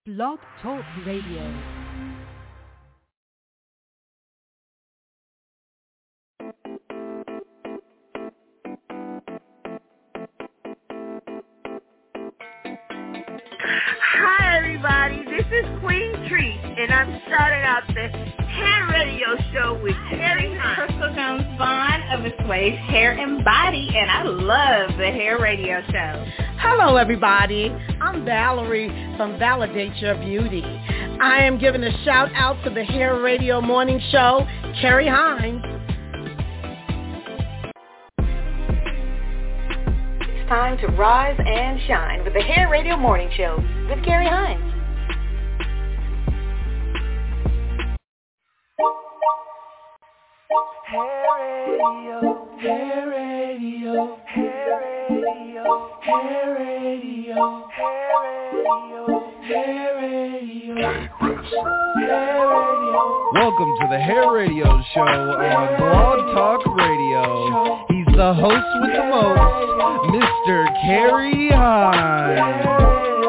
Blog Talk Radio. Hi everybody, this is Queen Treat, and I'm starting out the Hair Radio Show with Carrie Hines. Crystal Jones Vaughn of Assuage Hair and Body, and I love the Hair Radio Show. Hello everybody, I'm Valerie from Validate Your Beauty. I am giving a shout out to the Hair Radio Morning Show, Carrie Hines. Time to rise and shine with the Hair Radio Morning Show with Carrie Hines. Hair Radio, Hair Radio, Hair Radio, Hair Radio, Hair Radio, Hair Radio, Hair Radio. Welcome to the Hair Radio Show on Blog Talk Radio. He's the host with the most, Mr. Carrie Hines.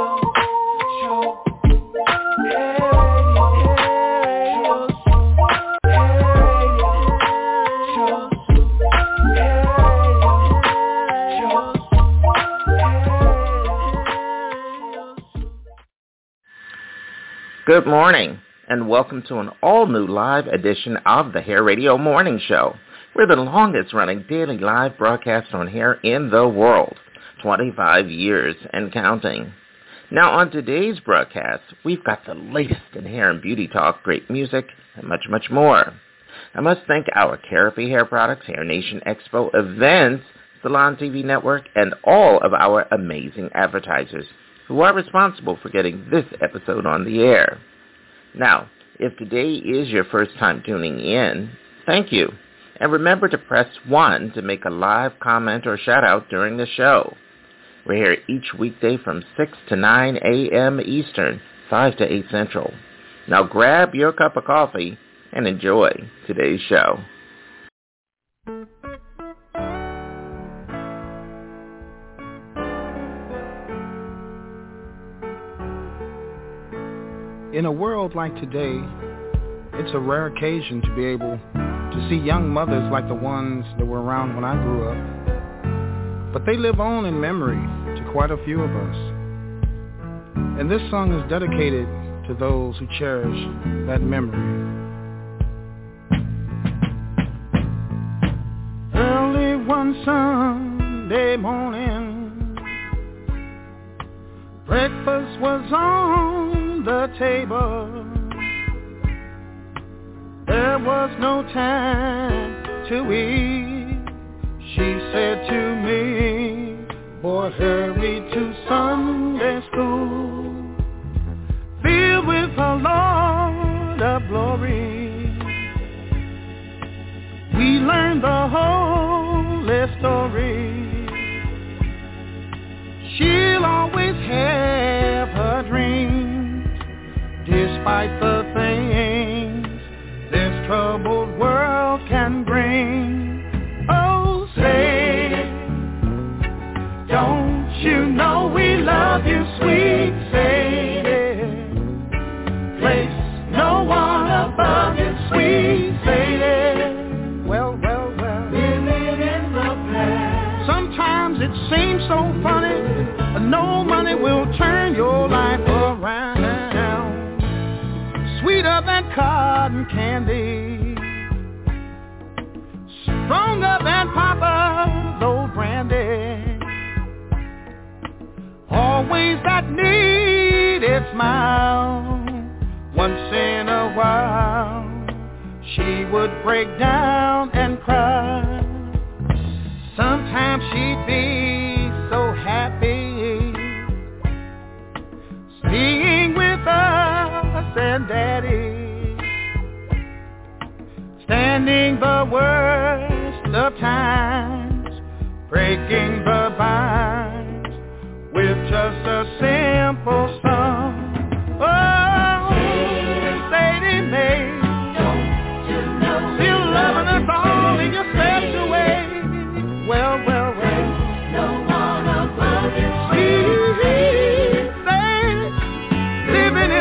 Good morning, and welcome to an all-new live edition of the Hair Radio Morning Show. We're the longest-running daily live broadcast on hair in the world, 25 years and counting. Now, on today's broadcast, we've got the latest in hair and beauty talk, great music, and much, much more. I must thank our Carapy Hair Products, Hair Nation Expo events, Salon TV Network, and all of our amazing advertisers who are responsible for getting this episode on the air. Now, if today is your first time tuning in, thank you. And remember to press 1 to make a live comment or shout out during the show. We're here each weekday from 6 to 9 a.m. Eastern, 5 to 8 Central. Now grab your cup of coffee and enjoy today's show. In a world like today, it's a rare occasion to be able to see young mothers like the ones that were around when I grew up. But they live on in memory to quite a few of us. And this song is dedicated to those who cherish that memory. Early one Sunday morning, breakfast was on the table. There was no time to eat. She said to me, boy, hurry to Sunday school, filled with the Lord of glory. We learned the holy story. She'll always have her dreams, despite the things this troubled world can bring. Oh, say, don't you know we love you, sweet Sadie? Place no one above you, sweet Sadie. Well, living in the past. Sometimes it seems so funny, no money will turn your life around. Sweeter than cotton candy, stronger than Papa's old brandy. Always that needed smile. Once in a while, she would break down and cry. Sometimes she'd be so happy, being with us and Daddy, standing the worst of times, breaking the binds with just a simple song. Oh, Sadie Mae, don't you know, still loving us all in your special way. Well, no one above you, sweet Sadie, living in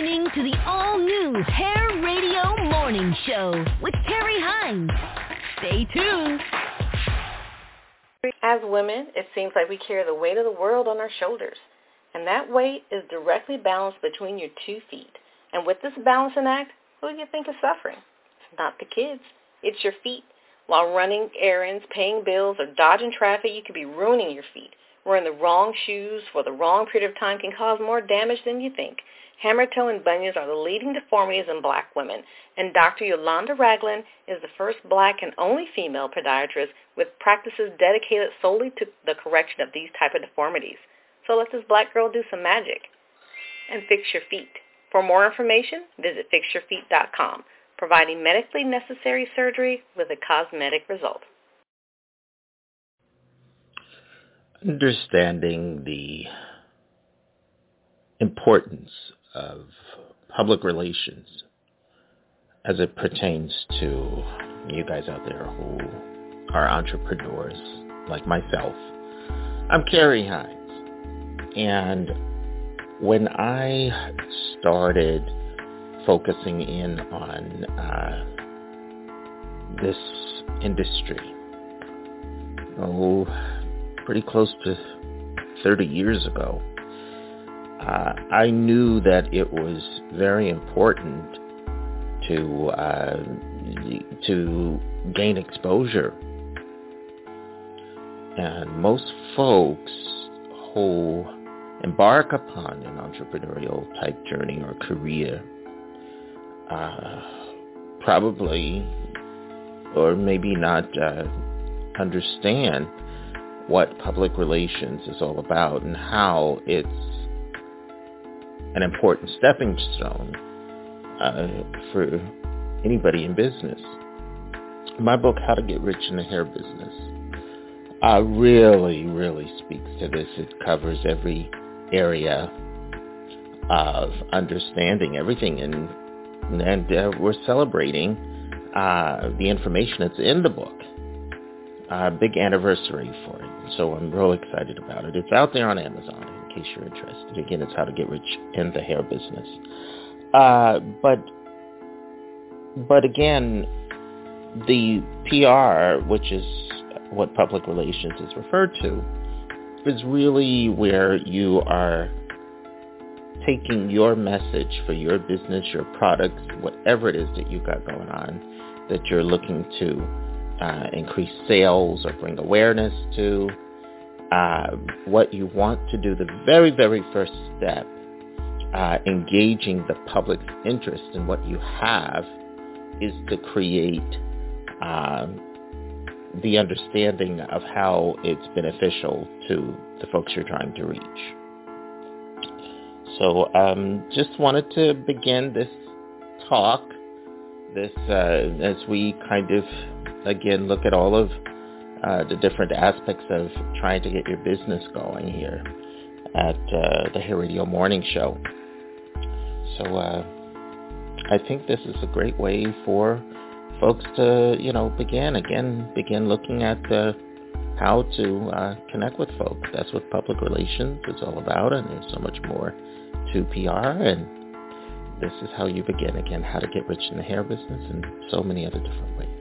listening to the all-new Hair Radio Morning Show with Carrie Hines. Stay tuned. As women, it seems like we carry the weight of the world on our shoulders, and that weight is directly balanced between your 2 feet. And with this balancing act, who do you think is suffering? It's not the kids. It's your feet. While running errands, paying bills, or dodging traffic, you could be ruining your feet. Wearing the wrong shoes for the wrong period of time can cause more damage than you think. Hammer toe and bunions are the leading deformities in black women, and Dr. Yolanda Ragland is the first black and only female podiatrist with practices dedicated solely to the correction of these type of deformities. So let this black girl do some magic and fix your feet. For more information, visit fixyourfeet.com, providing medically necessary surgery with a cosmetic result. Understanding the importance of public relations as it pertains to you guys out there who are entrepreneurs like myself. I'm Carrie Hines, and when I started focusing in on this industry, pretty close to 30 years ago, I knew that it was very important to gain exposure. And most folks who embark upon an entrepreneurial type journey or career probably, or maybe not, understand what public relations is all about and how it's an important stepping stone for anybody in business. My book, How to Get Rich in the Hair Business, really speaks to this. It covers every area of understanding everything, and we're celebrating the information that's in the book. Big anniversary for it, so I'm real excited about it. It's out there on Amazon in case you're interested. Again, it's How to Get Rich in the Hair Business. But again, the PR, which is what public relations is referred to, is really where you are taking your message for your business, your products, whatever it is that you've got going on, that you're looking to increase sales or bring awareness to. What you want to do, the very first step, engaging the public's interest in what you have, is to create the understanding of how it's beneficial to the folks you're trying to reach. So just wanted to begin this talk, as we kind of, again, look at all of the different aspects of trying to get your business going here at the Hair Radio Morning Show. So I think this is a great way for folks to, begin looking at how to connect with folks. That's what public relations is all about, and there's so much more to PR, and this is how you begin, again, how to get rich in the hair business and so many other different ways.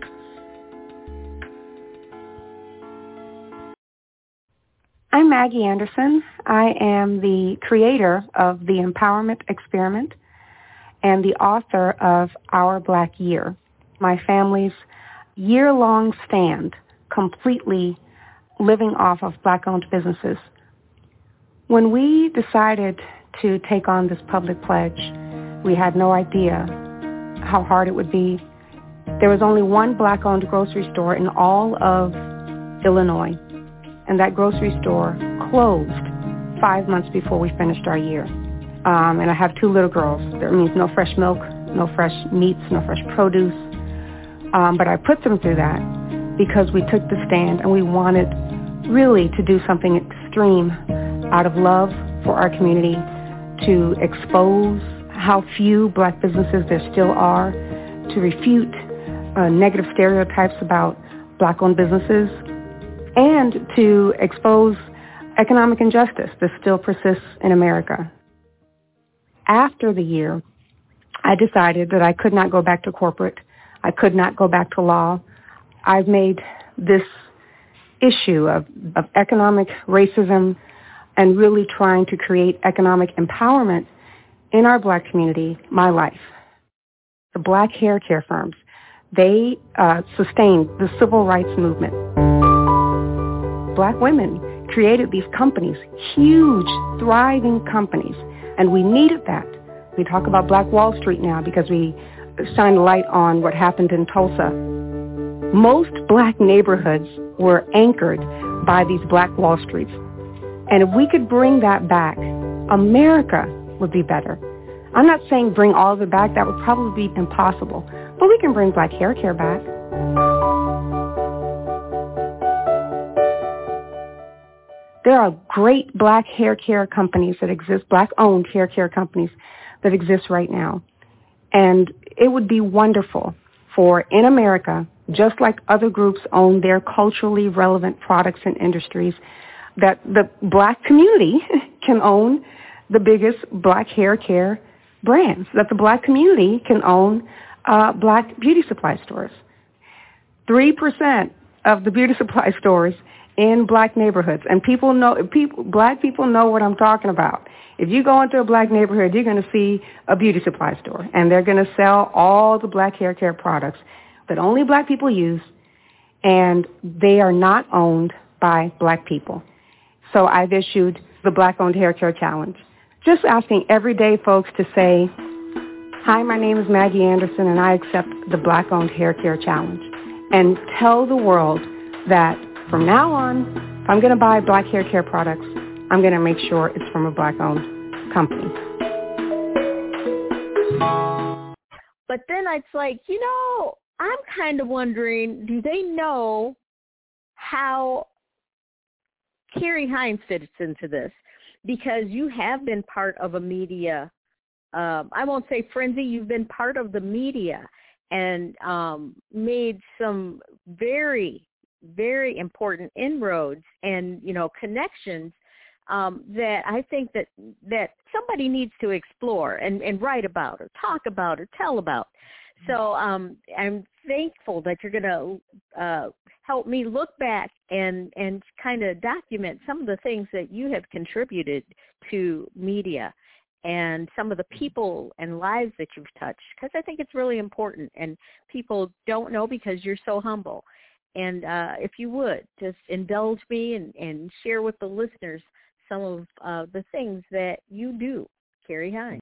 I'm Maggie Anderson. I am the creator of the Empowerment Experiment and the author of Our Black Year, my family's year-long stand completely living off of Black-owned businesses. When we decided to take on this public pledge, we had no idea how hard it would be. There was only one Black-owned grocery store in all of Illinois, and that grocery store closed 5 months before we finished our year. And I have 2 little girls. That means no fresh milk, no fresh meats, no fresh produce. But I put them through that because we took the stand and we wanted really to do something extreme out of love for our community, to expose how few Black businesses there still are, to refute negative stereotypes about Black-owned businesses, and to expose economic injustice that still persists in America. After the year, I decided that I could not go back to corporate. I could not go back to law. I've made this issue of economic racism and really trying to create economic empowerment in our black community my life. The black hair care firms, they sustained the civil rights movement. Black women created these companies, huge, thriving companies, and we needed that. We talk about Black Wall Street now because we shine a light on what happened in Tulsa. Most black neighborhoods were anchored by these Black Wall Streets. And if we could bring that back, America would be better. I'm not saying bring all of it back. That would probably be impossible. But we can bring black hair care back. There are great black hair care companies that exist, black-owned hair care companies that exist right now. And it would be wonderful for, in America, just like other groups own their culturally relevant products and industries, that the black community can own the biggest black hair care brands, that the black community can own black beauty supply stores. 3% of the beauty supply stores in black neighborhoods, and black people know what I'm talking about. If you go into a black neighborhood, you're going to see a beauty supply store, and they're going to sell all the black hair care products that only black people use, and they are not owned by black people. So I've issued the Black-Owned Hair Care Challenge, just asking everyday folks to say, hi, my name is Maggie Anderson, and I accept the Black-Owned Hair Care Challenge, and tell the world that from now on, if I'm going to buy black hair care products, I'm going to make sure it's from a black-owned company. But then it's like, I'm kind of wondering, do they know how Carrie Hines fits into this? Because you have been part of a media, I won't say frenzy, you've been part of the media and made some very, very important inroads and, connections that I think that somebody needs to explore and write about or talk about or tell about. So I'm thankful that you're going to help me look back and kind of document some of the things that you have contributed to media and some of the people and lives that you've touched, because I think it's really important, and people don't know because you're so humble. And if you would, just indulge me and share with the listeners some of the things that you do, Carrie Hines.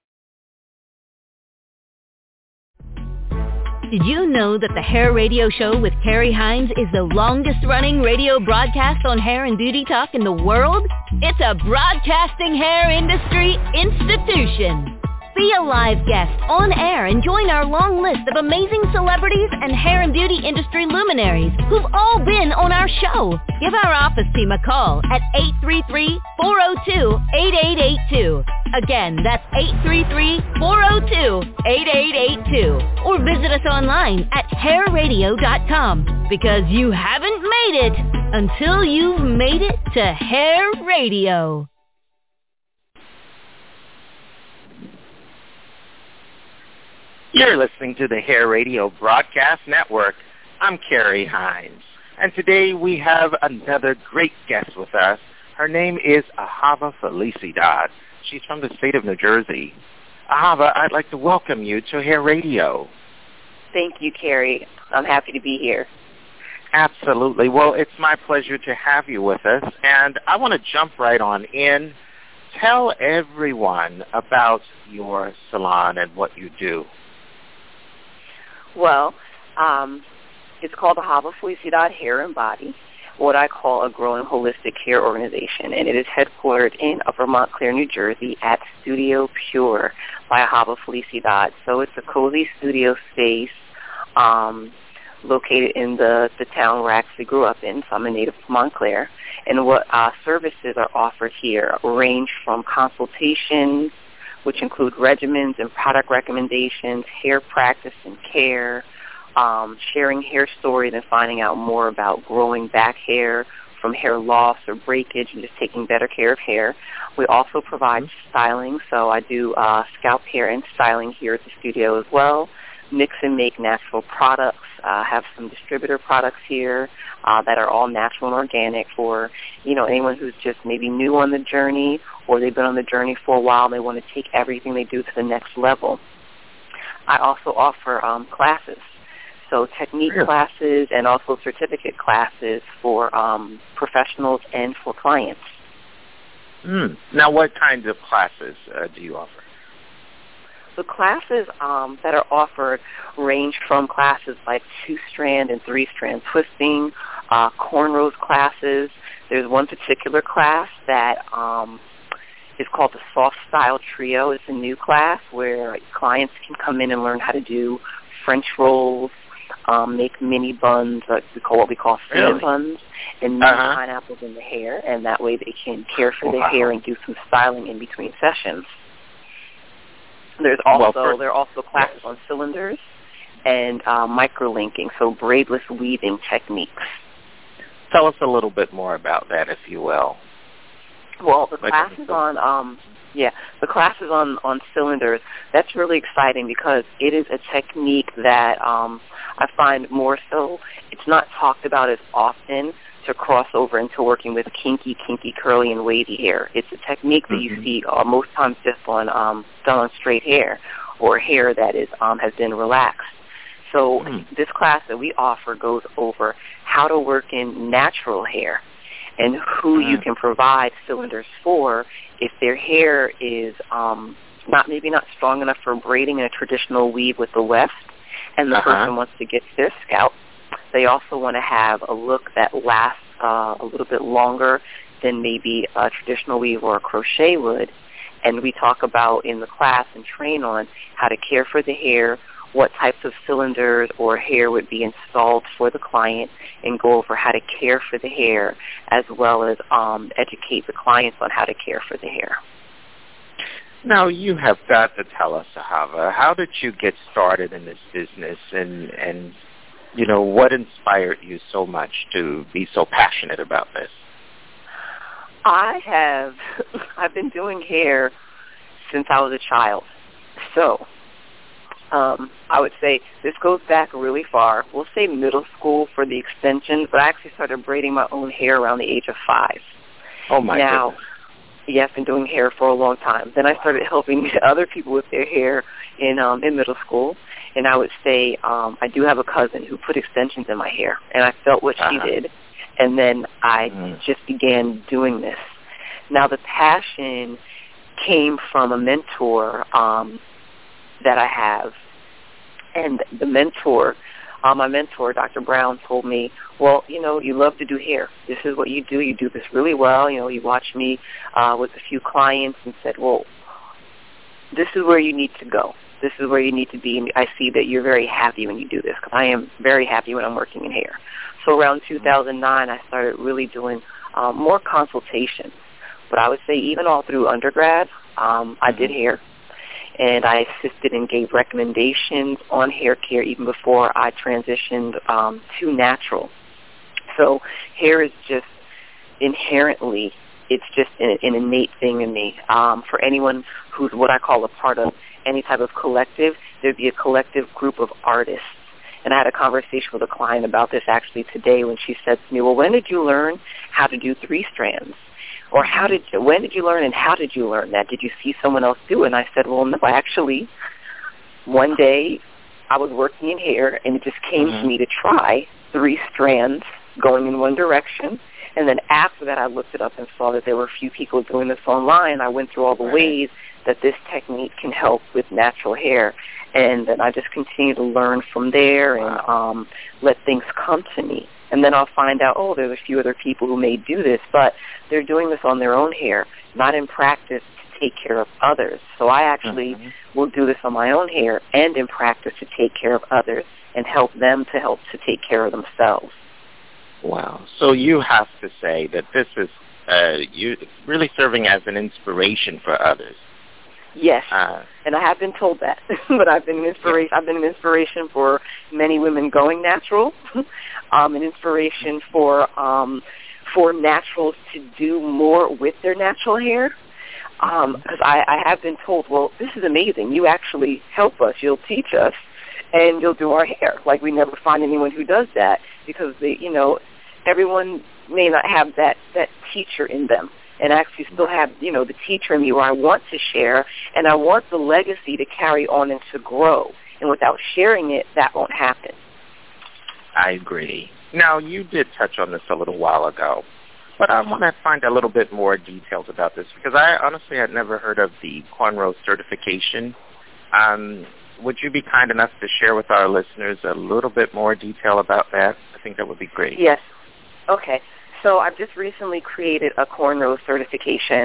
Did you know that the Hair Radio Show with Carrie Hines is the longest-running radio broadcast on hair and beauty talk in the world? It's a broadcasting hair industry institution. Be a live guest on air and join our long list of amazing celebrities and hair and beauty industry luminaries who've all been on our show. Give our office team a call at 833-402-8882. Again, that's 833-402-8882. Or visit us online at hairradio.com, because you haven't made it until you've made it to Hair Radio. You're listening to the Hair Radio Broadcast Network. I'm Carrie Hines, and today we have another great guest with us. Her name is Ahava Felicidad. She's from the state of New Jersey. Ahava, I'd like to welcome you to Hair Radio. Thank you, Carrie. I'm happy to be here. Absolutely. Well, it's my pleasure to have you with us, and I want to jump right on in. Tell everyone about your salon and what you do. Well, it's called Ahava Felicidad Hair and Body, what I call a growing holistic hair organization, and it is headquartered in Upper Montclair, New Jersey at Studio Pure by Ahava Felicidad. So it's a cozy studio space located in the town where I actually grew up in, so I'm a native of Montclair. And what services are offered here range from consultations, which include regimens and product recommendations, hair practice and care, sharing hair stories and finding out more about growing back hair from hair loss or breakage and just taking better care of hair. We also provide styling, so I do scalp hair and styling here at the studio as well. Mix and make natural products. Have some distributor products here that are all natural and organic for, anyone who's just maybe new on the journey or they've been on the journey for a while and they want to take everything they do to the next level. I also offer classes, so technique classes and also certificate classes for professionals and for clients. Now, what kinds of classes do you offer? The classes that are offered range from classes like 2-strand and 3-strand twisting, cornrows classes. There's one particular class that is called the Soft Style Trio. It's a new class where clients can come in and learn how to do French rolls, make mini buns, what we call cinnamon buns, and mini pineapples in the hair, and that way they can care for their hair and do some styling in between sessions. There are also classes on cylinders and microlinking, so braidless weaving techniques. Tell us a little bit more about that, if you will. Well, the classes on cylinders, that's really exciting because it is a technique that I find more so it's not talked about as often to cross over into working with kinky, curly, and wavy hair. It's a technique that you see most times just on done on straight hair or hair that is has been relaxed. So this class that we offer goes over how to work in natural hair and who you can provide cylinders for if their hair is not strong enough for braiding in a traditional weave with the weft, and the person wants to get to their scalp. They also want to have a look that lasts a little bit longer than maybe a traditional weave or a crochet would. And we talk about in the class and train on how to care for the hair, what types of cylinders or hair would be installed for the client, and go over how to care for the hair as well as educate the clients on how to care for the hair. Now, you have got to tell us, Ahava, how did you get started in this business and what inspired you so much to be so passionate about this? I've been doing hair since I was a child. So I would say this goes back really far. We'll say middle school for the extension, but I actually started braiding my own hair around the age of 5. Oh, my goodness. Yeah, I've been doing hair for a long time. Then I started helping other people with their hair in middle school. And I would say I do have a cousin who put extensions in my hair, and I felt what she did. And then I just began doing this. Now, the passion came from a mentor that I have. And the mentor, my mentor, Dr. Brown, told me, well, you love to do hair. This is what you do. You do this really well. You watched me with a few clients and said, well, this is where you need to go. This is where you need to be, and I see that you're very happy when you do this, because I am very happy when I'm working in hair. So around 2009, I started really doing more consultations. But I would say even all through undergrad, I did hair, and I assisted and gave recommendations on hair care even before I transitioned to natural. So hair is just inherently, it's just an innate thing in me. For anyone who's what I call a part of any type of collective, there'd be a collective group of artists. And I had a conversation with a client about this actually today when she said to me, well, when did you learn how to do 3 strands? Or when did you learn and how did you learn that? Did you see someone else do it? And I said, well, no, actually, one day I was working in hair and it just came to me to try 3 strands going in one direction. And then after that, I looked it up and saw that there were a few people doing this online. I went through all the ways that this technique can help with natural hair. And then I just continue to learn from there and let things come to me. And then I'll find out, there's a few other people who may do this, but they're doing this on their own hair, not in practice to take care of others. So I actually will do this on my own hair and in practice to take care of others and help them to take care of themselves. Wow. So you have to say that this is you really serving as an inspiration for others. Yes, and I have been told that, but I've been an inspiration. I've been an inspiration for many women going natural, an inspiration for for naturals to do more with their natural hair. Because I have been told, well, this is amazing. You actually help us. You'll teach us, and you'll do our hair. Like, we never find anyone who does that because, everyone may not have that teacher in them. And I actually still have, the teacher in me where I want to share, and I want the legacy to carry on and to grow. And without sharing it, that won't happen. I agree. Now, you did touch on this a little while ago, but I want to find a little bit more details about this because I honestly had never heard of the cornrow certification. Would you be kind enough to share with our listeners a little bit more detail about that? I think that would be great. Yes. Okay. So I've just recently created a cornrow certification,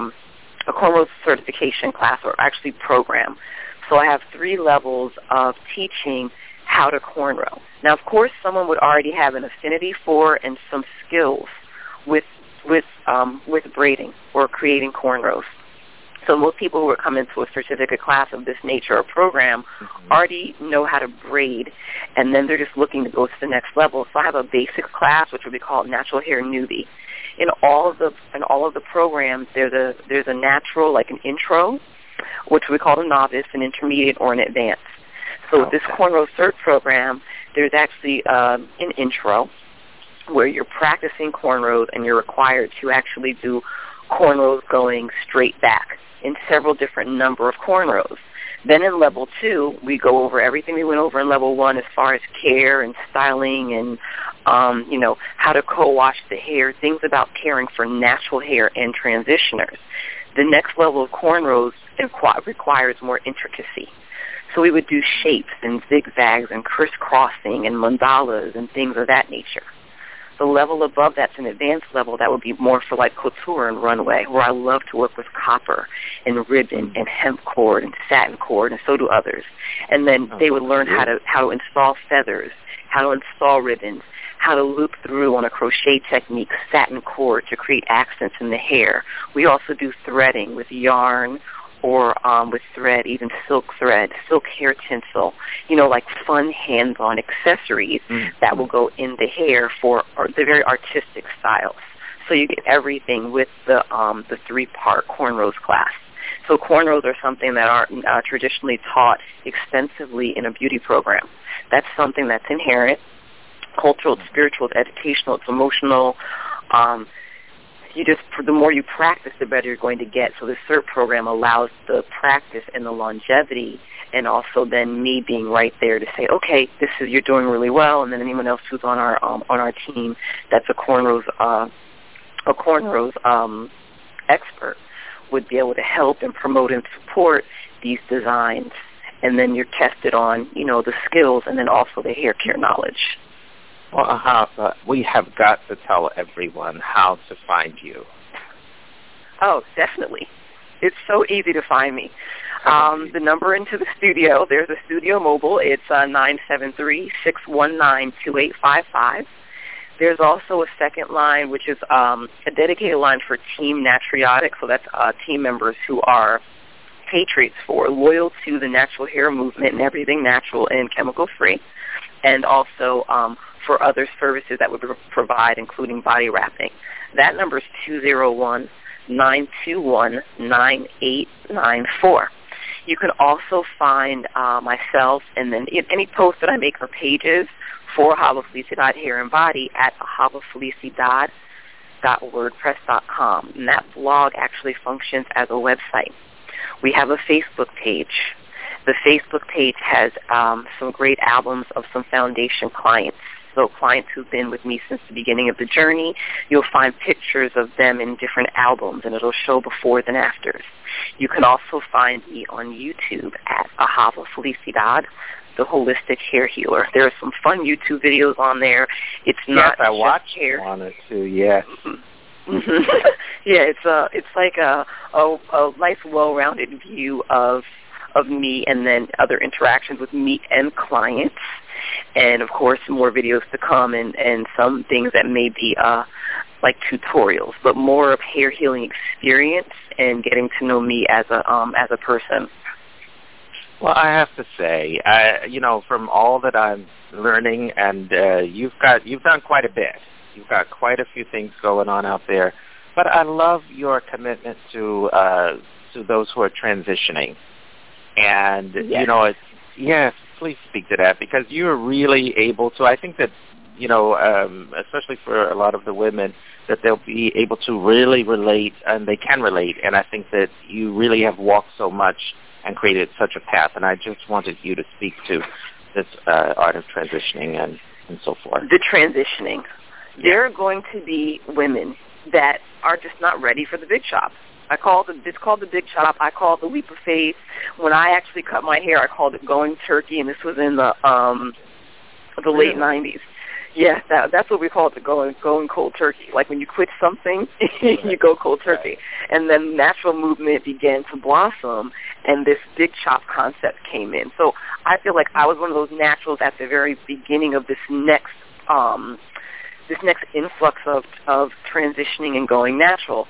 class, or actually program. So I have 3 levels of teaching how to cornrow. Now, of course, someone would already have an affinity for and some skills with braiding or creating cornrows. So most people who are coming to a certificate class of this nature or program already know how to braid, and then they're just looking to go to the next level. So I have a basic class, which would be called Natural Hair Newbie. In all of the programs, there's a natural, like an intro, which we call a novice, an intermediate, or an advanced. So with this cornrow cert program, there's actually an intro where you're practicing cornrows and you're required to actually do cornrows going straight back in several different number of cornrows. Then in level 2, we go over everything we went over in level 1 as far as care and styling and, how to co-wash the hair, things about caring for natural hair and transitioners. The next level of cornrows requires more intricacy. So we would do shapes and zigzags and crisscrossing and mandalas and things of that nature. The level above that's an advanced level that would be more for like couture and runway, where I love to work with copper and ribbon and hemp cord and satin cord, and so do others. And then they would learn how to install feathers, how to install ribbons, how to loop through on a crochet technique, satin cord to create accents in the hair. We also do threading with yarn or with thread, even silk thread, silk hair tinsel, like fun hands-on accessories that will go in the hair for the very artistic styles. So you get everything with the 3-part cornrows class. So cornrows are something that aren't traditionally taught extensively in a beauty program. That's something that's inherent, cultural, it's spiritual, it's educational, it's emotional. The more you practice, the better you're going to get. So the CERT program allows the practice and the longevity, and also then me being right there to say, okay, you're doing really well, and then anyone else who's on our team that's a cornrows expert would be able to help and promote and support these designs. And then you're tested on, the skills and then also the hair care knowledge. Well, we have got to tell everyone how to find you. Oh, definitely. It's so easy to find me. The number into the studio, there's a studio mobile. It's 973-619-2855. There's also a second line, which is a dedicated line for Team Natriotic. So that's team members who are patriots loyal to the natural hair movement and everything natural and chemical-free. And also for other services that would provide, including body wrapping. That number is 201-921-9894. You can also find myself and then any posts that I make or pages for Hava Felicidad Hair and Body at havafelicidad.wordpress.com. And that blog actually functions as a website. We have a Facebook page. The Facebook page has some great albums of some foundation clients. So clients who've been with me since the beginning of the journey, you'll find pictures of them in different albums, and it'll show befores and afters. You can also find me on YouTube at Ahava Felicidad, the Holistic Hair Healer. There are some fun YouTube videos on there. It's not I watched hair. On it too. Yes. Yeah, it's like a nice, well-rounded view of me, and then other interactions with me and clients. And, of course, more videos to come and some things that may be like tutorials, but more of hair healing experience and getting to know me as a person. Well, I have to say, from all that I'm learning, and you've done quite a bit. You've got quite a few things going on out there. But I love your commitment to those who are transitioning. And, yes, please speak to that, because you're really able to, I think that, especially for a lot of the women, that they'll be able to really relate, and they can relate. And I think that you really have walked so much and created such a path. And I just wanted you to speak to this art of transitioning and so forth. The transitioning. There are going to be women that are just not ready for the big chop. It's called the big chop. I call it the leap of faith. When I actually cut my hair, I called it going turkey, and this was in the late 90s. Yeah, that's what we call it, the going cold turkey. Like when you quit something, you go cold turkey. And then natural movement began to blossom, and this big chop concept came in. So I feel like I was one of those naturals at the very beginning of this next influx of transitioning and going natural.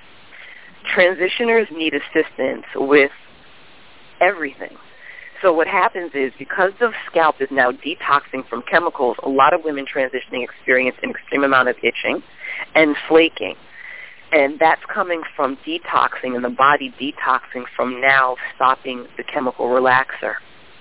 Transitioners need assistance with everything. So what happens is, because the scalp is now detoxing from chemicals, a lot of women transitioning experience an extreme amount of itching and flaking. And that's coming from detoxing, and the body detoxing from now stopping the chemical relaxer.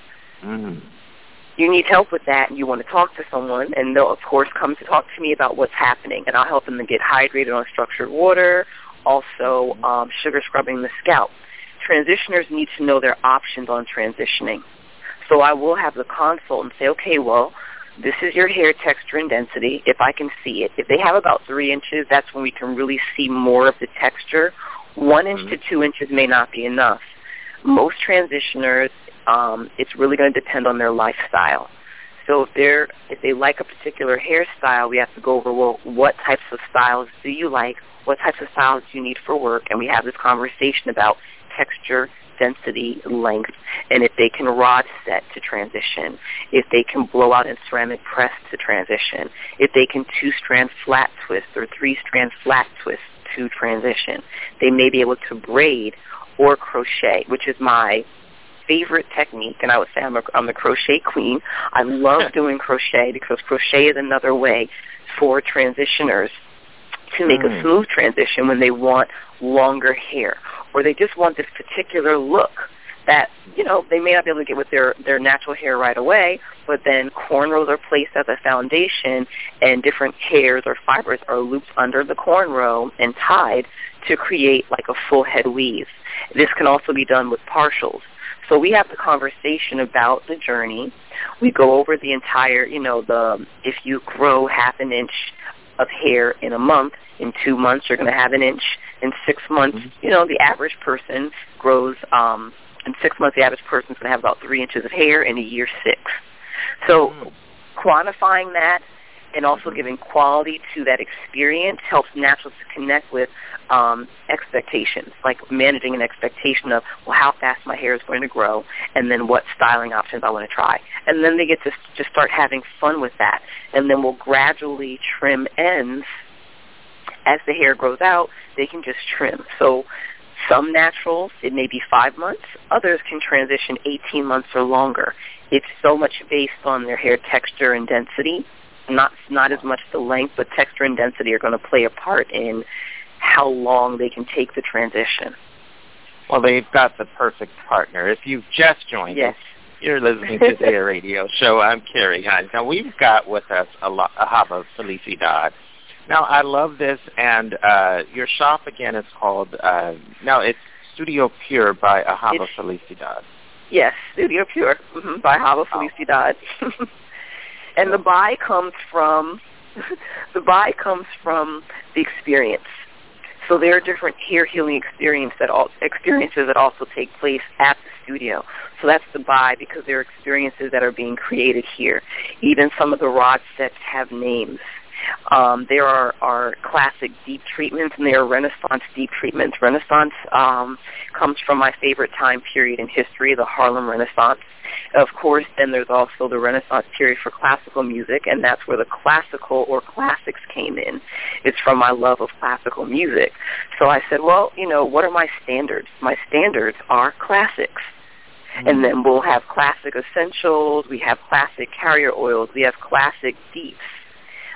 Mm. You need help with that, and you want to talk to someone, and they'll, of course, come to talk to me about what's happening, and I'll help them to get hydrated on structured water, also sugar scrubbing the scalp. Transitioners need to know their options on transitioning. So I will have the consultant say, okay, well, this is your hair texture and density, if I can see it. If they have about 3 inches, that's when we can really see more of the texture. 1 inch to 2 inches may not be enough. Most transitioners, it's really going to depend on their lifestyle. So if they like a particular hairstyle, we have to go over, well, what types of styles do you like? What types of styles do you need for work? And we have this conversation about texture, density, length, and if they can rod set to transition, if they can blow out and ceramic press to transition, if they can 2-strand flat twist or 3-strand flat twist to transition. They may be able to braid or crochet, which is my favorite technique, and I would say I'm the crochet queen. I love doing crochet because crochet is another way for transitioners to make a smooth transition when they want longer hair, or they just want this particular look that, they may not be able to get with their natural hair right away, but then cornrows are placed as a foundation, and different hairs or fibers are looped under the cornrow and tied to create like a full head weave. This can also be done with partials. So we have the conversation about the journey. We go over the entire, if you grow half an inch of hair in a month, in 2 months you're going to have an inch. In 6 months, the average person grows, in 6 months the average person's going to have about 3 inches of hair, in a year 6. So quantifying that and also giving quality to that experience helps naturals to connect with expectations, like managing an expectation of, well, how fast my hair is going to grow, and then what styling options I want to try. And then they get to just start having fun with that. And then we'll gradually trim ends. As the hair grows out, they can just trim. So some naturals, it may be 5 months. Others can transition 18 months or longer. It's so much based on their hair texture and density. Not as much the length, but texture and density are going to play a part in how long they can take the transition. Well, they've got the perfect partner. If you've just joined us, you're listening to the Hair Radio Show. I'm Carrie Hines. Now, we've got with us Ahava Felicidad. Now, I love this, and your shop, again, is called, it's Studio Pure by Ahava Felicidad. Yes, Studio Pure by Ahava Felicidad. And the buy comes from the experience. So there are different hair healing experiences that also take place at the studio. So that's the buy, because there are experiences that are being created here. Even some of the rod sets have names. There are classic deep treatments, and there are Renaissance deep treatments. Renaissance comes from my favorite time period in history, the Harlem Renaissance. Of course, then there's also the Renaissance period for classical music, and that's where the classical or classics came in. It's from my love of classical music. So I said, well, what are my standards? My standards are classics. And then we'll have classic essentials, we have classic carrier oils, we have classic deeps.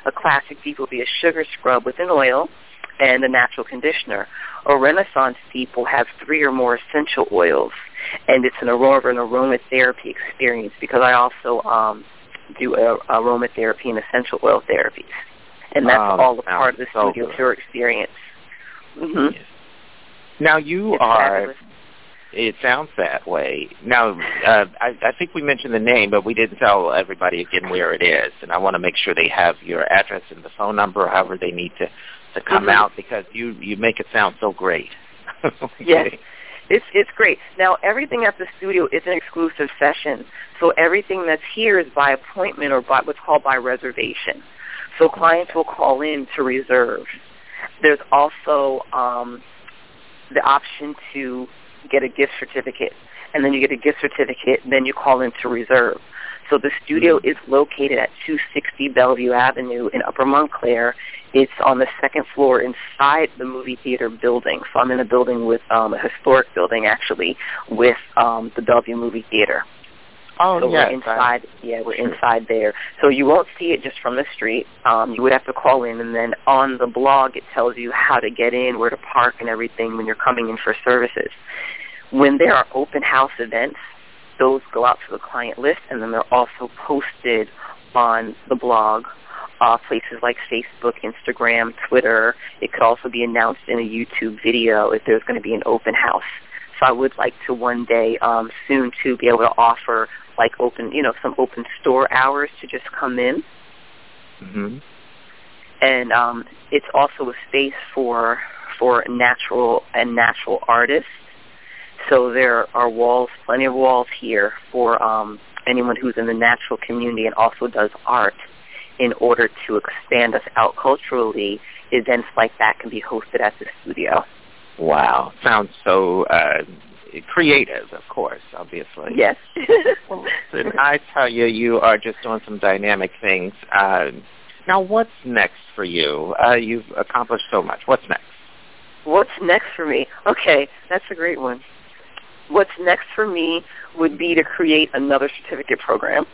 A classic deep will be a sugar scrub with an oil and a natural conditioner. A Renaissance deep will have 3 or more essential oils, and it's an aromatherapy experience because I also do aromatherapy and essential oil therapies, and that's all a part of the Studio Pure experience. Mm-hmm. Yes. Now you are. It sounds that way. Now, I think we mentioned the name, but we didn't tell everybody again where it is, and I want to make sure they have your address and the phone number, however they need to come out, because you make it sound so great. Okay. Yes, it's great. Now, everything at the studio is an exclusive session, so everything that's here is by appointment or by what's called by reservation. So clients will call in to reserve. There's also the option to get a gift certificate, and then you get a gift certificate, and then you call in to reserve. So the studio is located at 260 Bellevue Avenue in Upper Montclair. It's on the 2nd floor inside the movie theater building. So I'm in a building with a historic building, actually, with the Bellevue Movie Theater. Oh, so yes. We're inside. We're inside there. So you won't see it just from the street. You would have to call in, and then on the blog it tells you how to get in, where to park, and everything when you're coming in for services. When there are open house events, those go out to the client list, and then they're also posted on the blog, places like Facebook, Instagram, Twitter. It could also be announced in a YouTube video if there's going to be an open house. So I would like to one day soon to be able to offer like some open store hours to just come in. Mm-hmm. And it's also a space for natural artists. So there are plenty of walls here for anyone who's in the natural community and also does art. In order to expand us out culturally, events like that can be hosted at the studio. Wow. Sounds so creative, of course, obviously. Yes. Well, listen, I tell you, you are just doing some dynamic things. Now, what's next for you? You've accomplished so much. What's next? What's next for me? Okay, that's a great one. What's next for me would be to create another certificate program.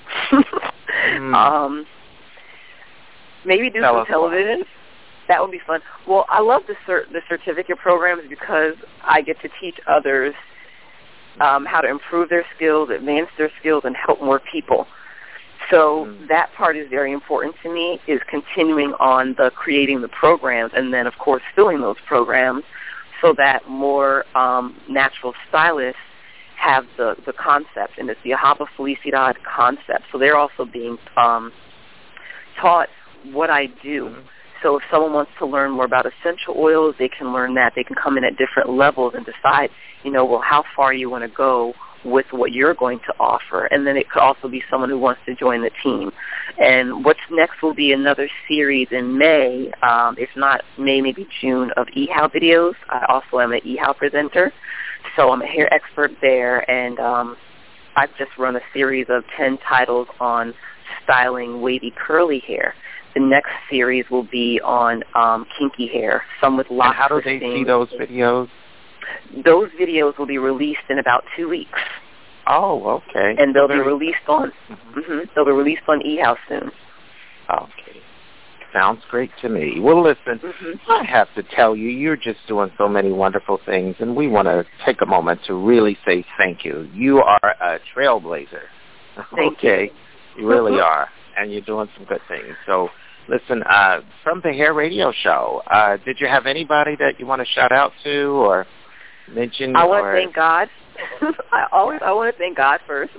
Maybe do some television. That would be fun. Well, I love the certificate programs because I get to teach others how to improve their skills, advance their skills, and help more people. So that part is very important to me, is continuing on the creating the programs and then, of course, filling those programs so that more natural stylists have the concept, and it's the Ahava Felicidad concept. So they're also being taught what I do. So if someone wants to learn more about essential oils, they can learn that. They can come in at different levels and decide, how far you want to go with what you're going to offer. And then it could also be someone who wants to join the team. And what's next will be another series in May, if not May, maybe June, of eHow videos. I also am an eHow presenter. So I'm a hair expert there, and I've just run a series of 10 titles on styling wavy curly hair. The next series will be on kinky hair, some with locks. And how do they see those videos? Those videos will be released in about 2 weeks. Oh, okay. And they'll be released on they'll be released on eHow soon. Okay. Sounds great to me. Well, listen, I have to tell you, you're just doing so many wonderful things, and we want to take a moment to really say thank you. You are a trailblazer. Thank you. You really are, and you're doing some good things. So, listen, from the Hair Radio Show, did you have anybody that you want to shout out to or mention? I want to thank God. I want to thank God first.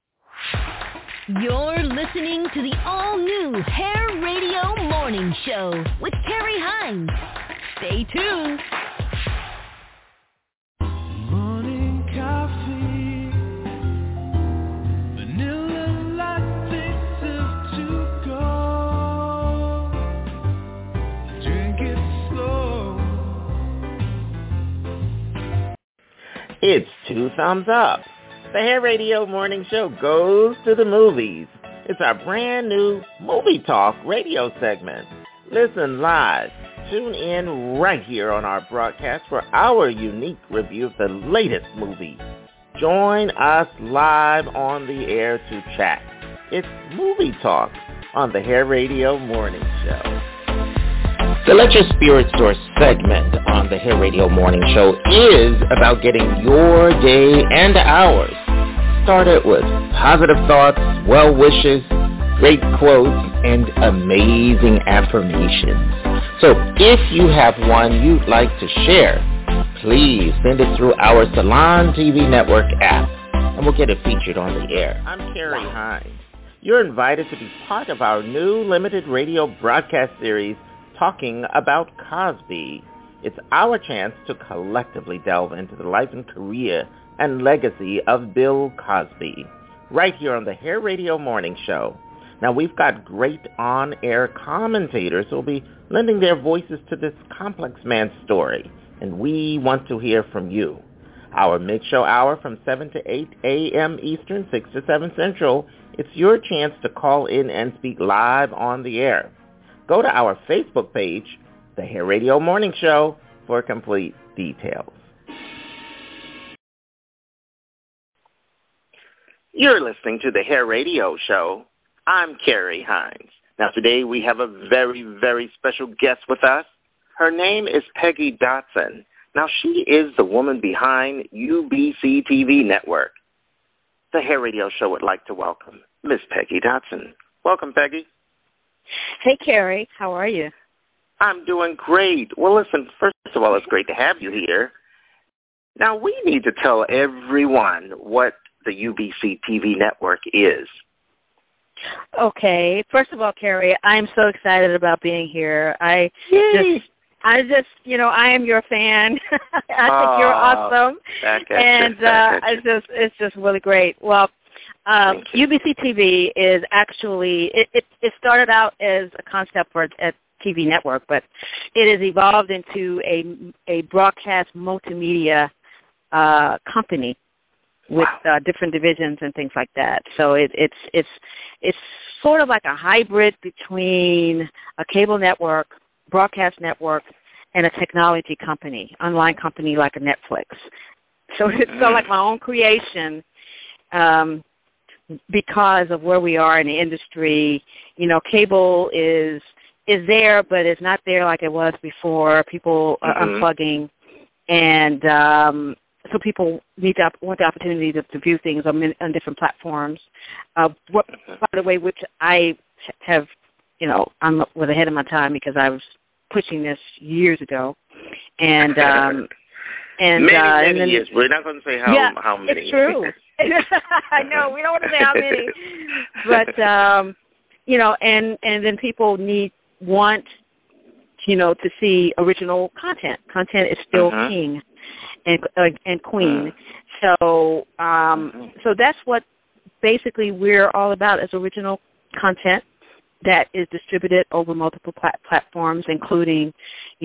You're listening to the all-new Hair Radio Morning Show with Terry Hines. Stay tuned. Morning coffee, vanilla latte, sip to go. Drink it slow. It's 2 thumbs up. The Hair Radio Morning Show goes to the movies. It's our brand new Movie Talk radio segment. Listen live. Tune in right here on our broadcast for our unique review of the latest movie. Join us live on the air to chat. It's Movie Talk. on the Hair Radio Morning Show. The Let Your Spirit Soar segment on the Hair Radio Morning Show is about getting your day and ours started with positive thoughts, well wishes, great quotes, and amazing affirmations. So if you have one you'd like to share, please send it through our Salon TV Network app, and we'll get it featured on the air. I'm Carrie Hines. You're invited to be part of our new limited radio broadcast series, Talking About Cosby. It's our chance to collectively delve into the life and career and legacy of Bill Cosby, right here on the Hair Radio Morning Show. Now, we've got great on-air commentators who will be lending their voices to this complex man's story, and we want to hear from you. Our mid-show hour from 7 to 8 a.m. Eastern, 6 to 7 Central, it's your chance to call in and speak live on the air. Go to our Facebook page, The Hair Radio Morning Show, for complete details. You're listening to The Hair Radio Show. I'm Carrie Hines. Now, today we have a very, very special guest with us. Her name is Peggy Dotson. Now, she is the woman behind UBC TV Network. The Hair Radio Show would like to welcome Miss Peggy Dotson. Welcome, Peggy. Hey, Carrie. How are you? I'm doing great. Well, listen, first of all, it's great to have you here. Now, we need to tell everyone what the UBC TV Network is. Okay. First of all, Carrie, I'm so excited about being here. I just, I am your fan. I think you're awesome. And it's just really great. Well, UBC TV is actually, it started out as a concept for a TV network, but it has evolved into a broadcast multimedia company with different divisions and things like that. So it's sort of like a hybrid between a cable network, broadcast network, and a technology company, online company like a Netflix. So it's sort of like my own creation because of where we are in the industry. You know, cable is there, but it's not there like it was before. People are unplugging, and so people want the opportunity to view things on different platforms. By the way, which I have, I was ahead of my time because I was pushing this years ago, and many years. We're not going to say how many. It's true. I know we don't want to say how many, but and then people want to see original content. Content is still king and queen. So so that's what basically we're all about, is original content that is distributed over multiple platforms, including,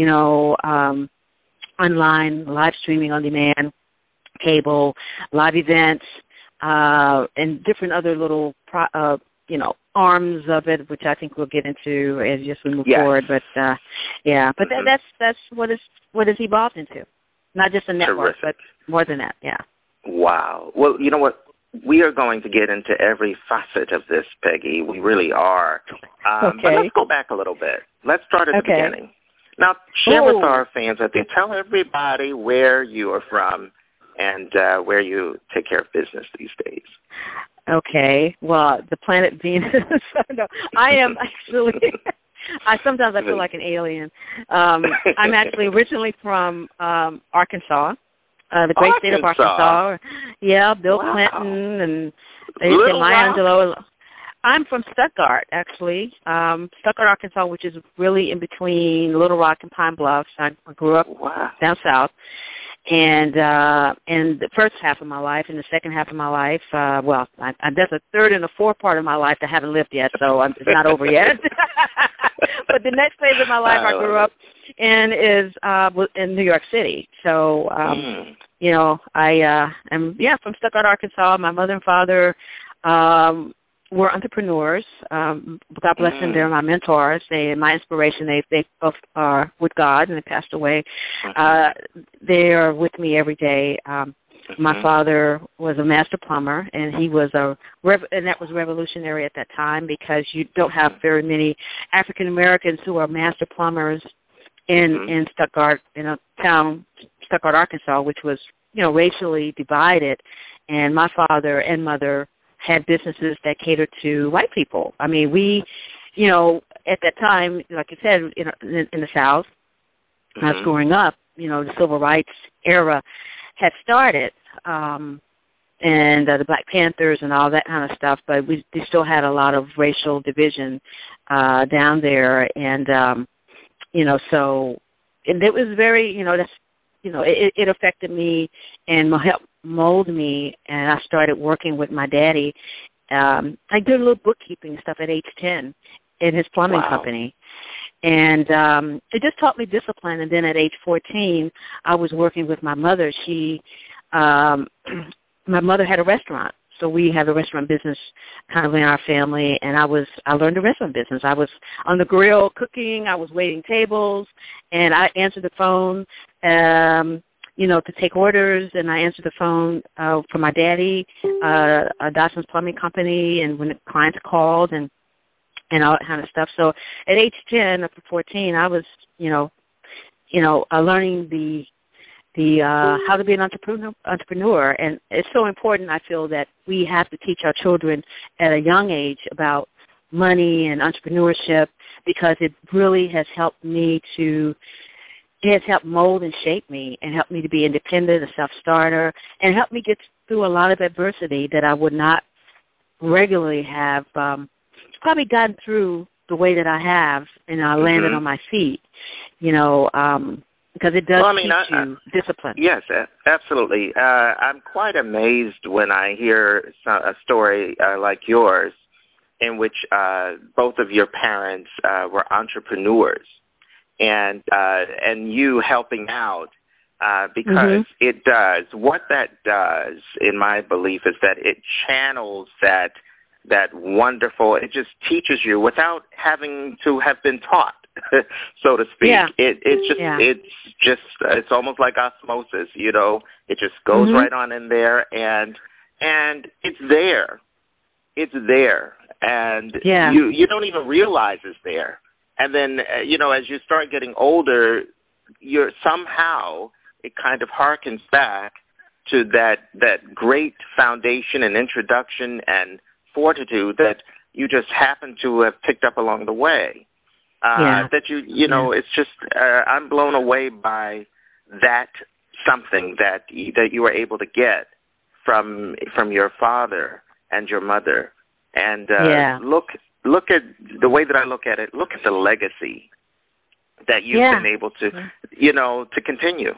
online, live streaming on demand, cable, live events, and different other little, arms of it, which I think we'll get into as we move forward. But but that's what it's evolved into. Not just a network, but more than that. Yeah. Wow. Well, you know what? We are going to get into every facet of this, Peggy. We really are. But let's go back a little bit. Let's start at the beginning. Now, share with our fans out there, tell everybody where you are from and where you take care of business these days. Okay. Well, the planet Venus. No, I am actually, sometimes I feel like an alien. I'm actually originally from Arkansas. The great state of Arkansas. Yeah, Bill Clinton and Maya Angelou. I'm from Stuttgart, actually. Stuttgart, Arkansas, which is really in between Little Rock and Pine Bluff. I grew up down south. And the first half of my life and the second half of my life, there's a third and a fourth part of my life that I haven't lived yet, so it's not over yet. But the next phase of my life I grew up in is in New York City. So, I am from Stuttgart, Arkansas. My mother and father were entrepreneurs. God bless them. They're my mentors. My inspiration. They both are with God, and they passed away. They are with me every day. My father was a master plumber, and he was and that was revolutionary at that time because you don't have very many African Americans who are master plumbers in Stuttgart, in a town, Stuttgart, Arkansas, which was, racially divided. And my father and mother had businesses that catered to white people. I mean, we, at that time, like you said, in the South, I was growing up, the civil rights era had started, and the Black Panthers and all that kind of stuff, but we still had a lot of racial division down there, and so, and it was very, that's, it affected me and helped mold me, and I started working with my daddy. I did a little bookkeeping stuff at age 10 in his plumbing company. And it just taught me discipline. And then at age 14, I was working with my mother. My mother had a restaurant. So we had a restaurant business kind of in our family, and I learned the restaurant business. I was on the grill cooking. I was waiting tables, and I answered the phone, to take orders, and I answered the phone for my daddy, Dawson's Plumbing Company, and when the clients called and all that kind of stuff. So at age 10 up to 14, I was, learning the how to be an entrepreneur. And it's so important, I feel, that we have to teach our children at a young age about money and entrepreneurship, because it really has helped me it has helped mold and shape me and helped me to be independent, a self-starter, and helped me get through a lot of adversity that I would not regularly have probably gotten through the way that I have, and I landed on my feet, because it does teach you discipline. Yes, absolutely. I'm quite amazed when I hear a story like yours, in which both of your parents were entrepreneurs, and you helping out, because it does. What that does, in my belief, is that it channels that wonderful. It just teaches you without having to have been taught, so to speak. Yeah. It's almost like osmosis. It just goes right on in there, and it's there. It's there, and you don't even realize it's there. And then as you start getting older, somehow it kind of harkens back to that great foundation and introduction and fortitude that you just happen to have picked up along the way. That it's just I'm blown away by that something that you were able to get from your father and your mother. And look at the way that I look at it. Look at the legacy that you've been able to to continue.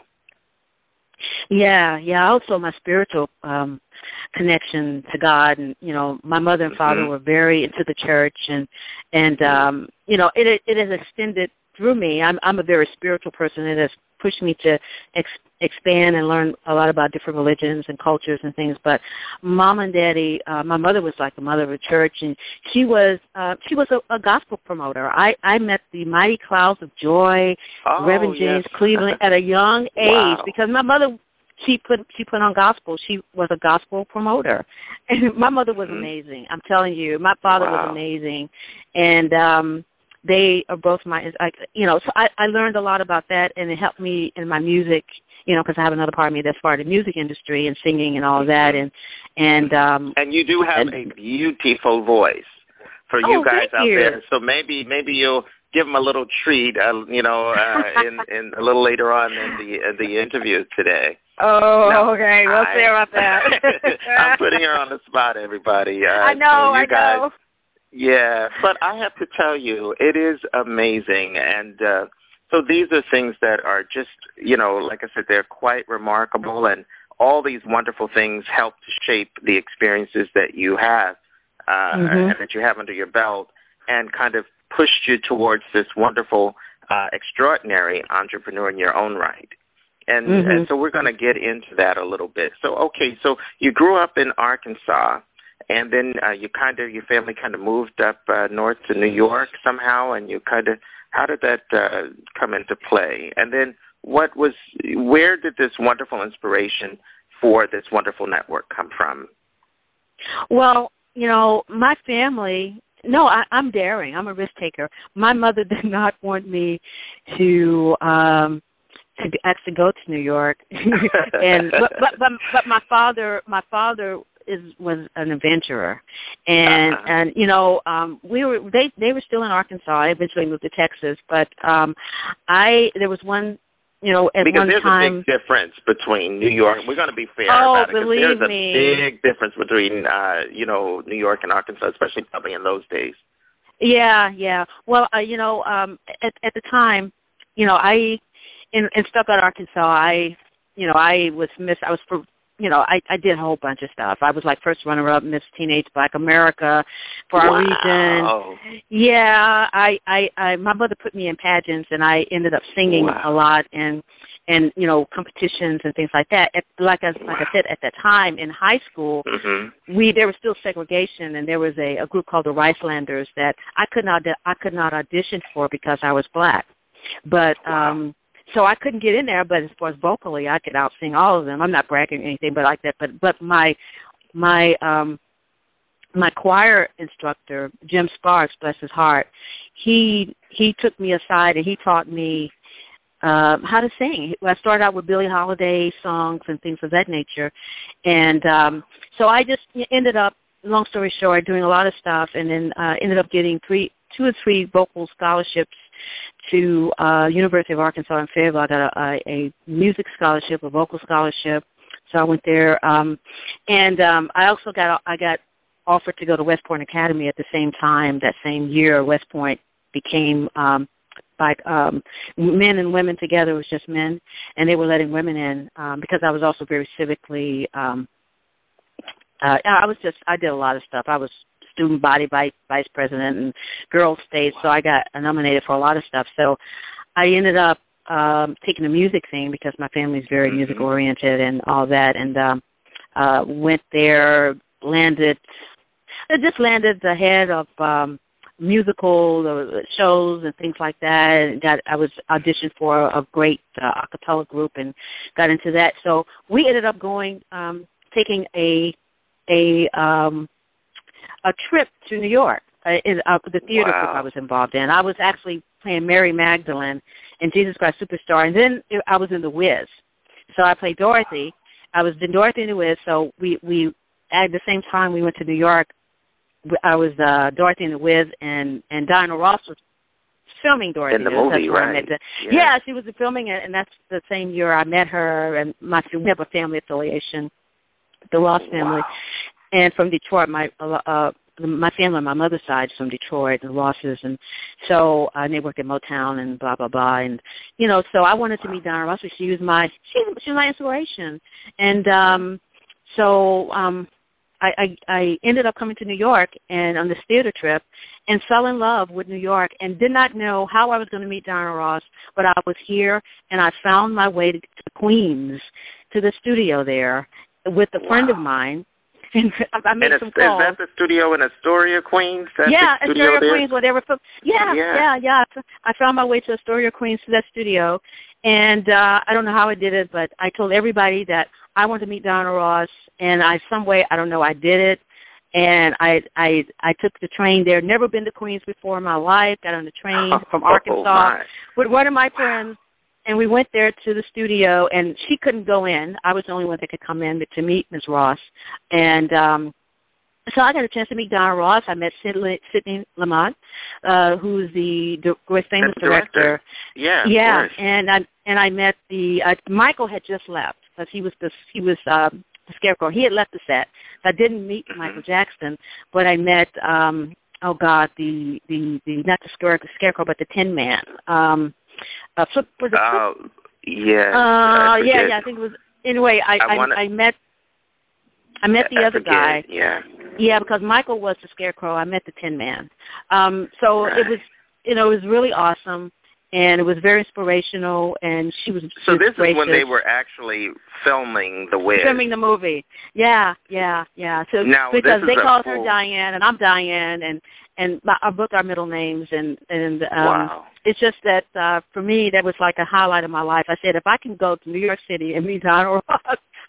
Yeah. Also, my spiritual connection to God, and my mother and father were very into the church, and it has extended through me. I'm a very spiritual person. It has pushed me to expand and learn a lot about different religions and cultures and things. But Mom and Daddy, my mother was like the mother of the church, and she was a gospel promoter. I met the Mighty Clouds of Joy, Reverend James Cleveland at a young age, because my mother, she put on gospel. She was a gospel promoter, and my mother was amazing. I'm telling you, my father was amazing, and they are both so I learned a lot about that, and it helped me in my music, because I have another part of me that's part of the music industry and singing and all that, and you do have a beautiful voice for you guys out there. So maybe you'll give them a little treat, in a little later on in the interview today. Okay. We'll see about that. I'm putting her on the spot, everybody. I know. Yeah, but I have to tell you, it is amazing. And so these are things that are just, like I said, they're quite remarkable. And all these wonderful things help to shape the experiences that you have and that you have under your belt, and kind of pushed you towards this wonderful, extraordinary entrepreneur in your own right. And so we're going to get into that a little bit. So you grew up in Arkansas. And then your family kind of moved up north to New York somehow, and how did that come into play? And then where did this wonderful inspiration for this wonderful network come from? Well, my family, I'm daring. I'm a risk taker. My mother did not want me to actually go to New York, and but my father was an adventurer, and they were still in Arkansas. I eventually moved to Texas, but there was one. At because one there's time, a big difference between New York. We're going to be fair about it. Believe there's me. a big difference between, New York and Arkansas, especially probably in those days. Yeah. Well, at the time, I in Stuttgart, Arkansas, I was I did a whole bunch of stuff. I was like first runner-up Miss Teenage Black America for our region. Yeah, I my mother put me in pageants, and I ended up singing a lot and competitions and things like that. Like I said, at that time in high school, there was still segregation, and there was a group called the Ricelanders that I could not audition for because I was black, but. So I couldn't get in there, but as far as vocally, I could out-sing all of them. I'm not bragging or anything, but like that. But my choir instructor, Jim Sparks, bless his heart, he took me aside and he taught me how to sing. I started out with Billie Holiday songs and things of that nature, and so I just ended up, long story short, doing a lot of stuff, and then ended up getting 2 or 3 vocal scholarships to University of Arkansas in Fayetteville. I got a music scholarship, a vocal scholarship, so I went there. And I also got offered to go to West Point Academy at the same time. That same year, West Point became men and women together. It was just men, and they were letting women in because I was also very civically. I did a lot of stuff. I was student body vice president and girls stage, so I got nominated for a lot of stuff. So I ended up taking the music thing because my family's very music oriented and all that, and went there, landed the head of musical shows and things like that. And I was auditioned for a great a cappella group and got into that. So we ended up going, taking a trip to New York, the theater group I was involved in. I was actually playing Mary Magdalene in Jesus Christ Superstar, and then I was in The Wiz. So I played Dorothy. I was in Dorothy and The Wiz, so we at the same time we went to New York. I was Dorothy and The Wiz, and Diana Ross was filming Dorothy. In the movie, right? Yeah, she was filming it, and that's the same year I met her, and we have a family affiliation, the Ross family. And from Detroit, my family on my mother's side is from Detroit, the Rosses, and so they work at Motown and blah blah blah, and so I wanted to meet Diana Ross. She was my inspiration, and so I ended up coming to New York and on this theater trip, and fell in love with New York, and did not know how I was going to meet Diana Ross, but I was here, and I found my way to Queens, to the studio there with a friend of mine. And I made some calls. Is that the studio in Astoria, Queens? Astoria, Queens, whatever. Yeah. I found my way to Astoria, Queens, to that studio, and I don't know how I did it, but I told everybody that I wanted to meet Diana Ross, and I did it, and I took the train there. Never been to Queens before in my life. Got on the train from Arkansas with one of my friends. And we went there to the studio, and she couldn't go in. I was the only one that could come in to meet Ms. Ross. And so I got a chance to meet Diana Ross. I met Sidney Lamont, who's the great famous director. Yeah. And I met Michael had just left because he was the Scarecrow. He had left the set. I didn't meet Michael Jackson, but I met the not the Scarecrow, but the Tin Man. I think it was. Anyway, I met the other guy. Yeah, because Michael was the Scarecrow. I met the Tin Man. So it was, it was really awesome, and it was very inspirational. And she was. So this gracious. Is when they were actually filming The Wiz. Filming the movie. Yeah. So now, because they called her Diane, and I'm Diane, and both our middle names, and it's just that for me that was like a highlight of my life. I said, if I can go to New York City and meet Diana Ross, I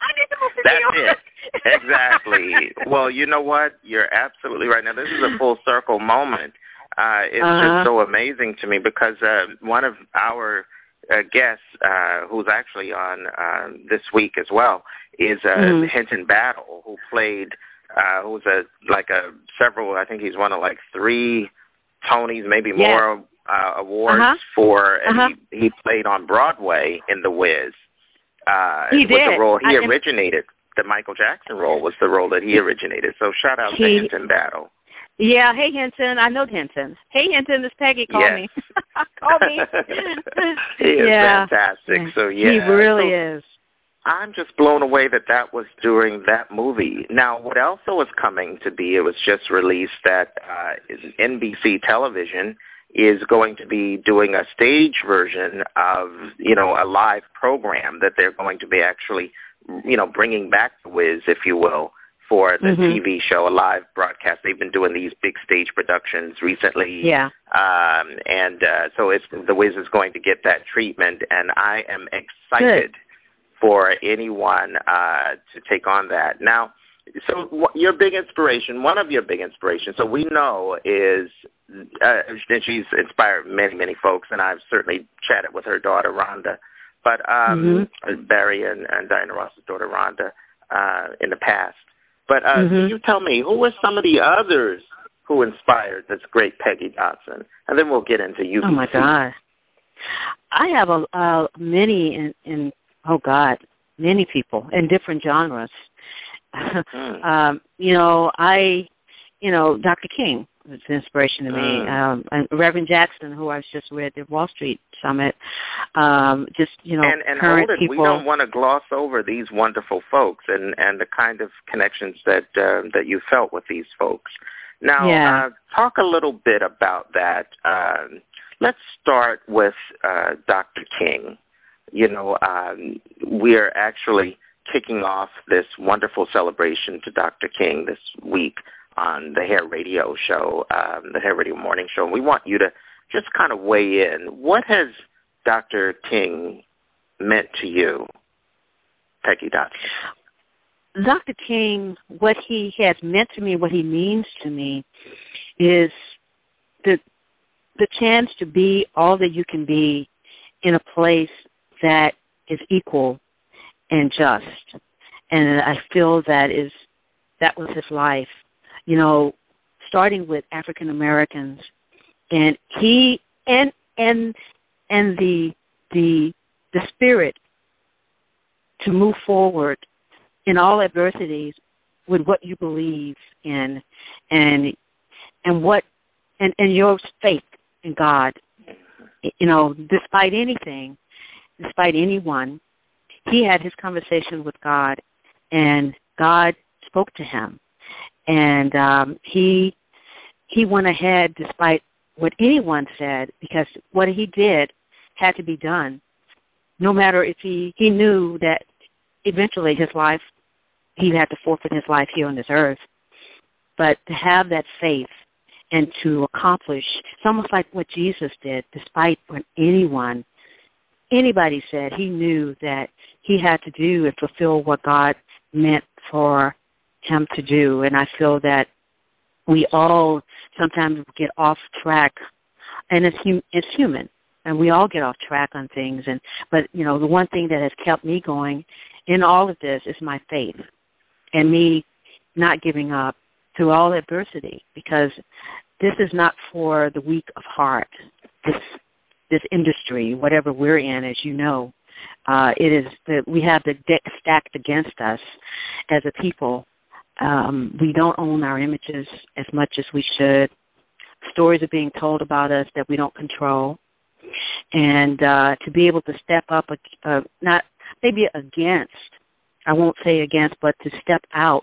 That's it. Exactly. Well, you know what? You're absolutely right. Now, this is a full circle moment. It's just so amazing to me because one of our guests, who's actually on this week as well, is Hinton Battle, who played, who's several, I think he's won like 3 Tonys, maybe more awards for, and he played on Broadway in The Wiz. He did. The role he originated. The Michael Jackson role was the role that he originated. So shout out to Hinton Battle. Yeah, hey Hinton, I know Hinton. Hey Hinton, this Peggy. Call me. Call me. He is fantastic. So he really is. I'm just blown away that was during that movie. Now, what also is coming to be, it was just released that NBC Television is going to be doing a stage version of, a live program that they're going to be actually, bringing back The Wiz, if you will, for the TV show, a live broadcast. They've been doing these big stage productions recently. Yeah. So The Wiz is going to get that treatment, and I am excited for anyone to take on that. Now, so your big inspiration, one of your big inspirations, so we know is, and she's inspired many, many folks, and I've certainly chatted with her daughter, Rhonda, but Barry and Diana Ross's daughter, Rhonda, in the past. But can you tell me, who were some of the others who inspired this great Peggy Dotson? And then we'll get into you. Oh, my God. I have many many people in different genres. Dr. King was an inspiration to me. And Reverend Jackson, who I was just with at Wall Street Summit. And current hold it, people. We don't want to gloss over these wonderful folks and the kind of connections that you felt with these folks. Now, talk a little bit about that. Let's start with Dr. King. We're actually kicking off this wonderful celebration to Dr. King this week on the Hair Radio Show, the Hair Radio Morning Show. And we want you to just kind of weigh in. What has Dr. King meant to you, Peggy Dotson? Dr. King, what he has meant to me, what he means to me, is the chance to be all that you can be in a place that is equal and just. And I feel that was his life. Starting with African Americans, and he and the spirit to move forward in all adversities with what you believe in, and your faith in God. Despite anything, despite anyone, he had his conversation with God, and God spoke to him. And he went ahead despite what anyone said, because what he did had to be done. No matter if he knew that eventually his life, he had to forfeit his life here on this earth. But to have that faith and to accomplish, it's almost like what Jesus did, despite what anybody said, he knew that he had to do and fulfill what God meant for him to do. And I feel that we all sometimes get off track, and it's human, and we all get off track on things. But the one thing that has kept me going in all of this is my faith and me not giving up through all adversity, because this is not for the weak of heart. This industry, whatever we're in, as you know, it is that we have the deck stacked against us as a people. We don't own our images as much as we should. Stories are being told about us that we don't control. And to be able to step up, not maybe against, I won't say against, but to step out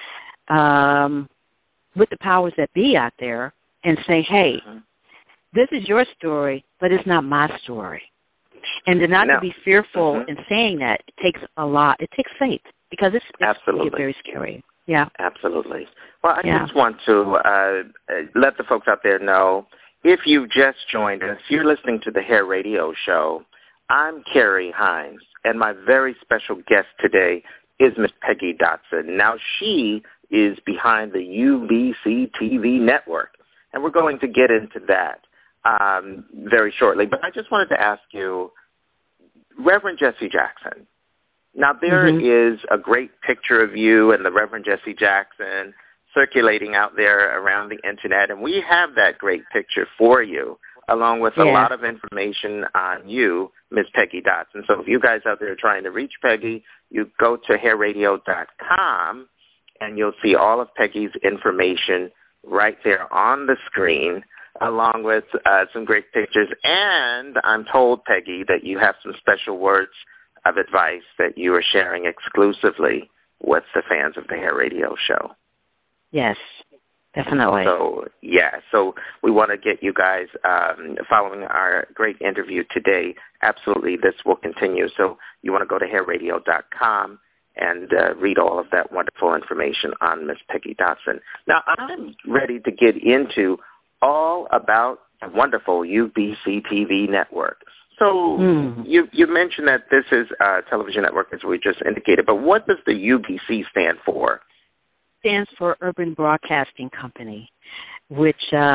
with the powers that be out there and say, hey, this is your story, but it's not my story. And to be fearful in saying that, it takes a lot. It takes faith, because it's very scary. Yeah. Absolutely. Well, I just want to let the folks out there know, if you've just joined us, you're listening to the Hair Radio Show. I'm Carrie Hines, and my very special guest today, is Miss Peggy Dotson. Now, she is behind the UBC TV network, and we're going to get into that very shortly. But I just wanted to ask you, Reverend Jesse Jackson. Now, there is a great picture of you and the Reverend Jesse Jackson circulating out there around the Internet, and we have that great picture for you, along with a lot of information on you, Miss Peggy Dotson. So if you guys out there are trying to reach Peggy, you go to hairradio.com, and you'll see all of Peggy's information right there on the screen, along with some great pictures. And I'm told, Peggy, that you have some special words of advice that you are sharing exclusively with the fans of the Hair Radio Show. Yes, definitely. So we want to get you guys following our great interview today. Absolutely, this will continue. So you want to go to hairradio.com and read all of that wonderful information on Miss Peggy Dotson. Now, I'm ready to get into all about the wonderful UBC TV network. So you mentioned that this is a television network, as we just indicated, but what does the UBC stand for? Stands for Urban Broadcasting Company, which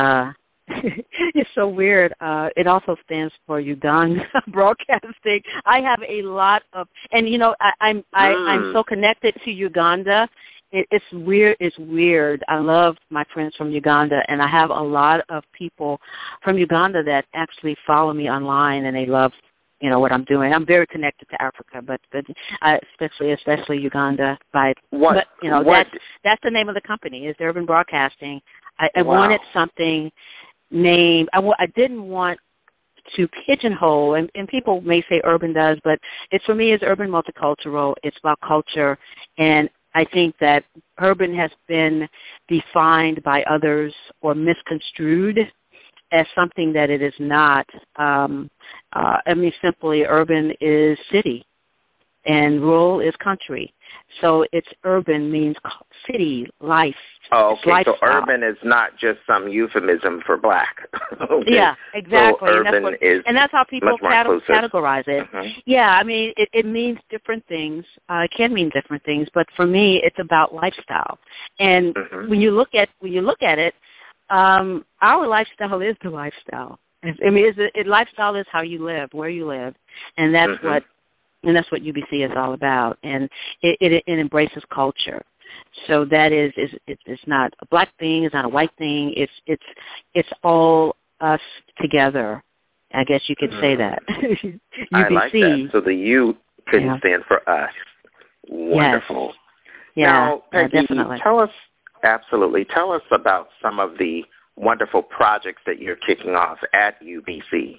is so weird. It also stands for Uganda Broadcasting. I have a lot of, and you know, I'm so connected to Uganda. It's weird. It's weird. I love my friends from Uganda, and I have a lot of people from Uganda that actually follow me online, and they love, you know, what I'm doing. I'm very connected to Africa, but especially Uganda. But you know, that's the name of the company, is Urban Broadcasting. I wanted something named. I didn't want to pigeonhole, and people may say urban does, but it's, for me, it's urban multicultural. It's about culture, and I think that urban has been defined by others or misconstrued as something that it is not. I mean, simply, urban is city, and rural is country. So it's urban means city, life. Oh, okay. Lifestyle. So urban is not just some euphemism for black. Okay. Yeah, exactly. So urban and that's how people categorize it. Mm-hmm. Yeah, I mean, it means different things. It can mean different things, but for me, it's about lifestyle. And when you look at it, our lifestyle is the lifestyle. I mean, lifestyle is how you live, where you live, and that's what UBC is all about. And it embraces culture. So that it's not a black thing, it's not a white thing. It's all us together. I guess you could say that. UBC. I like that. So the U could stand for us. Wonderful. Yes. Now, Peggy, definitely. tell us about some of the wonderful projects that you're kicking off at UBC.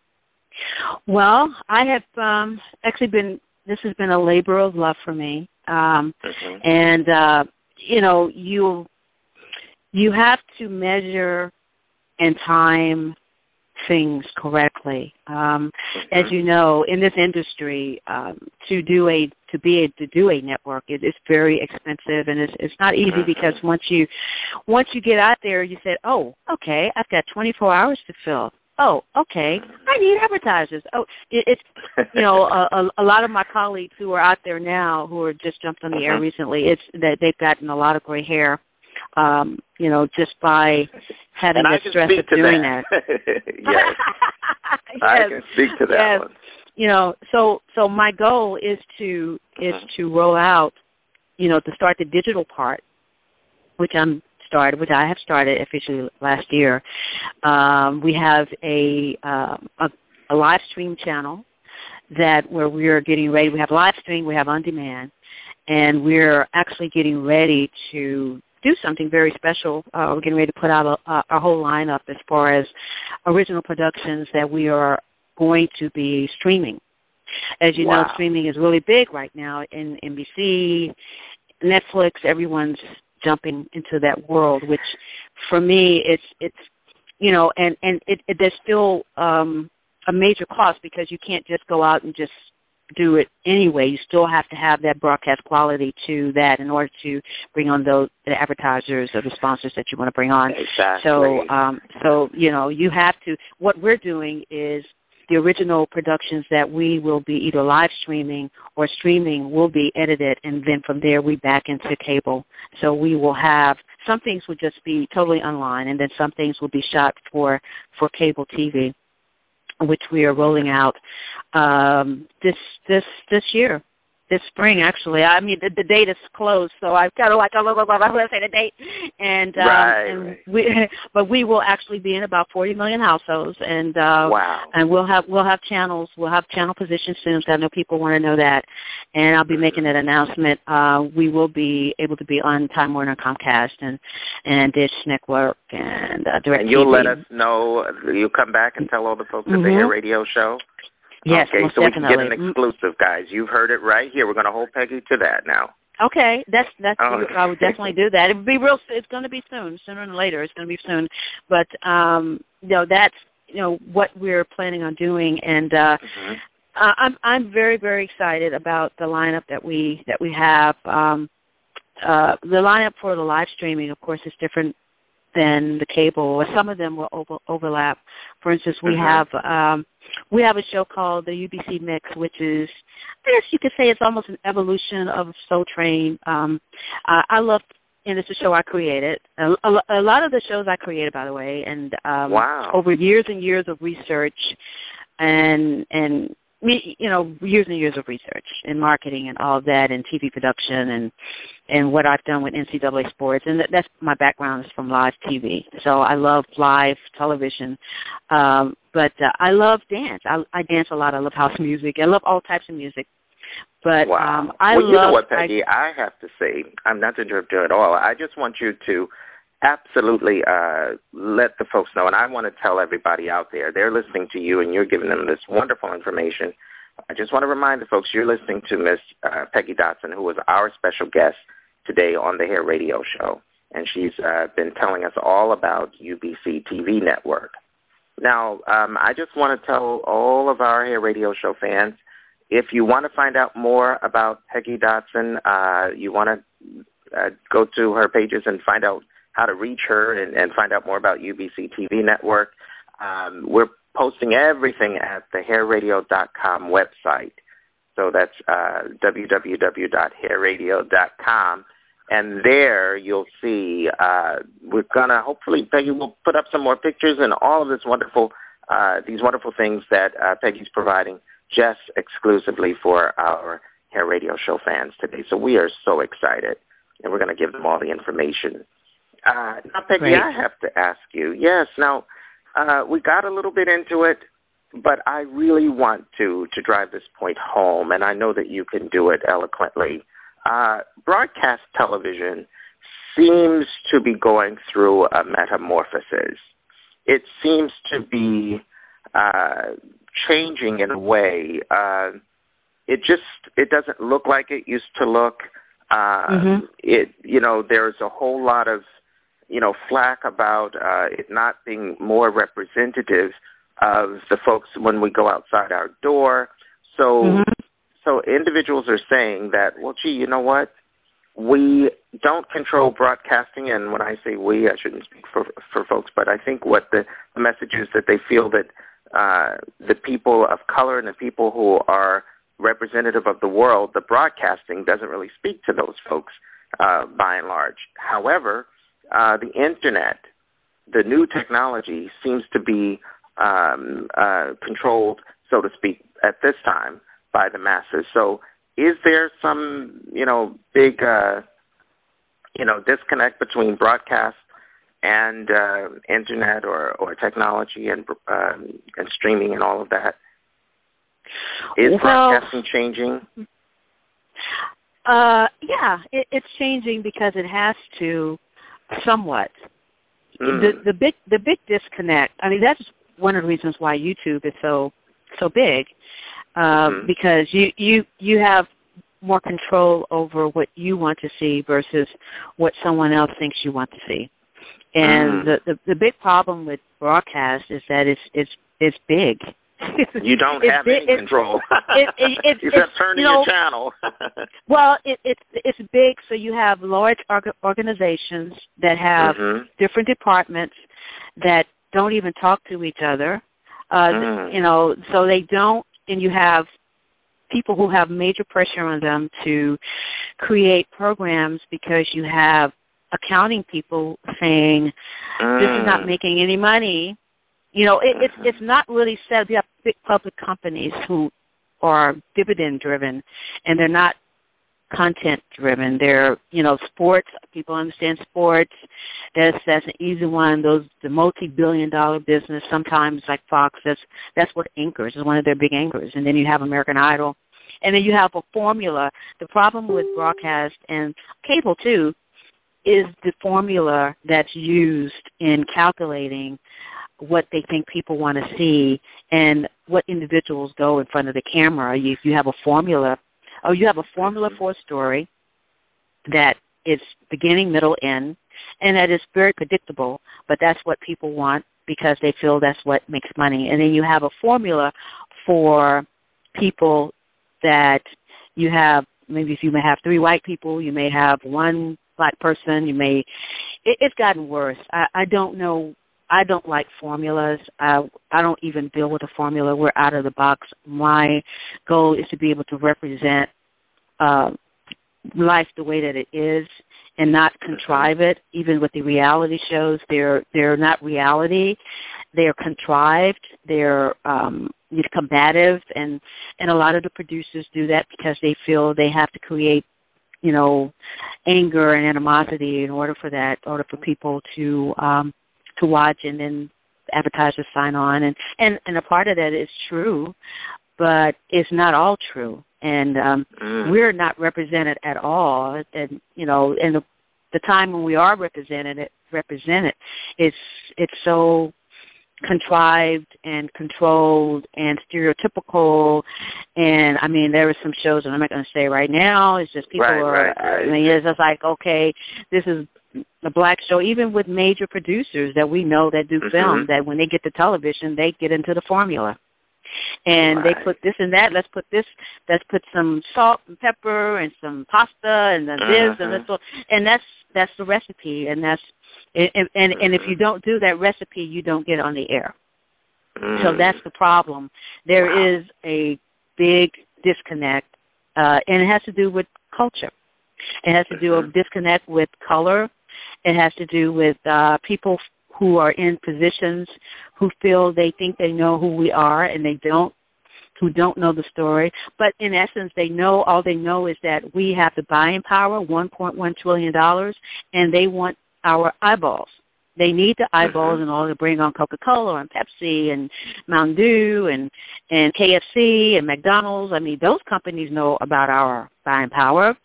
Well, I have actually this has been a labor of love for me. And, you know, you have to measure and time things correctly. As you know, in this industry, to do a network, it's very expensive, and it's not easy because once you get out there, you say, oh, okay, I've got 24 hours to fill. Oh, okay, I need advertisers. Oh, it's you know, a lot of my colleagues who are out there now who are just jumped on the air recently, it's that they've gotten a lot of gray hair, you know, just by having the stress of doing that. Yes. I can speak to that one. You know, so my goal is to roll out, you know, to start the digital part, which I have started officially last year. We have a live stream channel where we are getting ready. We have live stream, we have on demand, and we're actually getting ready to do something very special. We're getting ready to put out a whole lineup as far as original productions that we are going to be streaming. As you know, streaming is really big right now in NBC, Netflix. Everyone's jumping into that world, which for me it's you know, and there's still a major cost because you can't just go out and just do it anyway. You still have to have that broadcast quality to that in order to bring on the advertisers or the sponsors that you want to bring on. Exactly. So you know, you have to. What we're doing is the original productions that we will be either live streaming or streaming will be edited, and then from there we back into cable. So we will have, some things will just be totally online, and then some things will be shot for cable TV, which we are rolling out this year. This spring, actually. I mean, the date is closed, so I've got to I don't want to say the date. And, but we will actually be in about 40 million households, and wow. And we'll have channels. We'll have channel positions soon. So I know people want to know that, and I'll be making that announcement. We will be able to be on Time Warner, Comcast, and Dish Network, and DirecTV. And you'll let us know. You'll come back and tell all the folks at the Hair Radio Show. Yes, okay, so definitely. We can get an exclusive, guys. You've heard it right here. We're going to hold Peggy to that now. Okay, that's I would definitely do that. It would be real. It's going to be soon, sooner than later. It's going to be soon, but that's what we're planning on doing, and I'm very, very excited about the lineup that we have. The lineup for the live streaming, of course, is different than the cable. Some of them will overlap. For instance, we have a show called the UBC Mix, which is, I guess you could say, it's almost an evolution of Soul Train. I love, and it's a show I created. A lot of the shows I created, by the way, and wow. Over years and years of research, and years and years of research and marketing and all of that, and TV production and what I've done with NCAA sports. And that's my background is from live TV. So I love live television. But I love dance. I dance a lot. I love house music. I love all types of music. But wow. I well, love... you know what, Peggy? I have to say, I'm not to interrupt you at all. I just want you to absolutely let the folks know, and I want to tell everybody out there, they're listening to you and you're giving them this wonderful information. I just want to remind the folks you're listening to Miss Peggy Dotson, who was our special guest today on the Hair Radio Show, and she's been telling us all about UBC TV Network. Now, I just want to tell all of our Hair Radio Show fans, if you want to find out more about Peggy Dotson, you want to go to her pages and find out how to reach her and find out more about UBC TV Network. We're posting everything at the hairradio.com website. So that's www.hairradio.com. And there you'll see we're going to hopefully, Peggy will put up some more pictures and all of this wonderful, these wonderful things that Peggy's providing just exclusively for our Hair Radio Show fans today. So we are so excited, and we're going to give them all the information. Now, Peggy, Great. I have to ask you, yes, now, we got a little bit into it, but I really want to drive this point home, and I know that you can do it eloquently. Broadcast television seems to be going through a metamorphosis. It seems to be changing in a way. It doesn't look like it used to look. There's a whole lot of flack about it not being more representative of the folks when we go outside our door. So individuals are saying that, well, gee, you know what? We don't control broadcasting, and when I say we, I shouldn't speak for folks, but I think what the message is that they feel that the people of color and the people who are representative of the world, the broadcasting doesn't really speak to those folks by and large. However, the Internet, the new technology, seems to be controlled, so to speak, at this time by the masses. So is there some, big, disconnect between broadcast and Internet or technology and streaming and all of that? Is broadcasting changing? Yeah, it's changing because it has to somewhat. The big disconnect. I mean, that's one of the reasons why YouTube is so big, because you have more control over what you want to see versus what someone else thinks you want to see. And the big problem with broadcast is that it's big. You don't have any control. You have turning your channel. Well, it's big, so you have large organizations that have different departments that don't even talk to each other. You know, so they don't, and you have people who have major pressure on them to create programs because you have accounting people saying this is not making any money. You know, it's not really said. You have big public companies who are dividend driven, and they're not content driven. They're, you know, sports. People understand sports. That's an easy one. The multi-billion-dollar business. Sometimes like Fox, that's what anchors is one of their big anchors. And then you have American Idol, and then you have a formula. The problem with broadcast and cable too is the formula that's used in calculating what they think people want to see and what individuals go in front of the camera. If you have a formula, you have a formula for a story that is beginning, middle, end, and that is very predictable, but that's what people want because they feel that's what makes money. And then you have a formula for people that you have, maybe if you may have 3 white people, you may have 1 black person, it's gotten worse. I don't know. I don't like formulas. I don't even deal with a formula. We're out of the box. My goal is to be able to represent life the way that it is and not contrive it. Even with the reality shows, they're not reality. They're contrived. They're combative, and a lot of the producers do that because they feel they have to create, you know, anger and animosity in order for people to watch, and then advertisers sign on, and a part of that is true, but it's not all true, and we're not represented at all. And you know, and the time when we are represented, it's so contrived and controlled and stereotypical, and I mean there are some shows that I'm not going to say right now. It's just people are. I mean, it's just like, okay, this is a black show, even with major producers that we know that do film, that when they get to television, they get into the formula. And they put this and that, let's put some salt and pepper and some pasta and then this and this, and that's the recipe, and that's and if you don't do that recipe, you don't get on the air. So that's the problem. There is a big disconnect, and it has to do with culture. It has to do with disconnect with color. It has to do with people who are in positions who feel they think they know who we are, and they don't, who don't know the story. But in essence, all they know is that we have the buying power, $1.1 trillion, and they want our eyeballs. They need the eyeballs in order to bring on Coca-Cola and Pepsi and Mountain Dew and KFC and McDonald's. I mean, those companies know about our buying power.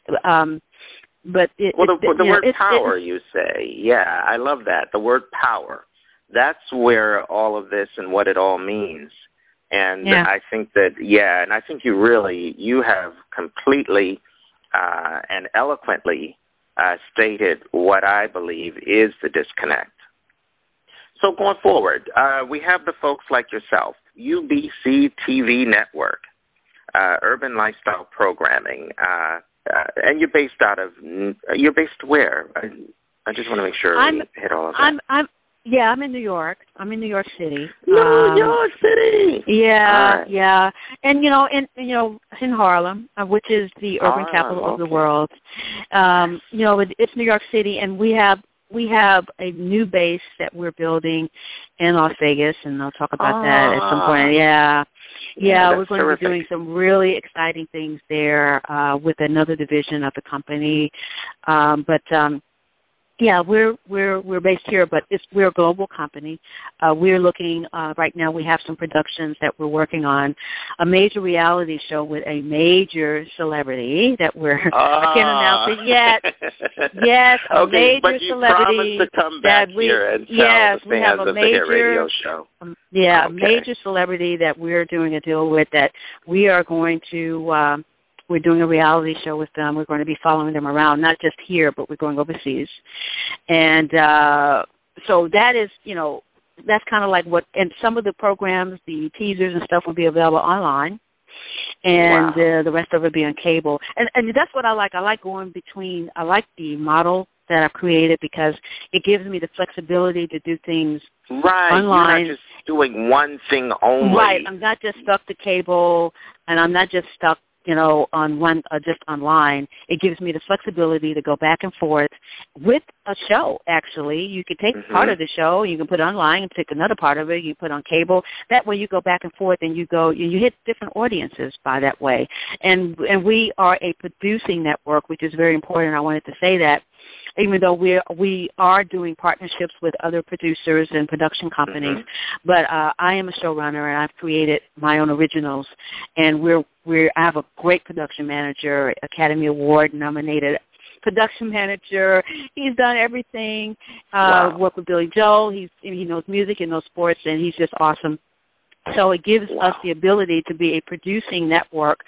But the word power, you say. Yeah, I love that. The word power. That's where all of this and what it all means. And I think that, and I think you have completely and eloquently stated what I believe is the disconnect. So going forward, we have the folks like yourself, UBC TV Network, Urban Lifestyle Programming, and you're based where? I just want to make sure we hit all of that. I'm in New York. I'm in New York City. New York City. Yeah, yeah. And in Harlem, which is the urban capital of the world. It's New York City, and we have a new base that we're building in Las Vegas, and I'll talk about that at some point. Yeah, we're going to be doing some really exciting things there with another division of the company. We're based here, but we're a global company. We're looking right now. We have some productions that we're working on, a major reality show with a major celebrity that I can't announce it yet. Yes, a major celebrity to come back here and tell the fans of the Hair Radio Show. A major celebrity that we're doing a deal with, that we are going to. We're doing a reality show with them. We're going to be following them around, not just here, but we're going overseas. And so that is, that's kind of like and some of the programs, the teasers and stuff will be available online. And the rest of it will be on cable. And that's what I like. I like going between, I like the model that I've created because it gives me the flexibility to do things online. You're not just doing one thing only. Right. I'm not just stuck to cable, and I'm not just stuck, on one, just online. It gives me the flexibility to go back and forth with a show, actually. You can take part of the show, you can put it online and take another part of it, you put on cable. That way you go back and forth and you hit different audiences by that way. And we are a producing network, which is very important. I wanted to say that. Even though we are doing partnerships with other producers and production companies, but I am a showrunner and I've created my own originals, and I have a great production manager, Academy Award nominated production manager. He's done everything. Worked with Billy Joel. He knows music, he knows sports, and he's just awesome. So it gives us the ability to be a producing network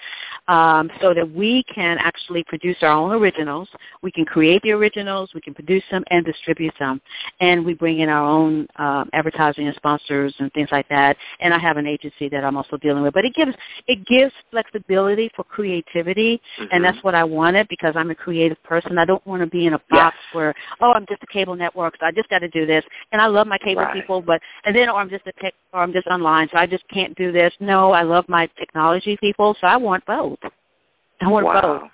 so that we can actually produce our own originals. We can create the originals, we can produce them and distribute them. And we bring in our own advertising and sponsors and things like that. And I have an agency that I'm also dealing with. But it gives flexibility for creativity, and that's what I wanted because I'm a creative person. I don't want to be in a box where, I'm just a cable network, so I just got to do this. And I love my cable people, or I'm just I'm just online, so I just can't do this. No, I love my technology people, so I want both. I want both.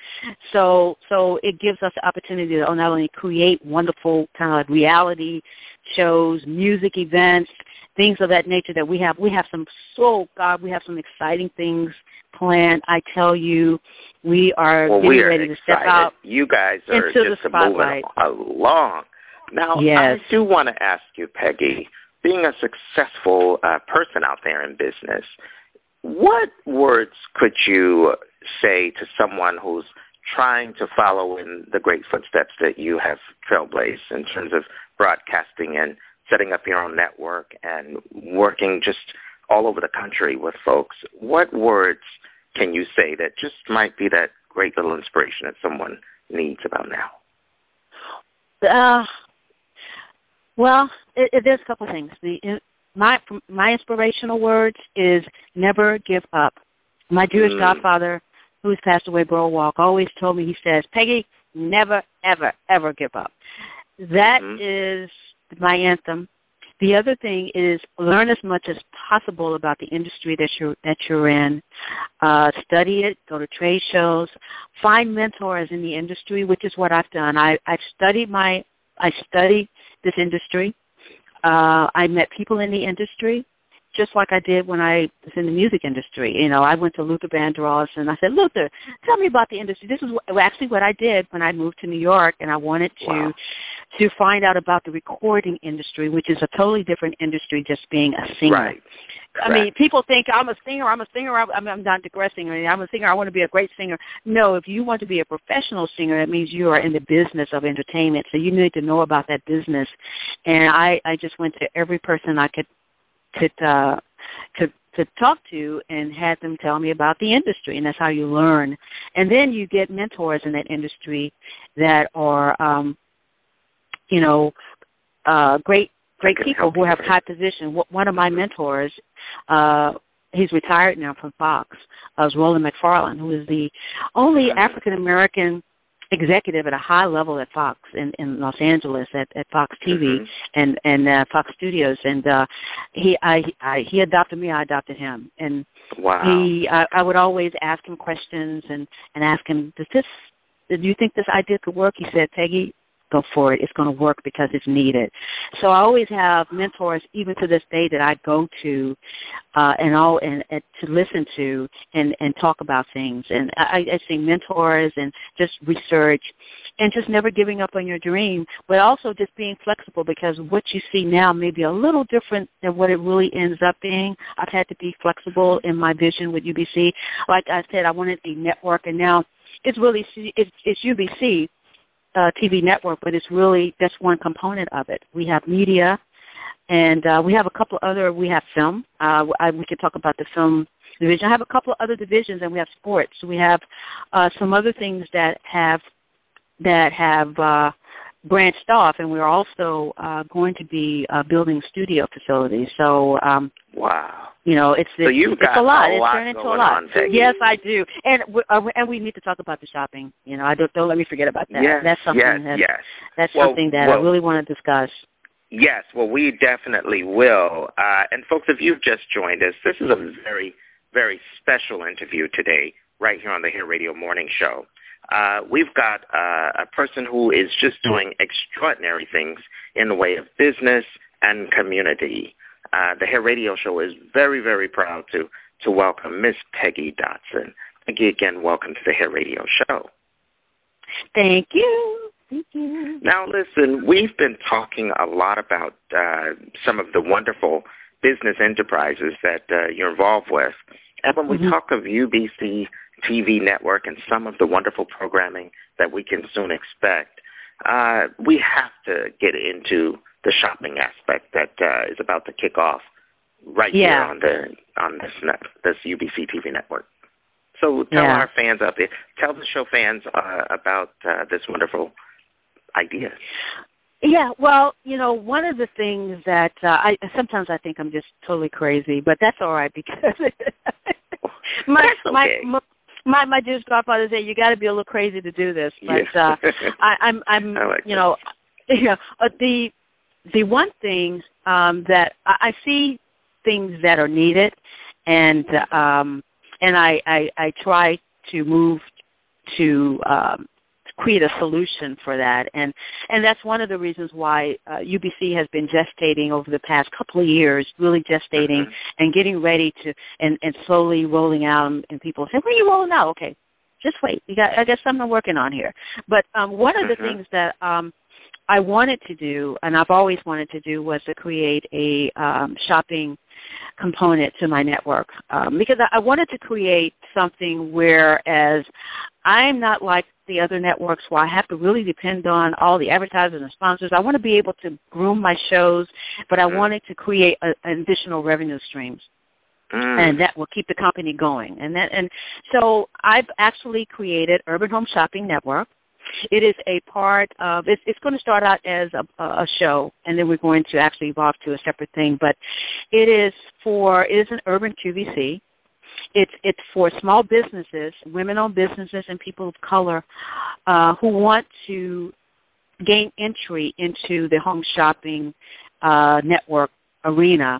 So it gives us the opportunity to not only create wonderful kind of like reality shows, music events, things of that nature that we have. We have some exciting things planned. I tell you, we are getting ready to step out. You guys are into just the spotlight. moving along. Now, I do want to ask you, Peggy, being a successful person out there in business, what words could you say to someone who's trying to follow in the great footsteps that you have trailblazed in terms of broadcasting and setting up your own network and working just all over the country with folks? What words can you say that just might be that great little inspiration that someone needs about now? Well, there's a couple things. My inspirational words is never give up. My Jewish godfather, who's passed away, Burl Walk, always told me, he says, Peggy, never, ever, ever give up. That is my anthem. The other thing is learn as much as possible about the industry that you're in. Study it, go to trade shows, find mentors in the industry, which is what I've done. I studied this industry. I met people in the industry, just like I did when I was in the music industry. I went to Luther Vandross and I said, Luther, tell me about the industry. This is actually what I did when I moved to New York, and I wanted to find out about the recording industry, which is a totally different industry, just being a singer. Right. I mean, people think I'm a singer. I'm not digressing. I'm a singer. I want to be a great singer. No, if you want to be a professional singer, that means you are in the business of entertainment. So you need to know about that business. And I just went to every person I could talk to and had them tell me about the industry, and that's how you learn. And then you get mentors in that industry that are, great people who have high position. One of my mentors, he's retired now from Fox, is Roland McFarlane, who is the only African-American executive at a high level at Fox in Los Angeles at Fox TV and Fox Studios, and he adopted me. I adopted him, and I would always ask him questions and ask him, do you think this idea could work? He said, Peggy, go for it. It's going to work because it's needed. So I always have mentors, even to this day, that I go to and to listen to and talk about things. And I say mentors and just research and just never giving up on your dream, but also just being flexible, because what you see now may be a little different than what it really ends up being. I've had to be flexible in my vision with UBC. Like I said, I wanted the network, and now it's UBC. TV network, but it's really just one component of it. We have media, and we have a couple other. We have film. We can talk about the film division. I have a couple of other divisions, and we have sports. We have some other things that have branched off, and we're also going to be building studio facilities. So it's so you've got a lot. It's turned into a going lot. on, Peggy. Yes, I do, and we need to talk about the shopping. I don't let me forget about that. Yes, that's something. That's something that I really want to discuss. Yes, well, we definitely will. And folks, if you've just joined us, this is a very, very special interview today, right here on the Hair Radio Morning Show. We've got a person who is just doing extraordinary things in the way of business and community. The Hair Radio Show is very, very proud to welcome Miss Peggy Dotson. Peggy, again, welcome to the Hair Radio Show. Thank you. Thank you. Now, listen, we've been talking a lot about some of the wonderful business enterprises that you're involved with. And when we talk of UBC TV network and some of the wonderful programming that we can soon expect, we have to get into the shopping aspect that is about to kick off right here on this UBC TV network. So tell our fans out there, tell the show fans about this wonderful idea. Yeah, well, one of the things that sometimes I think I'm just totally crazy, but that's all right because my Jewish godfather said you got to be a little crazy to do this. But I'm the one thing that I see things that are needed, and I try to move to create a solution for that, and that's one of the reasons why UBC has been gestating over the past couple of years, really gestating and getting ready to and slowly rolling out. And people say, "Where are you rolling out?" Okay, just wait. I got something working on here. But one of the things that I wanted to do, and I've always wanted to do, was to create a shopping component to my network because I wanted to create something whereas I'm not like the other networks where I have to really depend on all the advertisers and sponsors. I want to be able to groom my shows, but I wanted to create additional revenue streams. And that will keep the company going. And so I've actually created Urban Home Shopping Network. It is a part of, it's going to start out as a show, and then we're going to actually evolve to a separate thing. But it is an urban QVC. It's for small businesses, women-owned businesses, and people of color who want to gain entry into the home shopping network arena.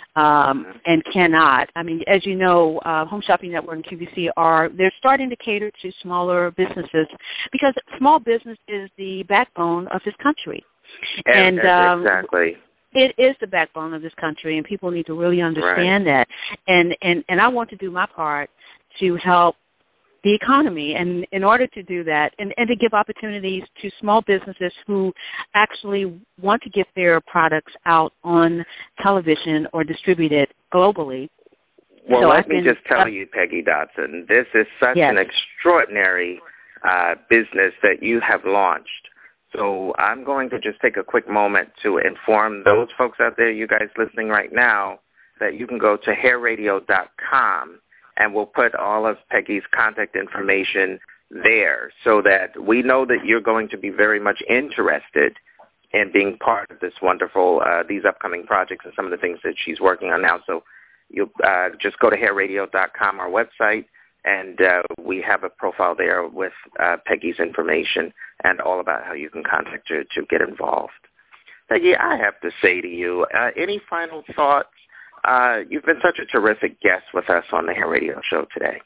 And cannot. I mean, as you know, Home Shopping Network and QVC they're starting to cater to smaller businesses because small business is the backbone of this country. And exactly. It is the backbone of this country, and people need to really understand that. And I want to do my part to help the economy, and in order to do that, and to give opportunities to small businesses who actually want to get their products out on television or distribute it globally. Well, let me just tell you, Peggy Dotson, this is such an extraordinary business that you have launched. So I'm going to just take a quick moment to inform those folks out there, you guys listening right now, that you can go to hairradio.com. And we'll put all of Peggy's contact information there so that we know that you're going to be very much interested in being part of this wonderful, these upcoming projects and some of the things that she's working on now. So you'll just go to hairradio.com, our website, and we have a profile there with Peggy's information and all about how you can contact her to get involved. Peggy, I have to say to you, any final thoughts? You've been such a terrific guest with us on the Hair Radio Show today.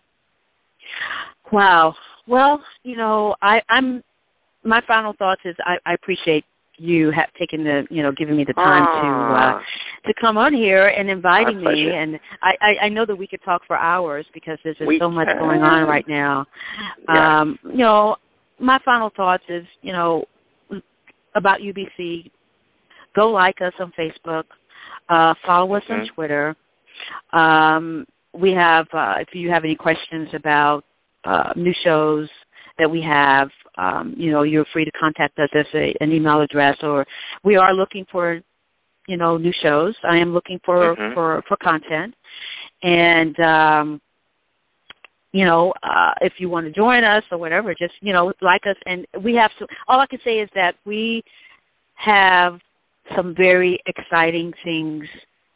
Wow. Well, I'm my final thoughts is I appreciate you taking giving me the time to come on here and inviting me. And I know that we could talk for hours because there's just so much going on right now. Yes. My final thoughts is, about UBC. Go like us on Facebook. Follow us on Twitter. We have, if you have any questions about new shows that we have, you're free to contact us as an email address. Or we are looking for, new shows. I am looking for content. And, if you want to join us or whatever, just, like us. And we have all I can say is that we have some very exciting things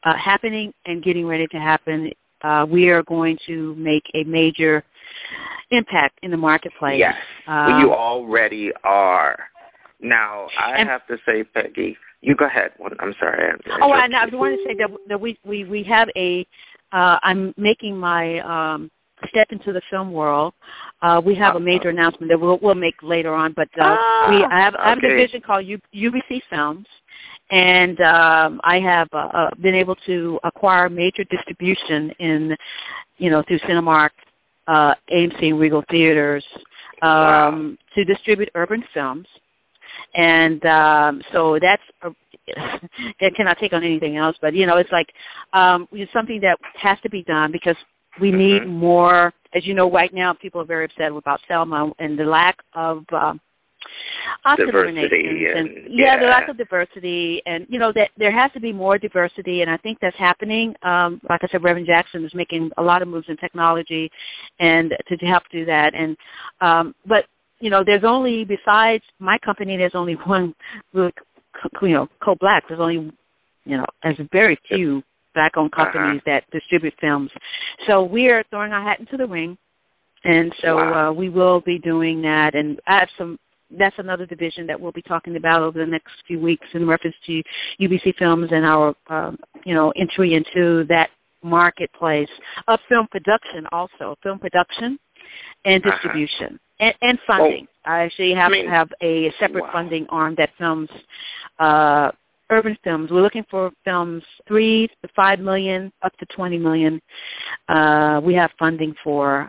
happening and getting ready to happen. We are going to make a major impact in the marketplace. Yes, you already are. Now, I have to say, Peggy, you go ahead. I'm sorry. I wanted to say that we have I'm making my step into the film world. We have a major announcement that we'll make later on, but I have a division called UBC Films, and I have been able to acquire major distribution in, through Cinemark, AMC, Regal Theaters, to distribute urban films. And so that's that cannot take on anything else, but it's like it's something that has to be done because we need more. As you know, right now people are very upset about Selma and the lack of diversity the lack of diversity, and that there has to be more diversity, and I think that's happening. Like I said, Reverend Jackson is making a lot of moves in technology, and to help do that. And but there's only, besides my company, there's only one, Co-Black. There's only, there's very few Black-owned companies that distribute films. So we are throwing our hat into the ring, and so we will be doing that. And I have that's another division that we'll be talking about over the next few weeks in reference to UBC Films and our, entry into that marketplace of film production also, film production and distribution. And funding. I actually have to have a separate funding arm that funds urban films. We're looking for films $3 to $5 million, up to $20 million. We have funding for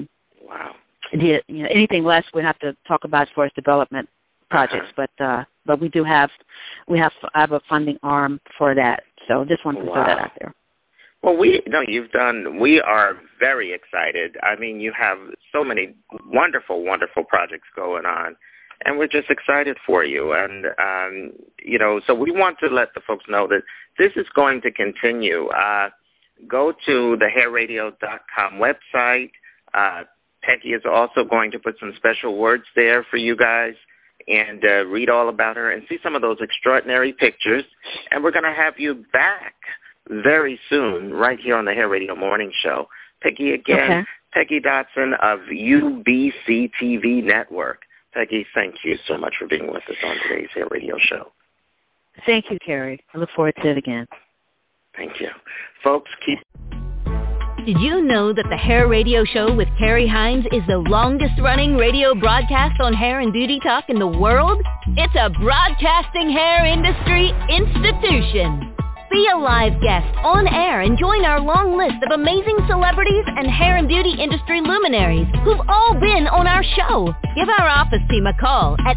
anything less we have to talk about as far as development projects. But we do have I have a funding arm for that. So just wanted to throw that out there. Well, we are very excited. I mean, you have so many wonderful, wonderful projects going on, and we're just excited for you. And, so we want to let the folks know that this is going to continue. Go to the hairradio.com website. Peggy is also going to put some special words there for you guys, and read all about her and see some of those extraordinary pictures. And we're going to have you back very soon, right here on the Hair Radio Morning Show. Peggy again, Peggy Dotson of UBC TV Network. Peggy, thank you so much for being with us on today's Hair Radio Show. Thank you, Carrie. I look forward to it again. Thank you. Folks, Did you know that the Hair Radio Show with Carrie Hines is the longest-running radio broadcast on hair and beauty talk in the world? It's a broadcasting hair industry institution. Be a live guest on air and join our long list of amazing celebrities and hair and beauty industry luminaries who've all been on our show. Give our office team a call at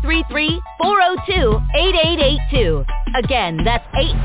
833-402-8882. Again, that's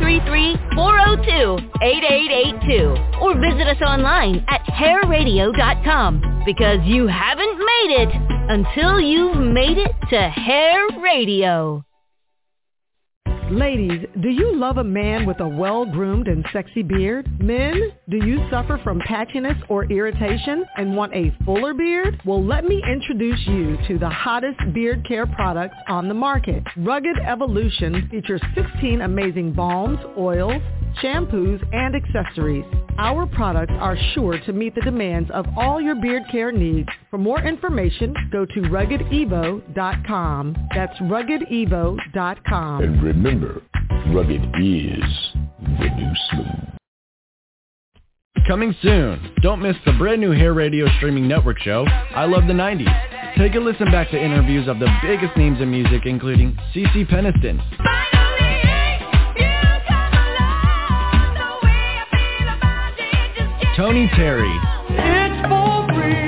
833-402-8882. Or visit us online at hairradio.com, because you haven't made it until you've made it to Hair Radio. Ladies, do you love a man with a well-groomed and sexy beard? Men, do you suffer from patchiness or irritation and want a fuller beard? Well, let me introduce you to the hottest beard care products on the market. Rugged Evolution features 16 amazing balms, oils, shampoos, and accessories. Our products are sure to meet the demands of all your beard care needs. For more information, go to RuggedEvo.com. That's RuggedEvo.com. And remember, rugged is the new smooth. Coming soon. Don't miss the brand new Hair Radio streaming network show, I Love the 90s. Take a listen back to interviews of the biggest names in music, including CeCe Peniston, Tony Terry, It's for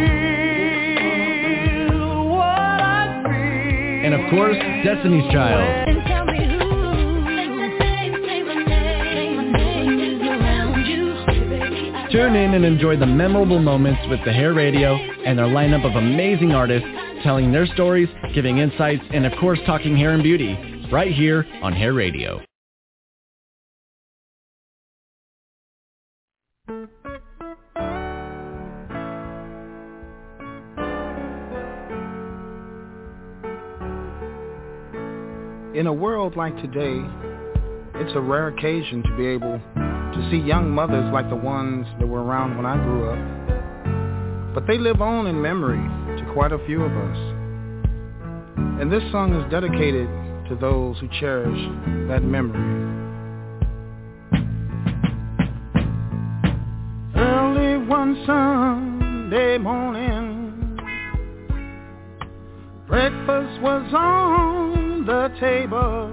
real, what I feel. and of course, Destiny's Child. Tune in and enjoy the memorable moments with the Hair Radio and their lineup of amazing artists telling their stories, giving insights, and of course talking hair and beauty, right here on Hair Radio. In a world like today, it's a rare occasion to be able to see young mothers like the ones that were around when I grew up. But they live on in memory to quite a few of us. And this song is dedicated to those who cherish that memory. Early one Sunday morning, breakfast was on the table.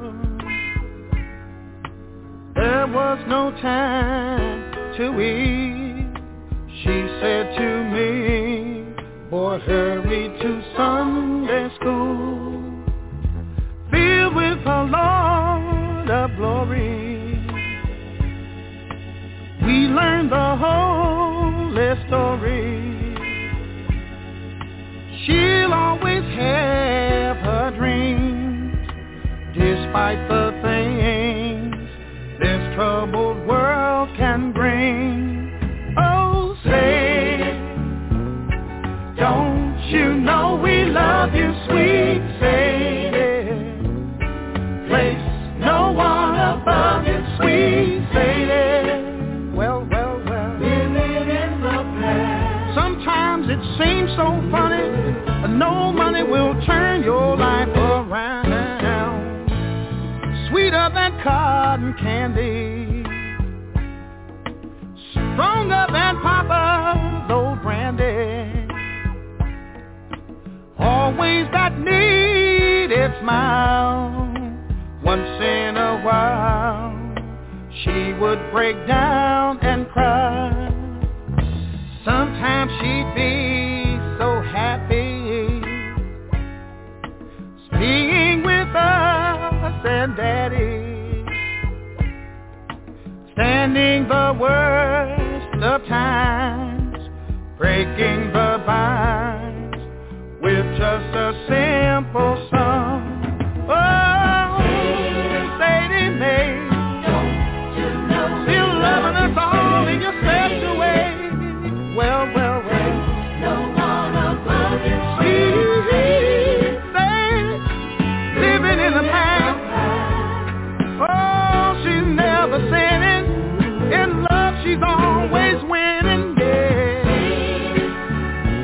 There was no time to eat. She said to me, boy, hurry to Sunday school, filled with a Lord of glory. We learned the holy story. She'll always have her dreams, despite the things this troubled world can bring. Oh, say, don't you know we love you, sweet Sadie? Place no one above you, sweet Sadie. Well, living in the past. Sometimes it seems so funny, but no money will turn your life around. Sweeter than cotton candy, stronger than Papa's old brandy. Always that needed smile. Once in a while, she would break down and cry. Sometimes she'd be so happy, being with us and Daddy, standing the worst of times, breaking the binds with just a simple song. Oh, Sadie Mae, still loving us all in your special way. Well, no one above you, sweet Sadie, living in the past. Oh, she's never sinning. In love, she's always winning, yeah.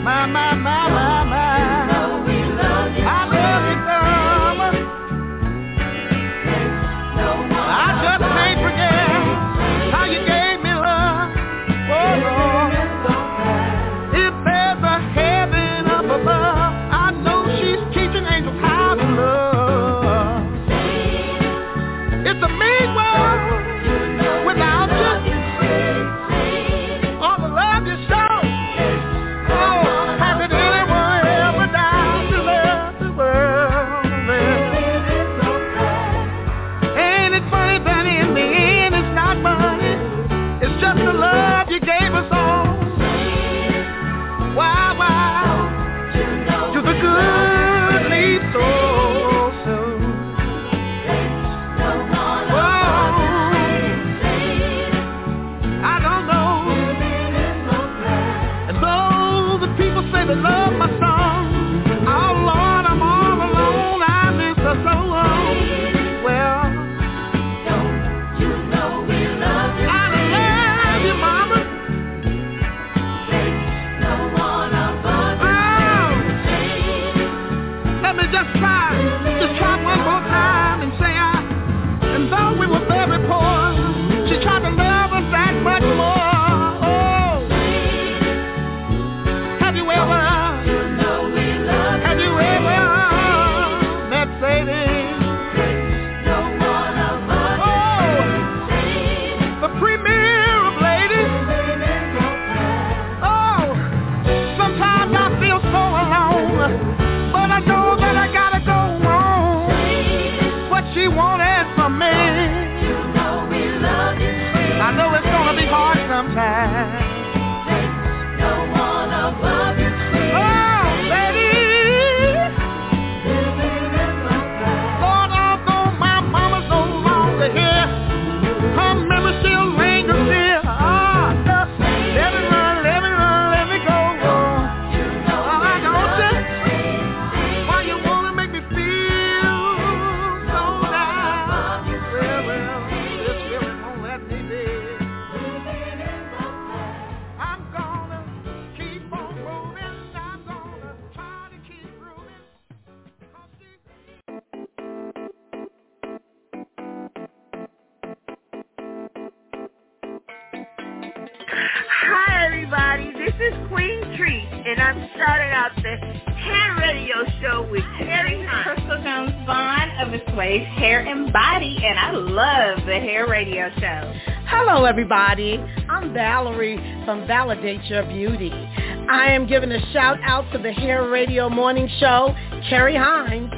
Hi, everybody. This is Queen Treat, and I'm starting out the Hair Radio Show with Terry Hines. Crystal Jones Vaughn of Assuage Hair and Body, and I love the Hair Radio Show. Hello, everybody. I'm Valerie from Validate Your Beauty. I am giving a shout out to the Hair Radio Morning Show, Terry Hines.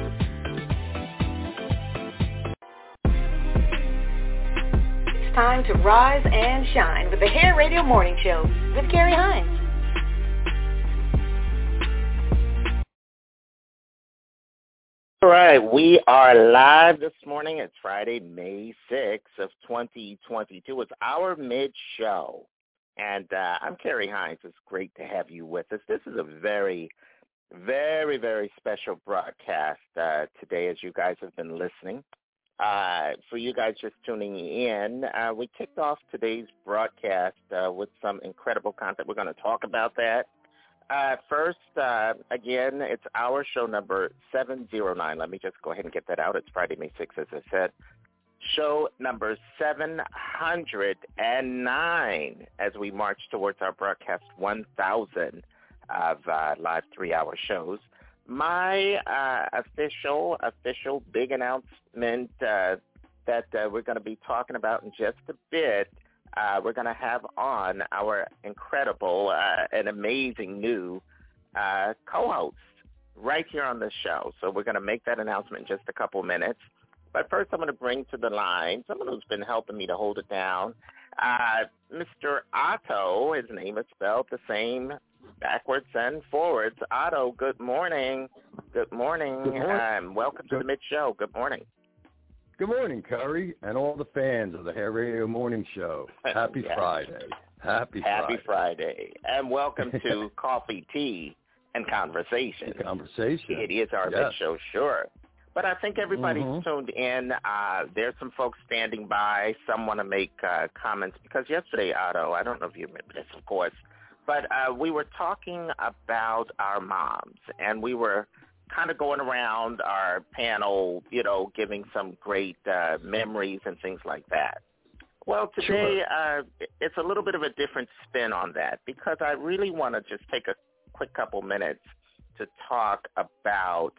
It's time to rise and shine with the Hair Radio Morning Show with Carrie Hines. All right, we are live this morning. It's Friday, May 6th of 2022. It's our mid-show, and I'm Carrie Hines. It's great to have you with us. This is a very, very, very special broadcast today as you guys have been listening. For you guys just tuning in, we kicked off today's broadcast with some incredible content. We're going to talk about that. First, again, it's our show number 709. Let me just go ahead and get that out. It's Friday, May 6th, as I said. Show number 709 as we march towards our broadcast 1,000 of live 3-hour shows. My official big announcement that we're going to be talking about in just a bit. We're going to have on our incredible and amazing new co-host right here on this show. So we're going to make that announcement in just a couple minutes. But first, I'm going to bring to the line someone who's been helping me to hold it down, Mr. Otto. His name is spelled the same backwards and forwards. Otto, good morning. Good morning. Good morning. Welcome to the mid-show. Good morning. Good morning, Curry, and all the fans of the Hair Radio Morning Show. Happy Friday. Happy Friday. And welcome to Coffee, Tea, and Conversation. It is our mid-show, sure. But I think everybody's tuned in. There's some folks standing by. Some want to make comments. Because yesterday, Otto, I don't know if you remember this, of course, but we were talking about our moms, and we were kind of going around our panel, giving some great memories and things like that. Well, today it's a little bit of a different spin on that because I really want to just take a quick couple minutes to talk about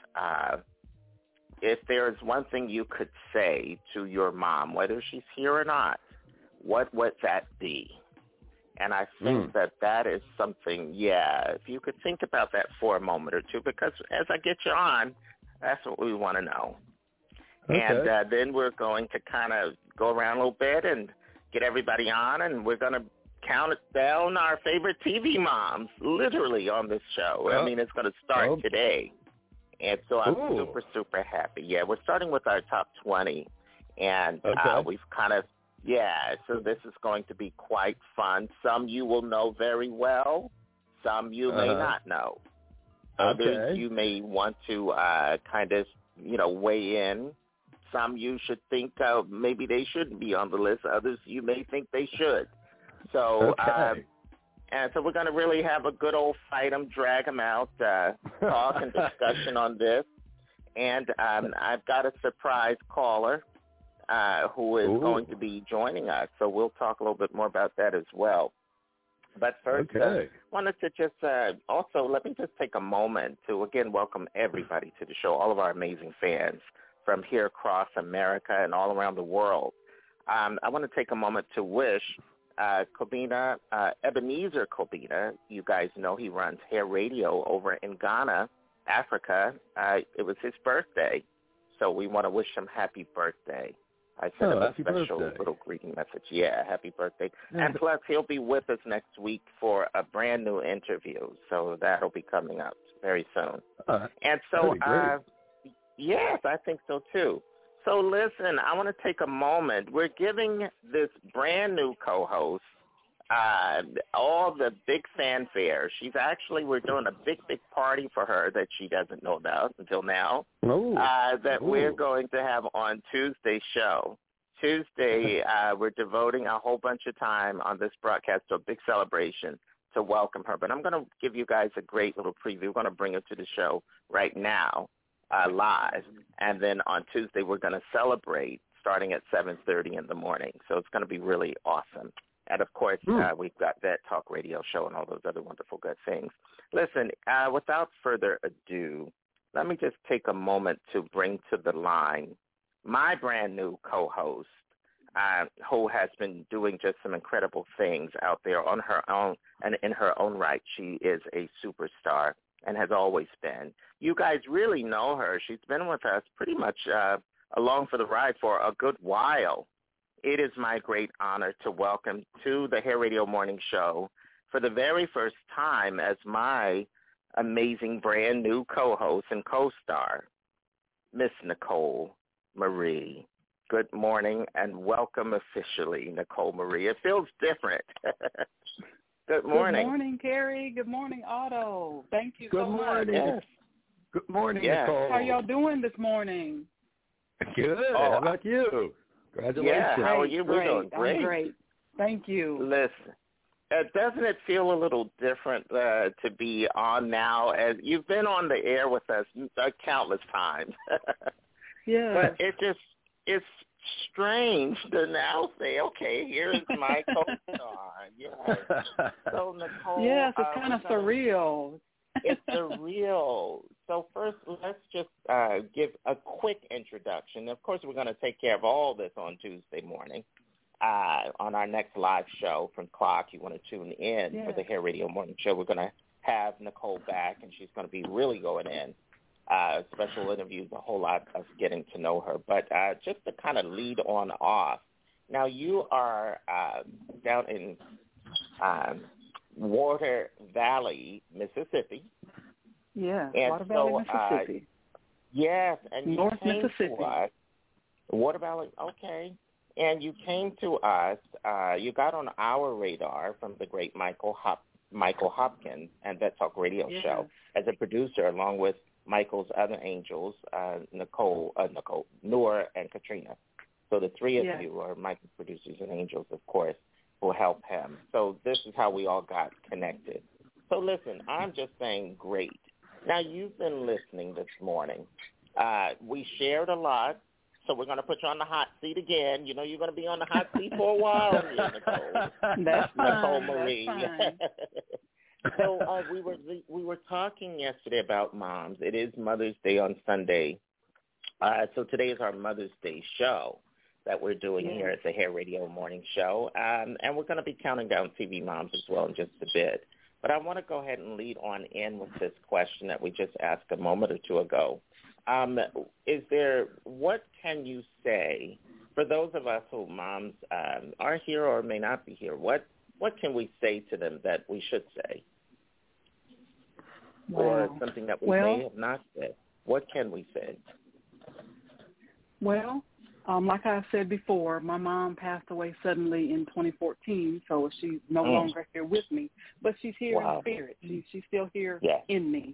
if there's one thing you could say to your mom, whether she's here or not, what would that be? And I think that is something, if you could think about that for a moment or two, because as I get you on, that's what we want to know. Okay. And then we're going to kind of go around a little bit and get everybody on, and we're going to count down our favorite TV moms, literally, on this show. I mean, it's going to start today. And so I'm super, super happy. Yeah, we're starting with our top 20, and we've kind of, so this is going to be quite fun. Some you will know very well. Some you may not know. Others you may want to kind of, weigh in. Some you should think maybe they shouldn't be on the list. Others you may think they should. So, and so we're going to really have a good old fight 'em, drag 'em out, talk and discussion on this. And I've got a surprise caller who is going to be joining us. So we'll talk a little bit more about that as well. But first, wanted to just also let me just take a moment to, again, welcome everybody to the show, all of our amazing fans from here across America and all around the world. I want to take a moment to wish Kobina, Ebenezer Kobina. You guys know he runs Hair Radio over in Ghana, Africa. It was his birthday, so we want to wish him happy birthday. I sent him a special little greeting message. Yeah, happy birthday. And plus, he'll be with us next week for a brand new interview, so that'll be coming up very soon. And so, yes, I think so too. So listen, I want to take a moment. We're giving this brand new co-host all the big fanfare. We're doing a big, big party for her that she doesn't know about until now, we're going to have on Tuesday's show. Tuesday, we're devoting a whole bunch of time on this broadcast to a big celebration to welcome her. But I'm going to give you guys a great little preview. We're going to bring her to the show right now, live. And then on Tuesday, we're going to celebrate starting at 7:30 in the morning. So it's going to be really awesome. And, of course, we've got that talk radio show and all those other wonderful good things. Listen, without further ado, let me just take a moment to bring to the line my brand new co-host, who has been doing just some incredible things out there on her own and in her own right. She is a superstar and has always been. You guys really know her. She's been with us pretty much along for the ride for a good while. It is my great honor to welcome to the Hair Radio Morning Show for the very first time as my amazing brand new co-host and co-star, Miss Nicole Marie. Good morning and welcome officially, Nicole Marie. It feels different. Good morning. Good morning, Carrie. Good morning, Otto. Thank you so much. Yes. Good morning, Nicole. How y'all doing this morning? Good. How about you? Congratulations. Yeah, how are you? We're doing great. I'm great. Thank you. Listen, doesn't it feel a little different to be on now? As you've been on the air with us countless times. Yeah. But it's strange to now say, okay, here's my co-star. Yes. So, Nicole. Yes, it's kind of surreal. It's surreal. So first, let's just give a quick introduction. Of course, we're going to take care of all this on Tuesday morning on our next live show from Clock. You want to tune in for the Hair Radio Morning Show. We're going to have Nicole back, and she's going to be really going in. Special interviews, a whole lot of getting to know her. But just to kind of lead on off, now you are down in Water Valley, Mississippi. Yeah, and Water Valley, Mississippi. Yes, and North you came Mississippi. to us. Water Valley, okay. And you came to us, you got on our radar from the great Michael Hopkins and That Talk Radio Show as a producer, along with Michael's other angels, Noor and Katrina. So the three of you are Michael's producers and angels, of course, who help him. So this is how we all got connected. So listen, I'm just saying great. Now, you've been listening this morning. We shared a lot, so we're going to put you on the hot seat again. You know you're going to be on the hot seat for a while here, Nicole. That's Nicole fine. Marie. That's fine. So we were talking yesterday about moms. It is Mother's Day on Sunday. So today is our Mother's Day show that we're doing here at the Hair Radio Morning Show. And we're going to be counting down TV moms as well in just a bit. But I want to go ahead and lead on in with this question that we just asked a moment or two ago. What can you say for those of us who moms are here or may not be here? What can we say to them that we should say? Or something that we may have not said? What can we say? Well, like I said before, my mom passed away suddenly in 2014, so she's no longer here with me. But she's here in spirit. She's still here in me.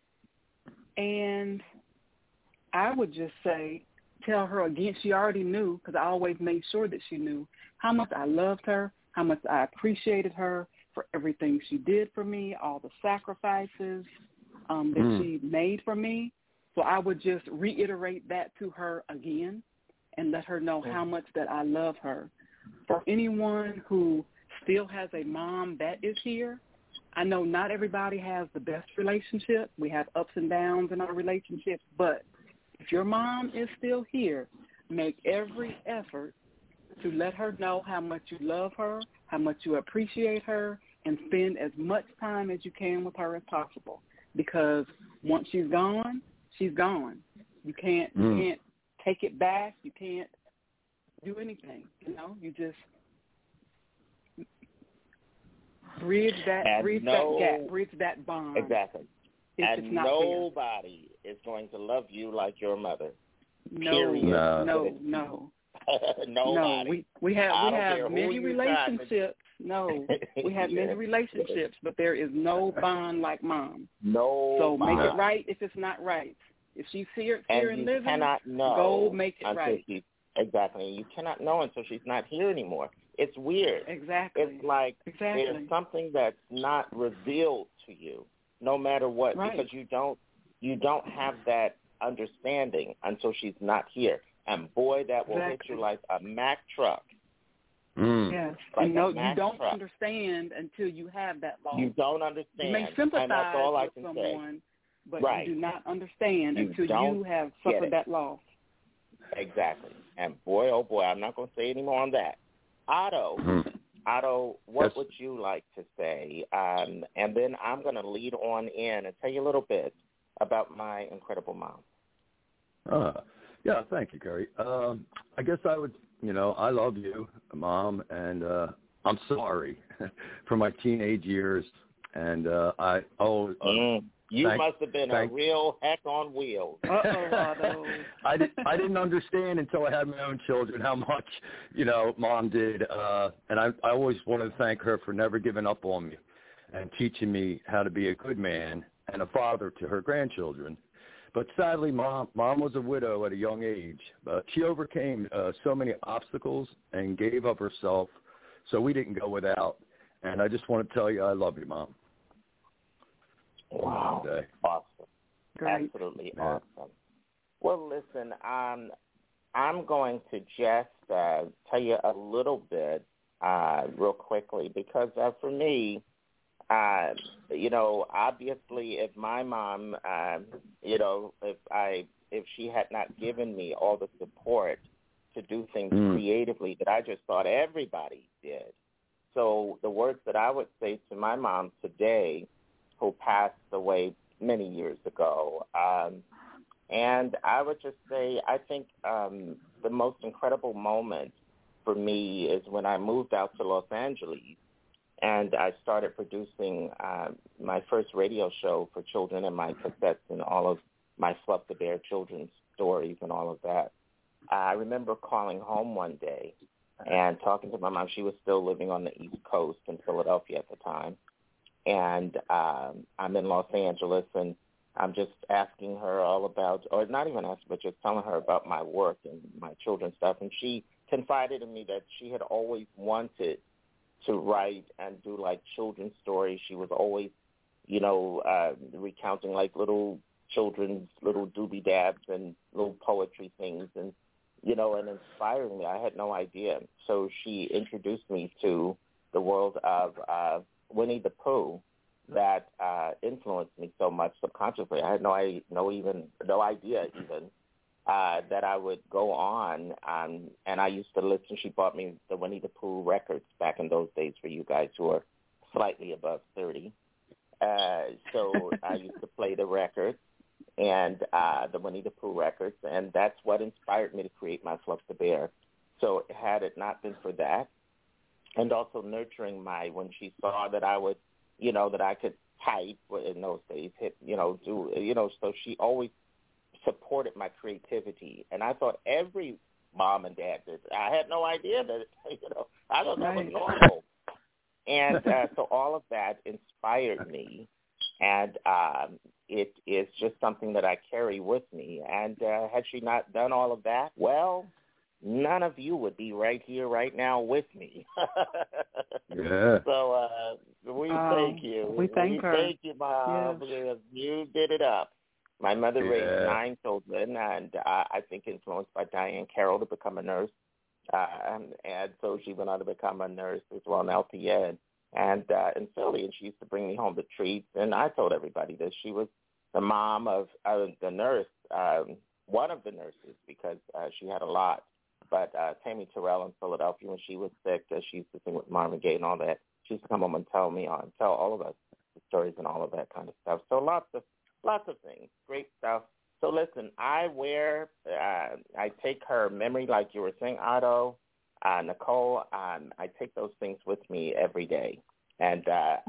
And I would just say, tell her again, she already knew, because I always made sure that she knew how much I loved her, how much I appreciated her for everything she did for me, all the sacrifices that she made for me. So I would just reiterate that to her again and let her know how much that I love her. For anyone who still has a mom that is here, I know not everybody has the best relationship. We have ups and downs in our relationships, but if your mom is still here, make every effort to let her know how much you love her, how much you appreciate her, and spend as much time as you can with her as possible. Because once she's gone, she's gone. You can't take it back. You can't do anything. You know, you just bridge that gap, bridge that bond. Exactly. And nobody is going to love you like your mother. Period. No. Nobody. We have many relationships. No, we have many relationships, but there is no bond like mom. No. So make it right if it's not right. If she's here and living, cannot know go make it right. Exactly. You cannot know until she's not here anymore. It's weird. Exactly. It's like there's something that's not revealed to you, no matter what, because you don't have that understanding until she's not here. And boy, that will hit you like a Mack truck. Yes. Like And no, a Mack you don't truck. understand until you have that loss. You don't understand. You may and sympathize that's all I with can someone, say. but Right. you do not understand You until don't you have get suffered it. that loss. Exactly. And boy, oh boy, I'm not going to say any more on that. Otto, what Yes. would you like to say? And then I'm going to lead on in and tell you a little bit about my incredible mom. Yeah, thank you, Carrie. I guess I would, I love you, Mom, and I'm sorry for my teenage years. And you must have been a real heck on wheels. Otto. I didn't understand until I had my own children how much, Mom did. And I always want to thank her for never giving up on me and teaching me how to be a good man and a father to her grandchildren. But sadly, Mom was a widow at a young age. But she overcame so many obstacles and gave up herself, so we didn't go without. And I just want to tell you I love you, Mom. Wow. Awesome. Great. Absolutely awesome. Well, listen, I'm going to just tell you a little bit real quickly because for me, obviously if my mom, if she had not given me all the support to do things creatively that I just thought everybody did. So the words that I would say to my mom today, who passed away many years ago, and I would just say I think the most incredible moment for me is when I moved out to Los Angeles and I started producing my first radio show for children and my cassettes and all of my Fluff the Bear children's stories and all of that. I remember calling home one day and talking to my mom. She was still living on the East Coast in Philadelphia at the time. And I'm in Los Angeles, and I'm just asking her all about, or not even asking, but just telling her about my work and my children's stuff. And she confided in me that she had always wanted to write and do, like, children's stories. She was always, recounting, like, little children's little doobie dabs and little poetry things and, and inspiring me. I had no idea. So she introduced me to the world of Winnie the Pooh that influenced me so much subconsciously. I had no idea that I would go on. And I used to listen. She bought me the Winnie the Pooh records back in those days for you guys who are slightly above 30. So I used to play the records and the Winnie the Pooh records, and that's what inspired me to create my Fluff the Bear. So had it not been for that, and also nurturing when she saw that I would, that I could type in those days, so she always supported my creativity. And I thought every mom and dad did. I had no idea that, I thought that was normal. And so all of that inspired me. And it is just something that I carry with me. And had she not done all of that, well, none of you would be right here right now with me. Yeah. So we thank you. We thank her. Thank you, Mom, because you did it up. My mother raised 9 children, and I think influenced by Diane Carroll to become a nurse. And so she went on to become a nurse as well, an LPN, and in Philly, and she used to bring me home the treats. And I told everybody that she was the mom of the nurse, one of the nurses, because she had a lot. But Tammy Terrell in Philadelphia, when she was sick, she used to sing with Marvin Gaye and all that. She used to come home and tell all of us the stories and all of that kind of stuff. So lots of things, great stuff. So listen, I take her memory, like you were saying, Otto, Nicole. I take those things with me every day, and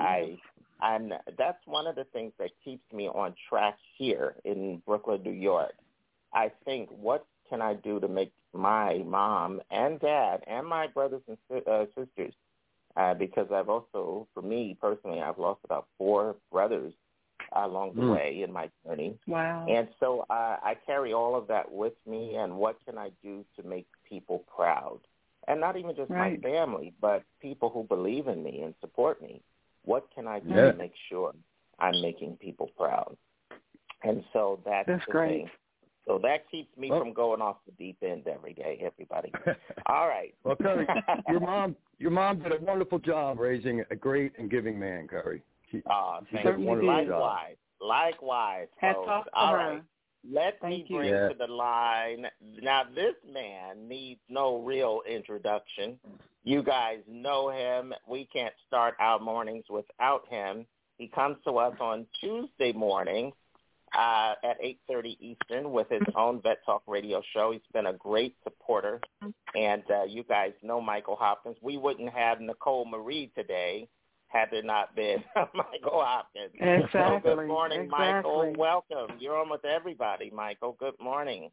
that's one of the things that keeps me on track here in Brooklyn, New York. I think, what can I do to make my mom and dad and my brothers and sisters, because I've also, for me personally, I've lost about 4 brothers along the way in my journey. Wow. And so I carry all of that with me, and what can I do to make people proud? And not even just my family, but people who believe in me and support me. What can I do to make sure I'm making people proud? And so that's the great. thing. So that keeps me from going off the deep end every day, everybody. All right. Well, Curry, your mom did a wonderful job raising a great and giving man, Curry. She did a wonderful job. Likewise, folks. All right. Let me bring to the line. Now, this man needs no real introduction. You guys know him. We can't start our mornings without him. He comes to us on Tuesday morning at 8:30 Eastern with his own Vet Talk radio show. He's been a great supporter. And you guys know Michael Hopkins. We wouldn't have Nicole Marie today had there not been Michael Hopkins. Exactly. So good morning, Michael. Welcome. You're on with everybody, Michael. Good morning.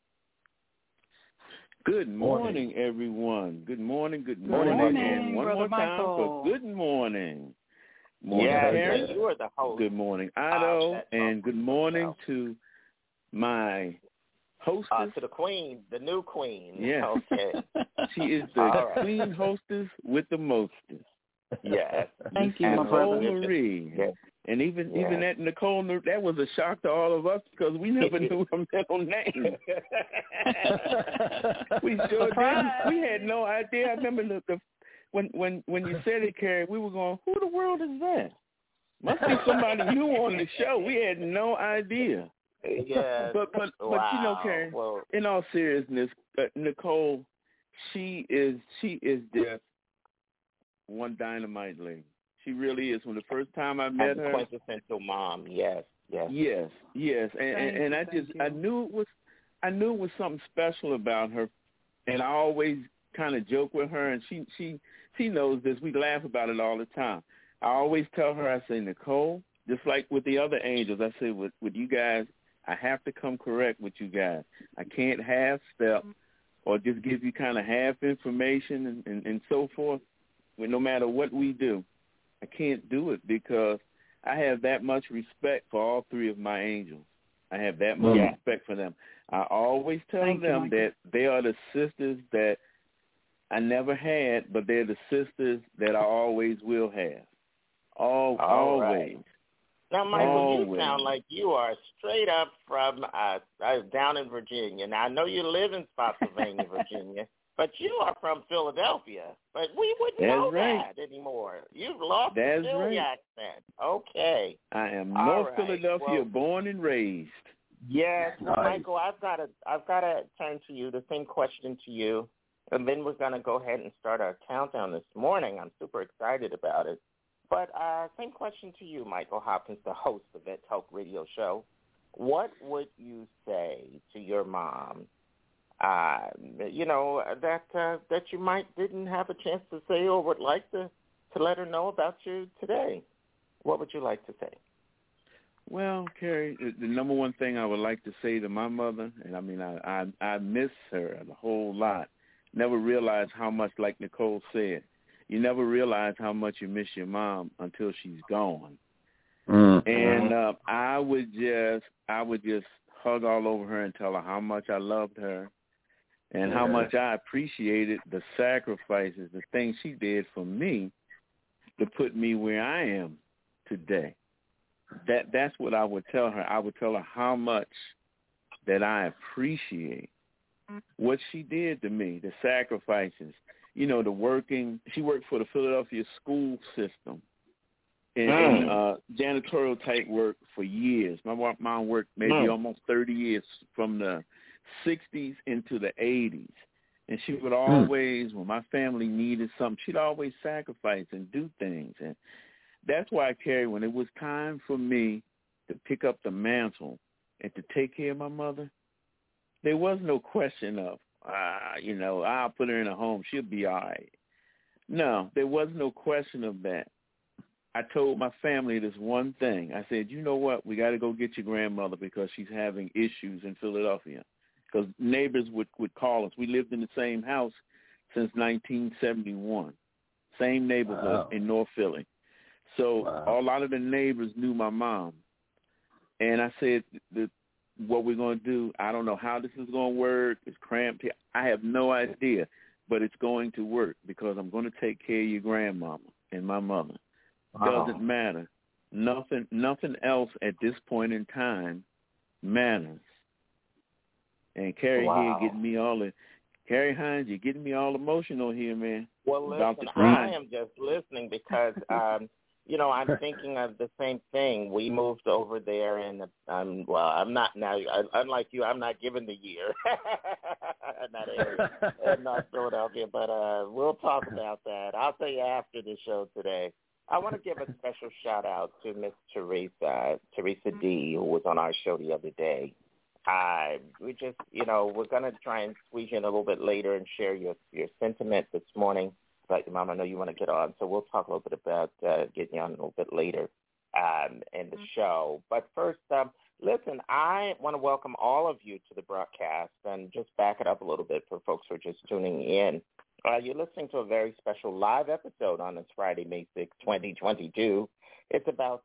Good morning, everyone. Good morning. And one Brother more time Michael. for good morning. Yes, you are the host. Good morning, Otto, and good morning to my hostess. To the queen, the new queen. Yes. Okay. She is the queen hostess with the mostest. Yes. Thank you, my Nicole brother. Marie. Yes. And even that Nicole, that was a shock to all of us because we never knew her middle name. We sure didn't. We had no idea. I remember when you said it, Carrie, we were going, who the world is that? Must be somebody new on the show. We had no idea. Yeah. But you know, Carrie, in all seriousness, Nicole, she is just one dynamite lady. She really is. When the first time I met her, quintessential mom. Yes. And I knew it was something special about her, and I always kind of joke with her, and she knows this. We laugh about it all the time. I always tell her, I say, Nicole, just like with the other angels, I say with you guys, I have to come correct with you guys. I can't half step or just give you kind of half information and so forth. No matter what we do, I can't do it because I have that much respect for all three of my angels. I have that much respect for them. I always tell them that they are the sisters that I never had, but they're the sisters that I always will have. Always. Right. Now, Michael, you sound like you are straight up from down in Virginia. Now, I know you live in Spotsylvania, Virginia, but you are from Philadelphia. But we wouldn't know that anymore. You've lost the Philly accent. Okay. I am North Philadelphia, born and raised. Yes, Michael, I've got to turn to you, the same question to you, and then we're going to go ahead and start our countdown this morning. I'm super excited about it. But same question to you, Michael Hopkins, the host of Vet Talk radio show. What would you say to your mom, that you didn't have a chance to say or would like to let her know about you today? What would you like to say? Well, Carrie, the number one thing I would like to say to my mother, and I mean, I miss her a whole lot. Never realized how much, like Nicole said, you never realize how much you miss your mom until she's gone. Mm-hmm. And I would just hug all over her and tell her how much I loved her and how much I appreciated the sacrifices, the things she did for me to put me where I am today. That's what I would tell her. I would tell her how much that I appreciate what she did to me, the sacrifices. You know, she worked for the Philadelphia school system in janitorial type work for years. My mom worked maybe almost 30 years from the 60s into the 80s. And she would always, when my family needed something, she'd always sacrifice and do things. And that's why, Carrie, when it was time for me to pick up the mantle and to take care of my mother, there was no question of, I'll put her in a home. She'll be all right. No, there was no question of that. I told my family this one thing. I said, you know what? We got to go get your grandmother because she's having issues in Philadelphia. Because neighbors would call us. We lived in the same house since 1971, same neighborhood in North Philly. So a lot of the neighbors knew my mom. And I said, what we're going to do, I don't know how this is going to work. It's cramped here. I have no idea, but it's going to work because I'm going to take care of your grandmama and my mother. Doesn't matter. Nothing else at this point in time matters. And Carrie here getting me all the, Carrie Hines, you're getting me all emotional here, man. Well, listen, I am just listening because, I'm thinking of the same thing. We moved over there, and I'm not now. Unlike you, I'm not given the year in that area, in North Philadelphia. But we'll talk about that. I'll tell you after the show today. I want to give a special shout out to Miss Teresa D, who was on our show the other day. We just, we're going to try and squeeze you in a little bit later and share your sentiment this morning. But your mom, I know you want to get on, so we'll talk a little bit about getting you on a little bit later in the show. But first, listen, I want to welcome all of you to the broadcast and just back it up a little bit for folks who are just tuning in. You're listening to a very special live episode on this Friday, May 6, 2022. It's about,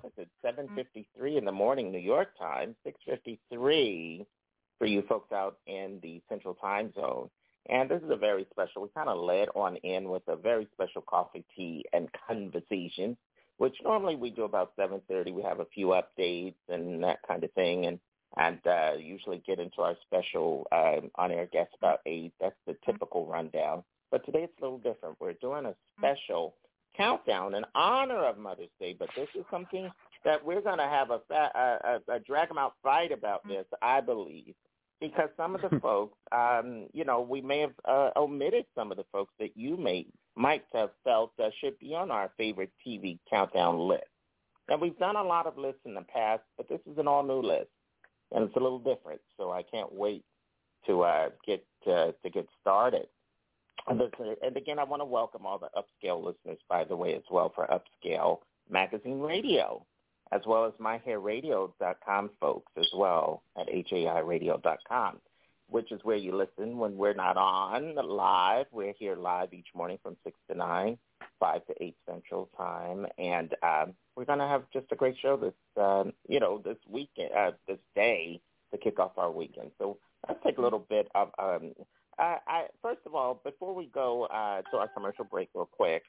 7:53 in the morning, New York time, 6:53 for you folks out in the Central Time Zone. And this is a very special, we kind of led on in with a very special coffee, tea, and conversation, which normally we do about 7:30. We have a few updates and that kind of thing, and usually get into our special on-air guest about 8. That's the typical rundown. But today it's a little different. We're doing a special countdown in honor of Mother's Day, but this is something that we're going to have a drag-em-out fight about this, I believe, because some of the folks, we may have omitted some of the folks that you might have felt should be on our favorite TV countdown list. And we've done a lot of lists in the past, but this is an all-new list, and it's a little different, so I can't wait to get started. And again, I want to welcome all the Upscale listeners, by the way, as well, for Upscale Magazine Radio, as well as myhairradio.com folks as well at hairadio.com, which is where you listen when we're not on live. We're here live each morning from 6 to 9, 5 to 8 Central Time, and we're going to have just a great show this weekend, this day to kick off our weekend. So let's take a little bit of first of all, before we go to our commercial break real quick,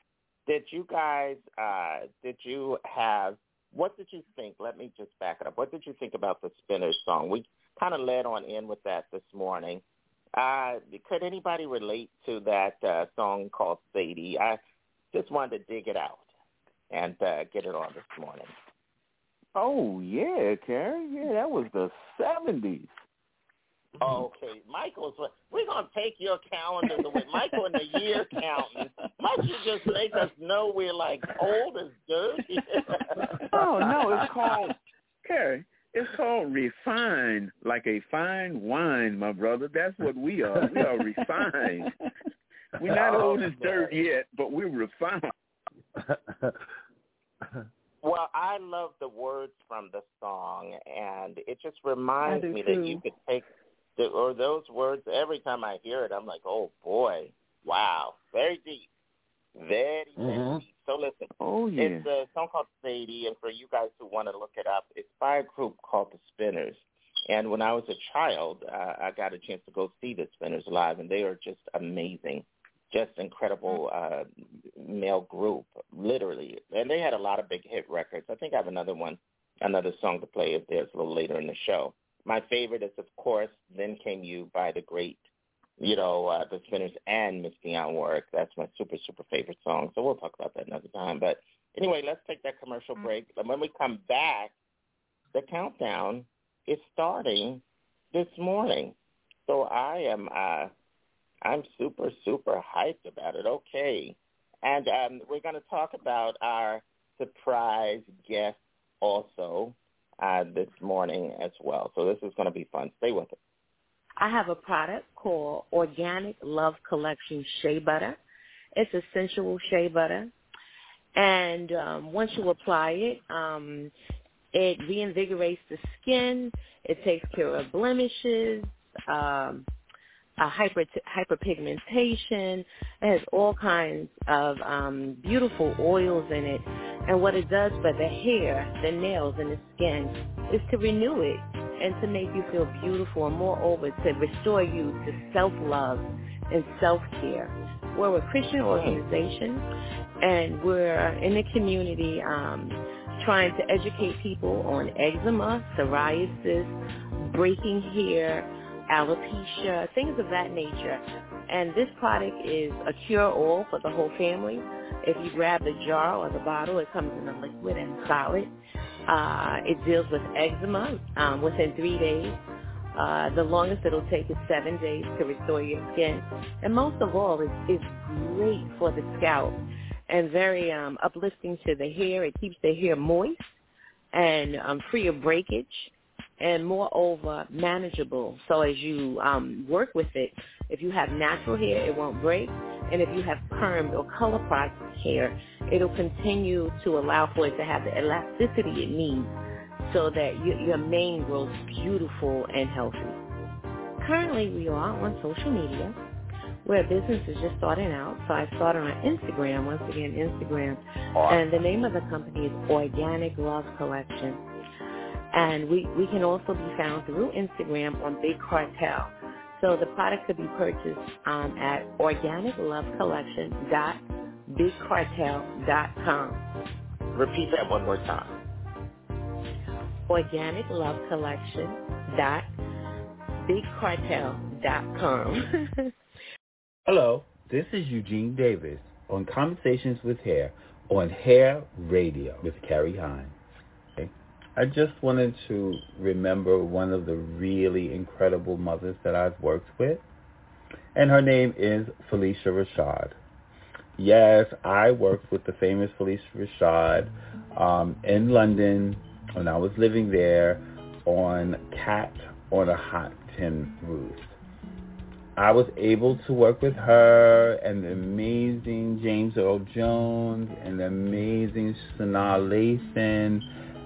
what did you think? Let me just back it up. What did you think about the Spinners song? We kind of led on in with that this morning. Could anybody relate to that song called Sadie? I just wanted to dig it out and get it on this morning. Oh, yeah, Carrie. Yeah, that was the 70s. Okay, Michael's. We're going to take your calendars away. Michael and the year counting. Might you just make us know we're like old as dirt? Oh, no, it's called, Carrie, it's called refined, like a fine wine, my brother. That's what we are. We are refined. We're not old as dirt yet, but we're refined. Well, I love the words from the song, and it just reminds me that you could take those words very time I hear it. I'm like, oh, boy, wow, very deep, very deep. So listen, it's a song called Sadie, and for you guys who want to look it up, it's by a group called the Spinners. And when I was a child, I got a chance to go see the Spinners live, and they are just amazing. Just incredible male group, literally. And they had a lot of big hit records. I think I have another song to play if there's a little later in the show. My favorite is, of course, Then Came You by the great, the Spinners and Miss Dionne Warwick. That's my super, super favorite song. So we'll talk about that another time. But anyway, let's take that commercial break. And when we come back, the countdown is starting this morning. So I'm super, super hyped about it. Okay. And we're going to talk about our surprise guest also this morning as well. So this is going to be fun. Stay with us. I have a product called Organic Love Collection Shea Butter. It's a sensual shea butter. And once you apply it, it reinvigorates the skin. It takes care of blemishes, hyperpigmentation. It has all kinds of beautiful oils in it. And what it does for the hair, the nails, and the skin is to renew it and to make you feel beautiful, and moreover, to restore you to self-love and self-care. We're a Christian organization, and we're in the community trying to educate people on eczema, psoriasis, breaking hair, alopecia, things of that nature. And this product is a cure-all for the whole family. If you grab the jar or the bottle, it comes in a liquid and solid. It deals with eczema within 3 days. The longest it'll take is 7 days to restore your skin. And most of all, it's great for the scalp and very uplifting to the hair. It keeps the hair moist and free of breakage, and moreover, manageable. So as you work with it, if you have natural hair, it won't break. And if you have permed or color processed hair, it'll continue to allow for it to have the elasticity it needs so that your mane grows beautiful and healthy. Currently, we are on social media where business is just starting out. So I started on Instagram, once again, Instagram. Awesome. And the name of the company is Organic Love Collection. And we can also be found through Instagram on Big Cartel. So the product could be purchased at organiclovecollection.bigcartel.com. Repeat that one more time. organiclovecollection.bigcartel.com. Hello, this is Eugene Davis on Conversations with Hair on Hair Radio with Carrie Hines. I just wanted to remember one of the really incredible mothers that I've worked with, and her name is Phylicia Rashad. Yes, I worked with the famous Phylicia Rashad in London when I was living there on Cat on a Hot Tin Roof. I was able to work with her and the amazing James Earl Jones and the amazing Sanaa Lathan,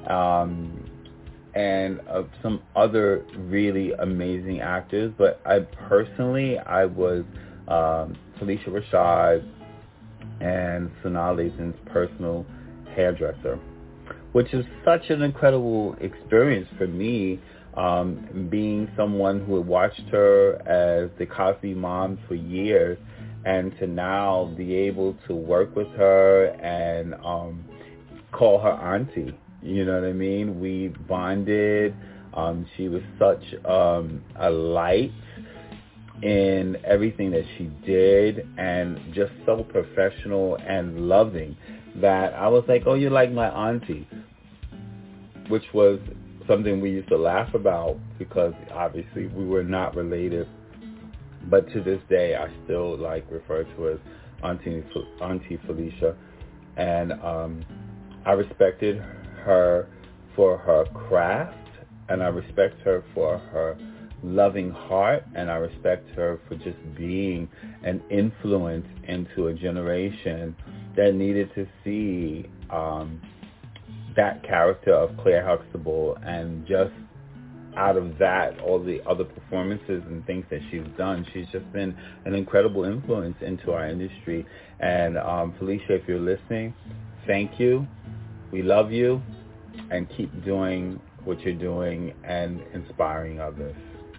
and some other really amazing actors. But I was Phylicia Rashad and Sanaa Lathan's personal hairdresser, which is such an incredible experience for me, being someone who had watched her as the Cosby Mom for years, and to now be able to work with her and call her auntie. You know what I mean? We bonded. She was such a light in everything that she did, and just so professional and loving that I was like, oh, you're like my auntie, which was something we used to laugh about because obviously we were not related. But to this day, I still refer to her as Auntie Phylicia. And I respected her for her craft, and I respect her for her loving heart, and I respect her for just being an influence into a generation that needed to see that character of Claire Huxtable, and just out of that, all the other performances and things that she's done, she's just been an incredible influence into our industry. And Phylicia, if you're listening, thank you. We love you, and keep doing what you're doing and inspiring others.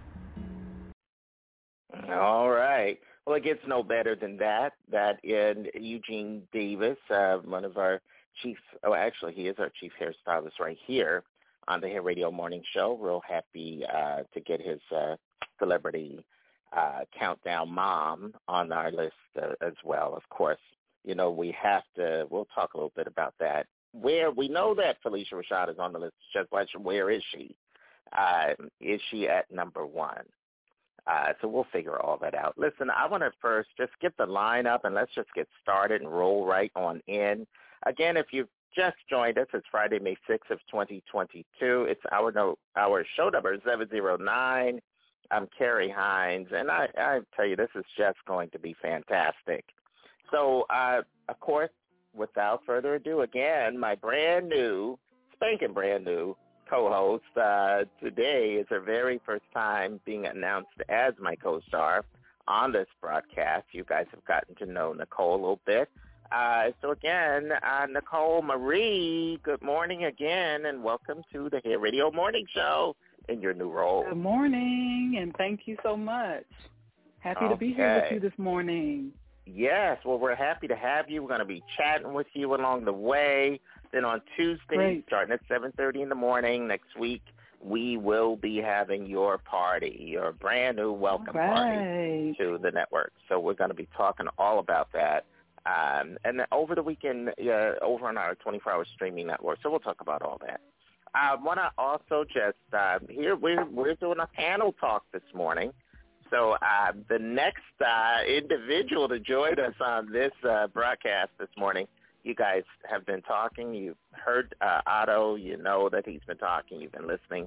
All right. Well, it gets no better than that. That is Eugene Davis, one of our he is our chief hairstylist right here on the Hair Radio Morning Show. Real happy to get his celebrity countdown mom on our list as well. Of course, we'll talk a little bit about that. Where we know that Phylicia Rashad is on the list, just question, where is she? Is she at number one? So we'll figure all that out. Listen, I want to first just get the lineup, and let's just get started and roll right on in. Again, if you've just joined us, it's Friday, May 6th of 2022. It's our show number 709. I'm Carrie Hines, and I tell you, this is just going to be fantastic. So, of course, without further ado, again, my spanking brand new co-host today is her very first time being announced as my co-star on this broadcast. You guys have gotten to know Nicole a little bit. So again, Nicole Marie, good morning again, and welcome to the Hair Radio Morning Show in your new role. Good morning, and thank you so much. Happy to be here with you this morning. Yes, well, we're happy to have you. We're going to be chatting with you along the way. Then on Tuesday, starting at 7:30 in the morning next week, we will be having your party, your brand new welcome party to the network. So we're going to be talking all about that. And then over the weekend, over on our 24-hour streaming network. So we'll talk about all that. I want to also just, here we're doing a panel talk this morning. So the next individual to join us on this broadcast this morning, you guys have been talking. You've heard Otto. You know that he's been talking. You've been listening.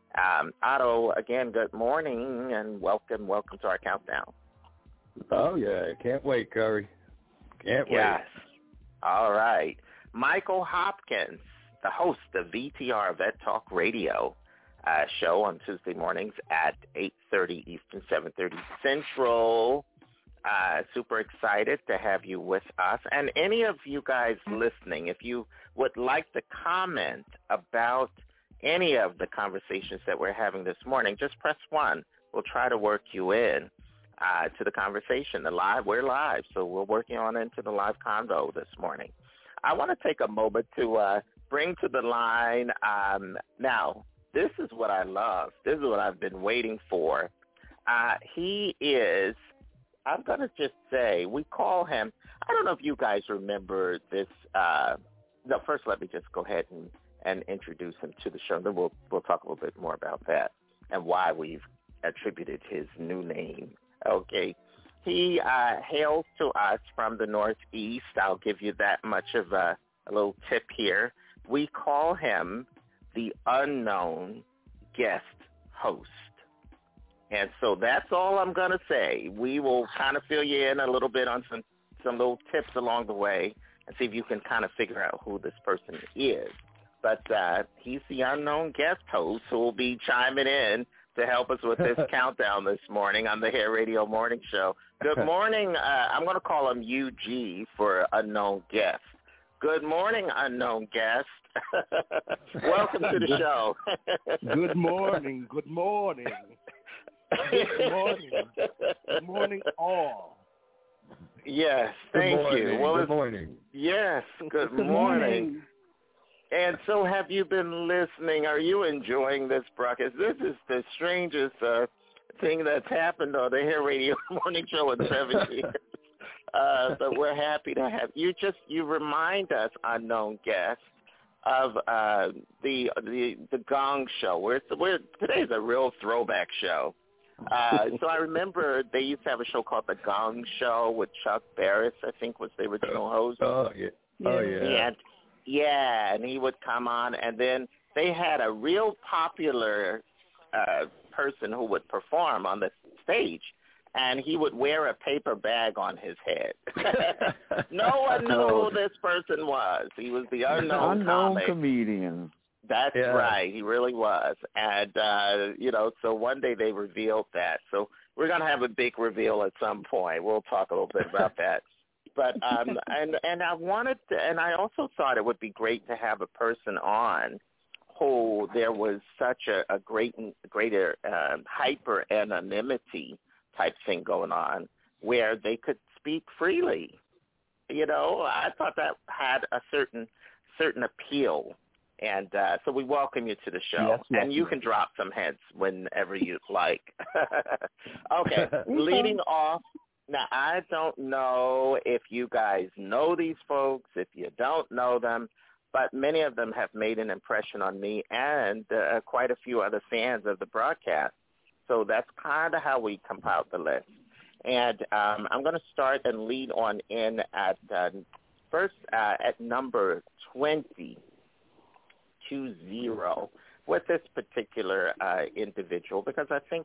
Otto, again, good morning and welcome to our countdown. Oh, yeah. Can't wait, Curry. Can't wait. Yes. All right. Michael Hopkins, the host of VTR Vet Talk Radio show on Tuesday mornings at 8:30 Eastern, 7:30 Central. Super excited to have you with us. And any of you guys listening, if you would like to comment about any of the conversations that we're having this morning, just press 1. We'll try to work you in to the conversation. We're live, so we're working on into the live convo this morning. I want to take a moment to bring to the line now. This is what I love. This is what I've been waiting for. He is, I'm going to just say, we call him, I don't know if you guys remember this. No, first let me just go ahead and introduce him to the show. Then we'll talk a little bit more about that and why we've attributed his new name. Okay. He hails to us from the Northeast. I'll give you that much of a little tip here. We call him the unknown guest host. And so that's all I'm going to say. We will kind of fill you in a little bit on some little tips along the way and see if you can kind of figure out who this person is. But he's the unknown guest host who will be chiming in to help us with this countdown this morning on the Hair Radio Morning Show. Good morning. I'm going to call him UG for unknown guest. Good morning, unknown guest. Welcome to the show. Good morning. Good morning. Good morning. Good morning, all. Yes, thank you. Well, good morning. Yes, good morning. And so have you been listening? Are you enjoying this broadcast? This is the strangest thing that's happened on the Hair Radio Morning Show in 7 years. But we're happy to have you. You remind us, unknown guests, of the Gong Show. Today's a real throwback show. So I remember they used to have a show called The Gong Show with Chuck Barris, I think was the original host. Oh, yeah. Oh, yeah. And he would come on, and then they had a real popular person who would perform on the stage, and he would wear a paper bag on his head. No one knew who this person was. He was the unknown comedian. That's right. He really was. And, so one day they revealed that. So we're going to have a big reveal at some point. We'll talk a little bit about that. But, and I wanted to, and I also thought it would be great to have a person on who there was such a greater hyper anonymity type thing going on where they could speak freely. I thought that had a certain appeal. And so we welcome you to the show. Yes, and you can drop some hints whenever you like. Okay, leading off. Now, I don't know if you guys know these folks, if you don't know them, but many of them have made an impression on me and quite a few other fans of the broadcast. So that's kind of how we compiled the list. And I'm going to start and lead on in at first at number 20 with this particular individual, because I think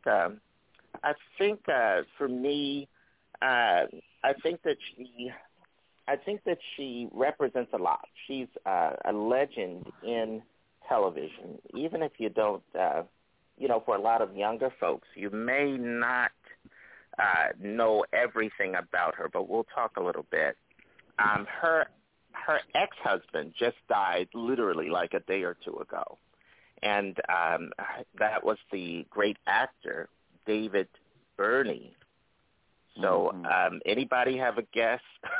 for me, I think that she represents a lot. She's a legend in television. Even if you don't, for a lot of younger folks, you may not know everything about her, but we'll talk a little bit. Her ex-husband just died literally like a day or two ago, and that was the great actor David Burney. So anybody have a guess?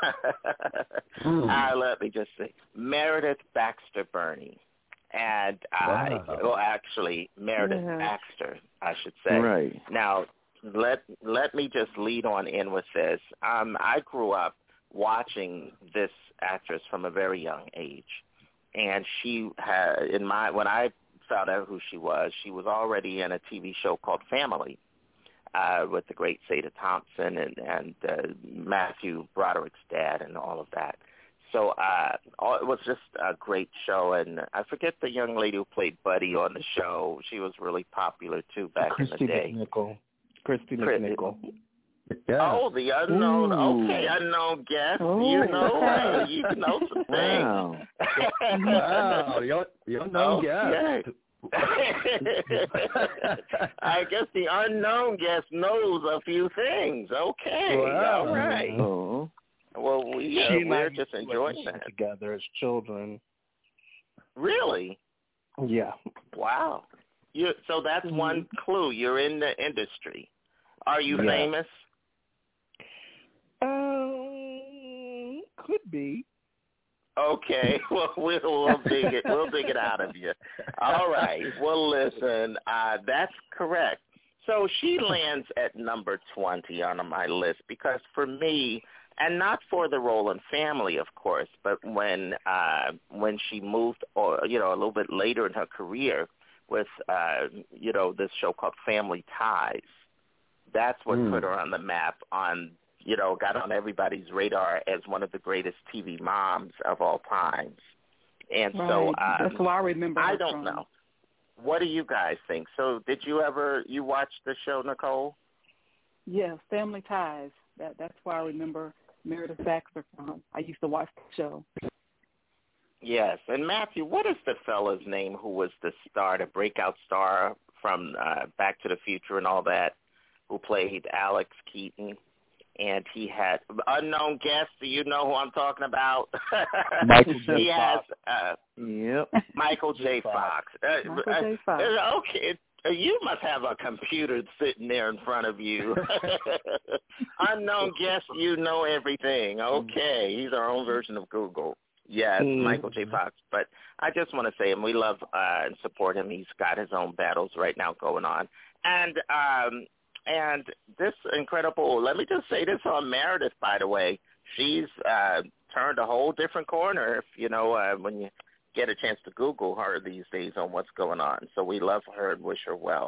Let me just say Meredith Baxter Burney. And, actually, Meredith Meredith Baxter, I should say. Right. Now, let me just lead on in with this. I grew up watching this actress from a very young age, and she had when I found out who she was already in a TV show called Family with the great Sada Thompson and Matthew Broderick's dad and all of that. So it was just a great show, and I forget the young lady who played Buddy on the show. She was really popular too back in the day. Christy McNichol. Yeah. Oh, the unknown. Ooh. Okay, unknown guest. Oh, you know some things. Wow. Wow, the unknown guest. I guess the unknown guest knows a few things. Okay, wow. All right. Oh. Well, we're just enjoying that together as children. Really? Yeah. Wow. So that's one clue. You're in the industry. Are you famous? Could be. Okay. Well, we'll dig it. We'll dig it out of you. All right. Well, listen. That's correct. So she lands at number 20 on my list because for me, and not for the role in Family, of course, but when she moved, or a little bit later in her career, with this show called Family Ties. That's what put her on the map, got on everybody's radar as one of the greatest TV moms of all times. And so that's why I remember her I don't from. know. What do you guys think? So did you watch the show, Nicole? Yes, Family Ties. That's why I remember Meredith Baxter from. I used to watch the show. Yes, and Matthew, what is the fella's name who was the breakout star from Back to the Future and all that, who played Alex Keaton? And he had unknown guest. Do you know who I'm talking about? Michael J. Fox. Yep. Michael J. Fox. Michael J. Fox. Okay. You must have a computer sitting there in front of you. Unknown guest, you know everything. Okay. He's our own version of Google. Yes, Michael J. Fox. But I just want to say him. We love and support him. He's got his own battles right now going on. And this incredible, let me just say this on Meredith, by the way. She's turned a whole different corner, when you get a chance to Google her these days on what's going on. So we love her and wish her well.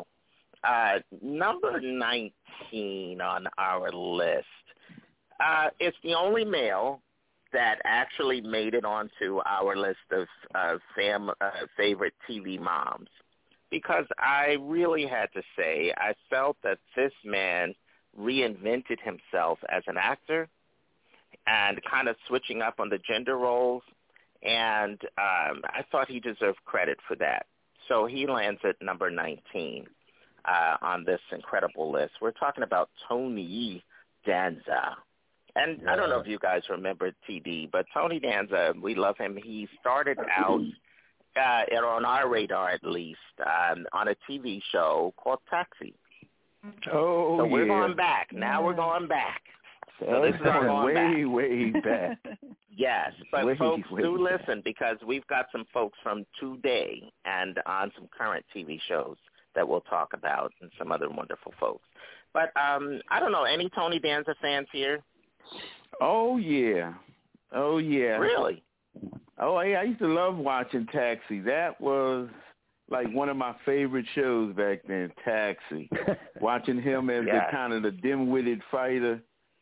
Number 19 on our list. It's the only male that actually made it onto our list of favorite TV moms. Because I really had to say, I felt that this man reinvented himself as an actor and kind of switching up on the gender roles, and I thought he deserved credit for that. So he lands at number 19 on this incredible list. We're talking about Tony Danza. And I don't know if you guys remember TD, but Tony Danza, we love him. He started out on our radar at least, on a TV show called Taxi. Oh, so we're going back. Now we're going back. So this is going way back. Yes, but folks, do listen because we've got some folks from today and on some current TV shows that we'll talk about and some other wonderful folks. But I don't know, any Tony Danza fans here? Oh, yeah. Really? Oh, yeah, I used to love watching Taxi. That was like one of my favorite shows back then, Taxi. Watching him as the kind of the dim-witted fighter.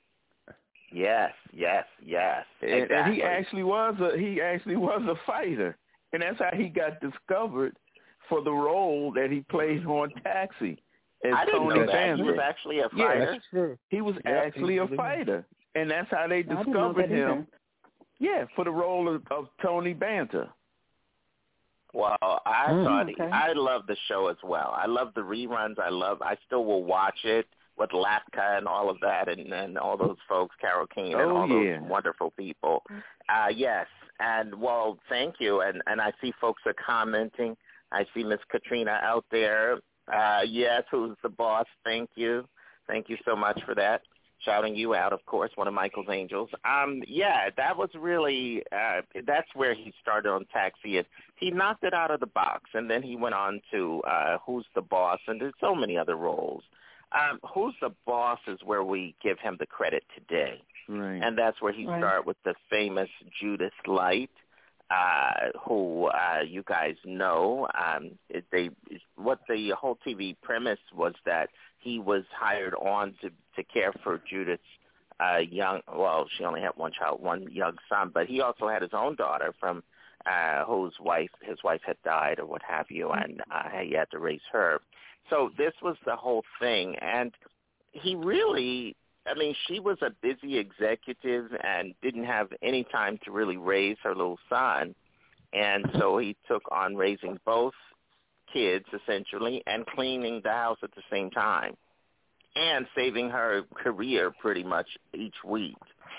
Yes. Exactly. And he actually was a fighter. And that's how he got discovered for the role that he played on Taxi. I didn't know that. He was actually a fighter. Yeah, that's true. He was actually a fighter. And that's how they discovered him. Yeah, for the role of Tony Danza. Well, I thought I love the show as well. I love the reruns. I still will watch it with Latka and all of that, and all those folks, Carol King and all those wonderful people. Yes, and well, thank you. And I see folks are commenting. I see Miss Katrina out there. Yes, who's the boss? Thank you so much for that. shouting you out, of course, one of Michael's angels. Yeah, that was really, that's where he started on Taxi. He knocked it out of the box, and then he went on to Who's the Boss, and there's so many other roles. Who's the Boss is where we give him the credit today. Right. And that's where he started with the famous Judith Light, who you guys know. What the whole TV premise was that he was hired on to care for Judith's young, well, she only had one child, one young son, but he also had his own daughter from his wife had died or what have you, and he had to raise her. So this was the whole thing, and he really, I mean, she was a busy executive and didn't have any time to really raise her little son, and so he took on raising both kids, essentially, and cleaning the house at the same time, and saving her career pretty much each week.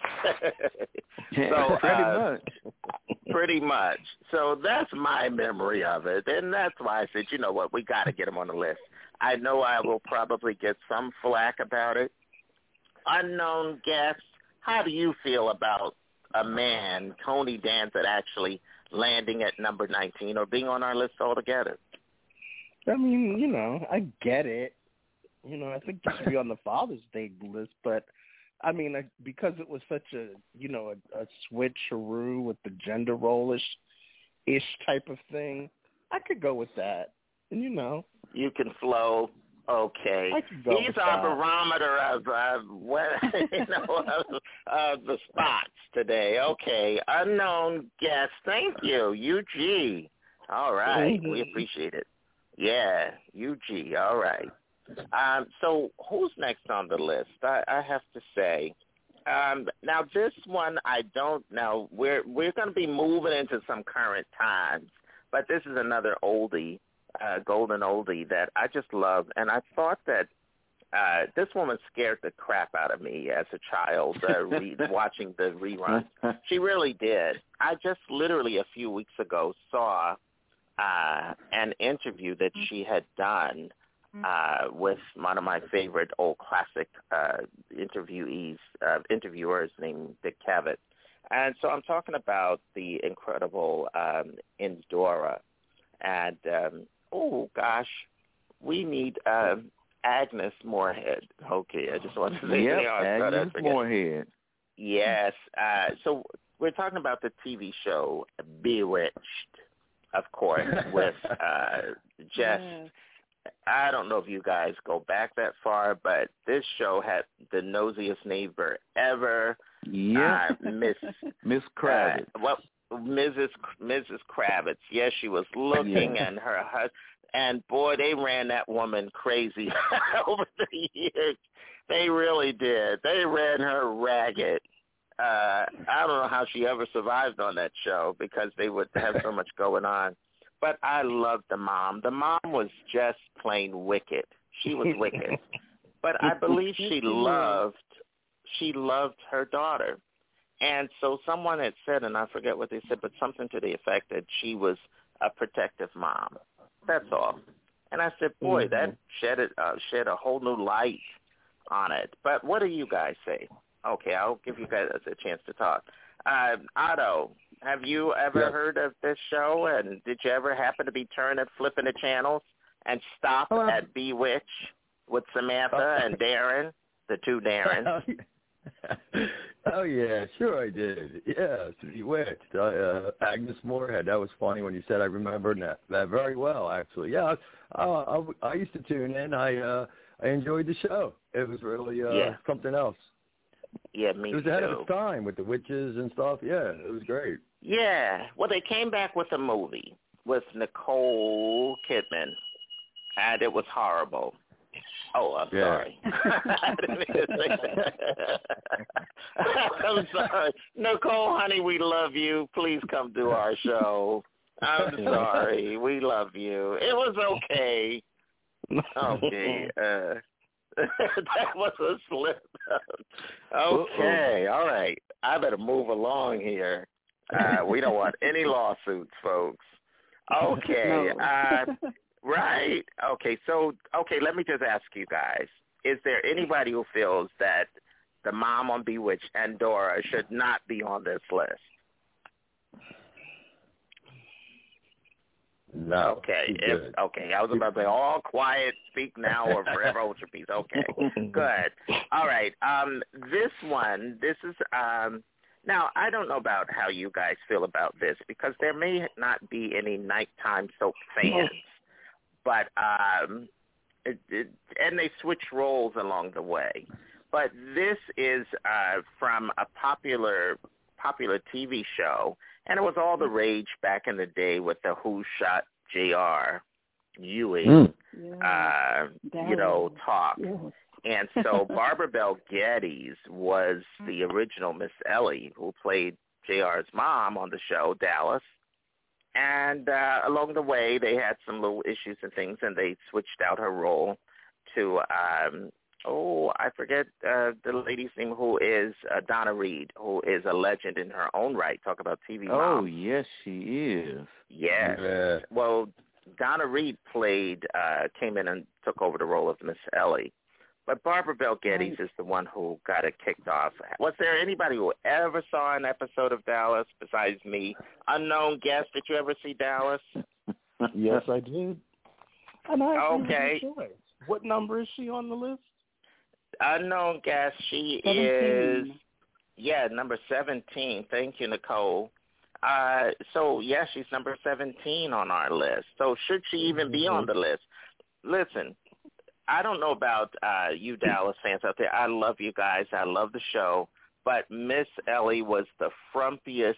So pretty much. So that's my memory of it, and that's why I said, you know what, we got to get him on the list. I know I will probably get some flack about it. Unknown guest, how do you feel about a man, Tony Danza, actually landing at number 19 or being on our list altogether? I mean, you know, I get it. You know, I think he should be on the Father's Day list, but I mean, because it was such a, you know, a switcheroo with the gender role-ish type of thing, I could go with that. And, you know. You can flow. Okay. He's our barometer of the spots today. Okay. Unknown guest. Thank you. UG. All right. We appreciate it. Yeah. UG. All right. So who's next on the list? I have to say. Now this one I don't know. We're going to be moving into some current times, but this is another oldie, golden oldie that I just love, and I thought that this woman scared the crap out of me as a child watching the reruns. She really did. I just literally a few weeks ago saw an interview that she had done with one of my favorite old classic interviewers named Dick Cavett. And so I'm talking about the incredible Endora. And, oh, gosh, we need Agnes Moorehead. Okay, I just wanted to say Agnes Moorehead. Yes. So we're talking about the TV show Bewitched, of course, with Jess. I don't know if you guys go back that far, but this show had the nosiest neighbor ever. Yeah. Miss Kravitz. Mrs. Kravitz. Yes, she was looking, and her husband. And, boy, they ran that woman crazy over the years. They really did. They ran her ragged. I don't know how she ever survived on that show because they would have so much going on. But I loved the mom. The mom was just plain wicked. She was wicked. But I believe she loved her daughter. And so someone had said, and I forget what they said, but something to the effect that she was a protective mom. That's all. And I said, boy, that shed a whole new light on it. But what do you guys say? Okay, I'll give you guys a chance to talk. Otto, have you ever heard of this show? And did you ever happen to be flipping the channels and stop at Bewitched with Samantha and Darren, the two Darrens? Oh, yeah, sure I did. Yeah, Bewitched. Agnes Moorehead. That was funny when you said I remembered that very well, actually. Yeah, I used to tune in. I enjoyed the show. It was really something else. Yeah, me too. It was ahead of its time with the witches and stuff. Yeah, it was great. Yeah. Well, they came back with a movie with Nicole Kidman, and it was horrible. Oh, I'm sorry. I didn't mean to say that. I'm sorry. Nicole, honey, we love you. Please come do our show. I'm sorry. We love you. It was okay. Okay. That was a slip. Okay. All right. I better move along here. We don't want any lawsuits, folks. Okay. Right. Okay. So, let me just ask you guys. Is there anybody who feels that the mom on Bewitched and Dora should not be on this list. No. Okay. Okay. I was about to say, all quiet, speak now or forever hold your peace. Okay. Good. All right. This is now I don't know about how you guys feel about this because there may not be any nighttime soap fans, but and they switch roles along the way. But this is from a popular TV show. And it was all the rage back in the day with the Who Shot J.R. Ewing, talk. Yeah. And so Barbara Bel Geddes was the original Miss Ellie who played J.R.'s mom on the show, Dallas. And along the way, they had some little issues and things, and they switched out her role to I forget the lady's name who is Donna Reed, who is a legend in her own right. Talk about TV mom. Oh, yes, she is. Yes. Yeah. Well, Donna Reed came in and took over the role of Miss Ellie. But Barbara Bel Geddes is the one who got it kicked off. Was there anybody who ever saw an episode of Dallas besides me? Unknown guest, did you ever see Dallas? Yes, I did. And okay. What number is she on the list? Unknown guest, she 17. Is, number 17. Thank you, Nicole. She's number 17 on our list. So should she even be on the list? Listen, I don't know about you Dallas fans out there. I love you guys. I love the show. But Miss Ellie was the frumpiest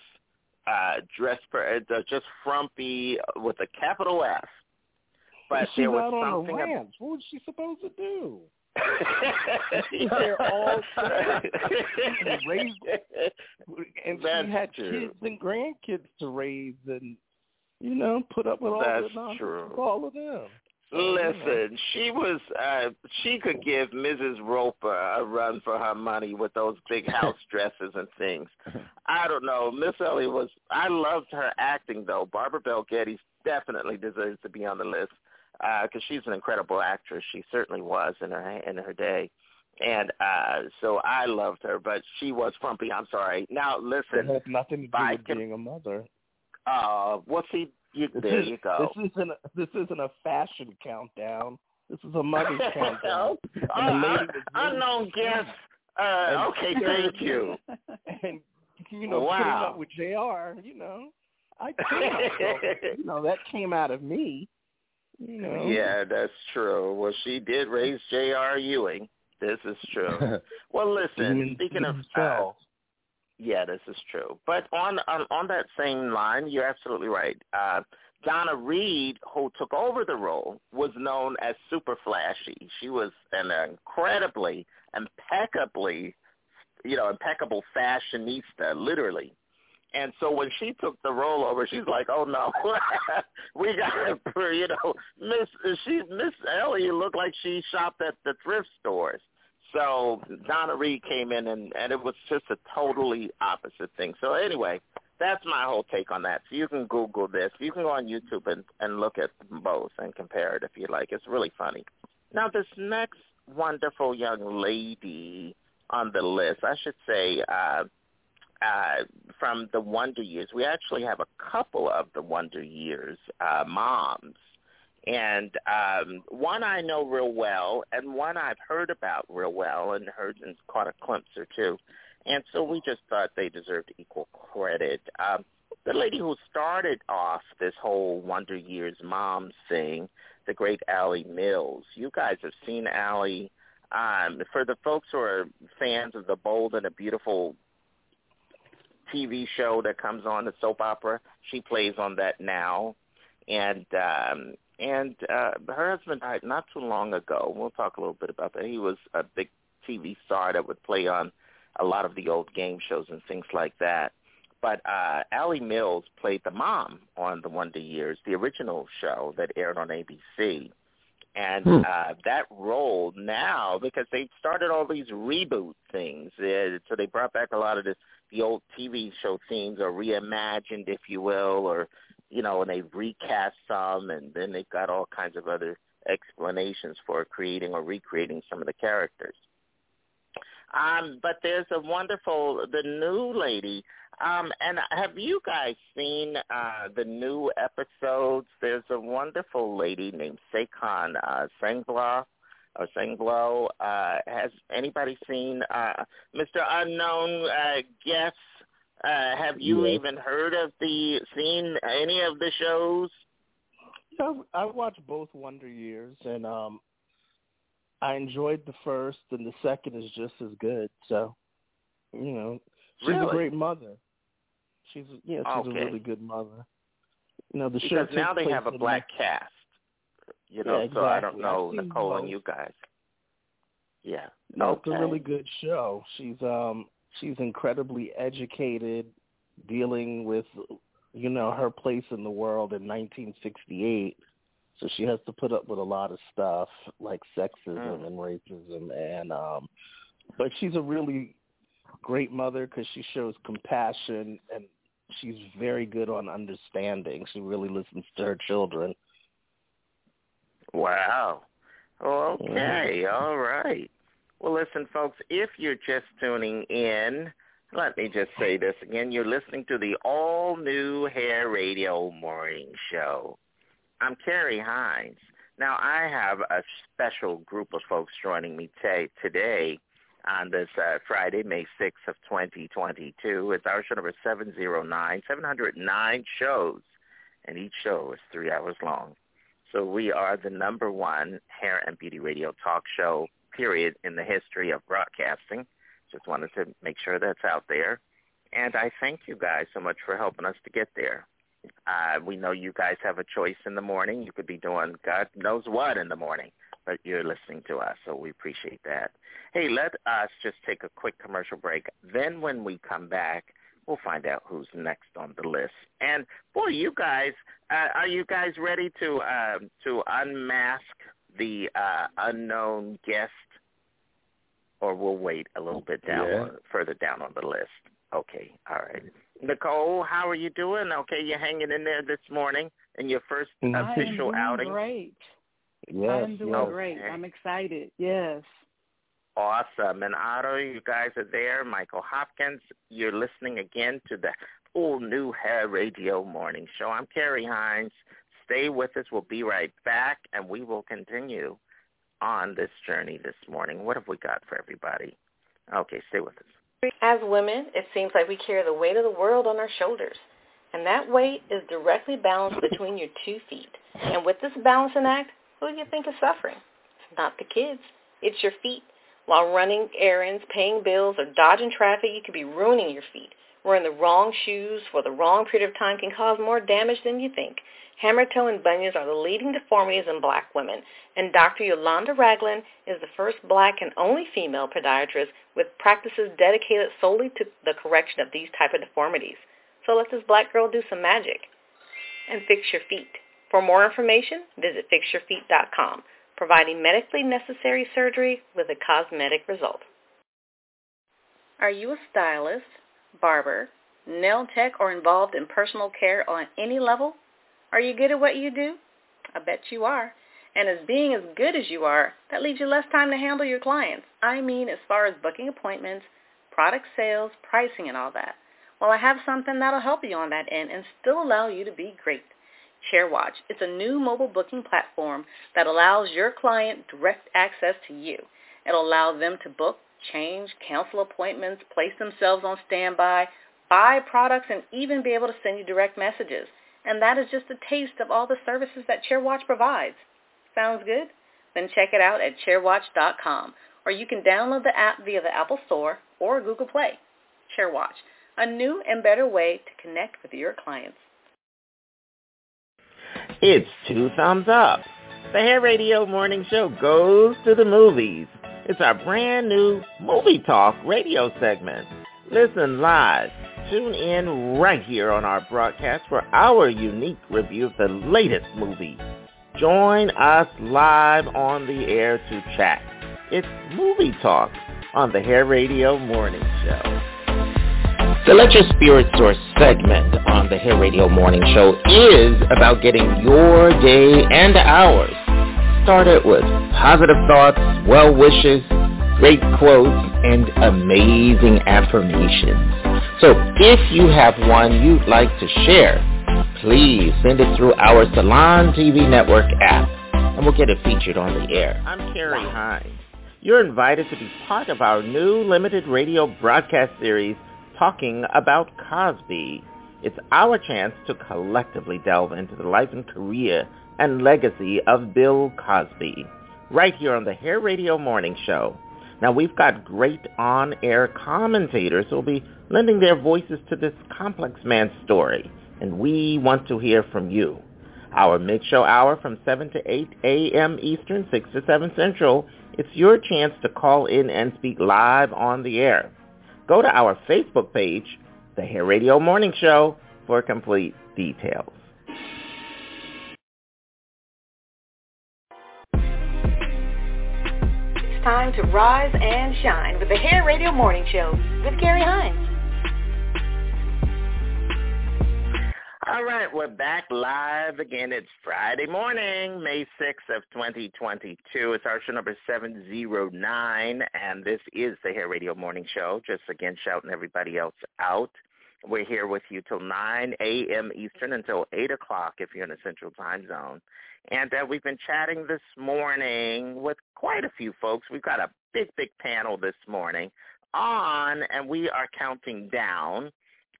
just frumpy with a capital F. But she's there was out on something the ranch. What was she supposed to do? They're all raised, and she had kids and grandkids to raise, and put up with all the nonsense with all of them. Listen, she was. She could give Mrs. Roper a run for her money with those big house dresses and things. I don't know. Miss Ellie was. I loved her acting though. Barbara Bel Geddes definitely deserves to be on the list. Because she's an incredible actress. She certainly was in her day. And so I loved her, but she was frumpy. I'm sorry. Now, listen. It has nothing to do with being a mother. There you go. This isn't a fashion countdown. This is a mother's countdown. Unknown guest. Okay, thank you. And, putting up with JR, I can't. That came out of me. Yeah, that's true. Well, she did raise J.R. Ewing. This is true. Well, listen, speaking of this is true. But on that same line, you're absolutely right. Donna Reed, who took over the role, was known as Super Flashy. She was an impeccable fashionista, literally. And so when she took the role over, she's like, "Oh no, we got Miss Ellie looked like she shopped at the thrift stores." So Donna Reed came in, and it was just a totally opposite thing. So anyway, that's my whole take on that. So you can Google this. You can go on YouTube and look at both and compare it if you like. It's really funny. Now this next wonderful young lady on the list, I should say. From the Wonder Years. We actually have a couple of the Wonder Years moms. And one I know real well, and one I've heard about real well and caught a glimpse or two. And so we just thought they deserved equal credit. The lady who started off this whole Wonder Years moms thing, the great Allie Mills. You guys have seen Allie. For the folks who are fans of the Bold and the Beautiful TV show that comes on, the soap opera, she plays on that now, and her husband died not too long ago. We'll talk a little bit about that. He was a big TV star that would play on a lot of the old game shows and things like that. But Allie Mills played the mom on the Wonder Years, the original show that aired on ABC. And that role now, because they started all these reboot things, so they brought back a lot of the old TV show themes, or reimagined, if you will, or, and they recast some, and then they've got all kinds of other explanations for creating or recreating some of the characters. But there's the new lady. And have you guys seen the new episodes? There's a wonderful lady named Sekhan Senglo. Has anybody seen Mr. Unknown Guest? Have you even seen any of the shows? Yeah, I watched both Wonder Years, and I enjoyed the first, and the second is just as good. So, she's a great mother. She's a really good mother. The show because now they have a black cast. Exactly. So I don't know, Nicole and you guys. Yeah. No, it's a really good show. She's incredibly educated, dealing with, her place in the world in 1968. So she has to put up with a lot of stuff like sexism and racism, and but she's a really great mother because she shows compassion and she's very good on understanding. She really listens to her children. Wow. Okay. All right. Well, listen, folks, if you're just tuning in, let me just say this again. You're listening to the all-new Hair Radio Morning Show. I'm Carrie Hines. Now, I have a special group of folks joining me today on this Friday, May 6th of 2022. It's our show number 709 shows, and each show is 3 hours long. So we are the number one hair and beauty radio talk show, period, in the history of broadcasting. Just wanted to make sure that's out there. And I thank you guys so much for helping us to get there. We know you guys have a choice in the morning. You could be doing God knows what in the morning, but you're listening to us, so we appreciate that. Hey, let us just take a quick commercial break. Then when we come back, we'll find out who's next on the list. And, boy, you guys, are you guys ready to unmask the unknown guest? Or we'll wait a little bit further down on the list. Okay, all right. Nicole, how are you doing? Okay, you're hanging in there this morning in your first official outing? Great. Yes, I'm doing great. I'm excited. Yes. Awesome. And Otto, you guys are there. Michael Hopkins, you're listening again to the all-new Hair Radio Morning Show. I'm Carrie Hines. Stay with us. We'll be right back, and we will continue on this journey this morning. What have we got for everybody? Okay, stay with us. As women, it seems like we carry the weight of the world on our shoulders, and that weight is directly balanced between your 2 feet. And with this balancing act, who do you think is suffering? It's not the kids. It's your feet. While running errands, paying bills, or dodging traffic, you could be ruining your feet. Wearing the wrong shoes for the wrong period of time can cause more damage than you think. Hammer toe and bunions are the leading deformities in black women, and Dr. Yolanda Ragland is the first black and only female podiatrist with practices dedicated solely to the correction of these type of deformities. So let this black girl do some magic and fix your feet. For more information, visit fixyourfeet.com, providing medically necessary surgery with a cosmetic result. Are you a stylist, barber, nail tech, or involved in personal care on any level? Are you good at what you do? I bet you are. And as being as good as you are, that leaves you less time to handle your clients. I mean, as far as booking appointments, product sales, pricing, and all that. Well, I have something that'll help you on that end and still allow you to be great. ChairWatch. It's a new mobile booking platform that allows your client direct access to you. It'll allow them to book, change, cancel appointments, place themselves on standby, buy products, and even be able to send you direct messages. And that is just a taste of all the services that ChairWatch provides. Sounds good? Then check it out at chairwatch.com, or you can download the app via the Apple Store or Google Play. ChairWatch, a new and better way to connect with your clients. It's 2 thumbs up. The Hair Radio Morning Show goes to the movies. It's our brand new Movie Talk radio segment. Listen live. Tune in right here on our broadcast for our unique review of the latest movie. Join us live on the air to chat. It's Movie Talk on the Hair Radio Morning Show. The Let Your Spirit Soar segment on the Hair Radio Morning Show is about getting your day and ours started with positive thoughts, well wishes, great quotes, and amazing affirmations. So if you have one you'd like to share, please send it through our Salon TV Network app, and we'll get it featured on the air. I'm Carrie Hines. You're invited to be part of our new limited radio broadcast series, Talking About Cosby. It's our chance to collectively delve into the life and career and legacy of Bill Cosby, right here on the Hair Radio Morning Show. Now, we've got great on-air commentators who will be lending their voices to this complex man's story, and we want to hear from you. Our mid-show hour from 7 to 8 a.m. Eastern, 6 to 7 Central, it's your chance to call in and speak live on the air. Go to our Facebook page, The Hair Radio Morning Show, for complete details. It's time to rise and shine with The Hair Radio Morning Show with Carrie Hines. All right, we're back live again. It's Friday morning, May 6th of 2022. It's our show number 709, and this is the Hair Radio Morning Show. Just again, shouting everybody else out. We're here with you till 9 a.m. Eastern until 8 o'clock if you're in the Central Time Zone. And we've been chatting this morning with quite a few folks. We've got a big panel this morning on, and we are counting down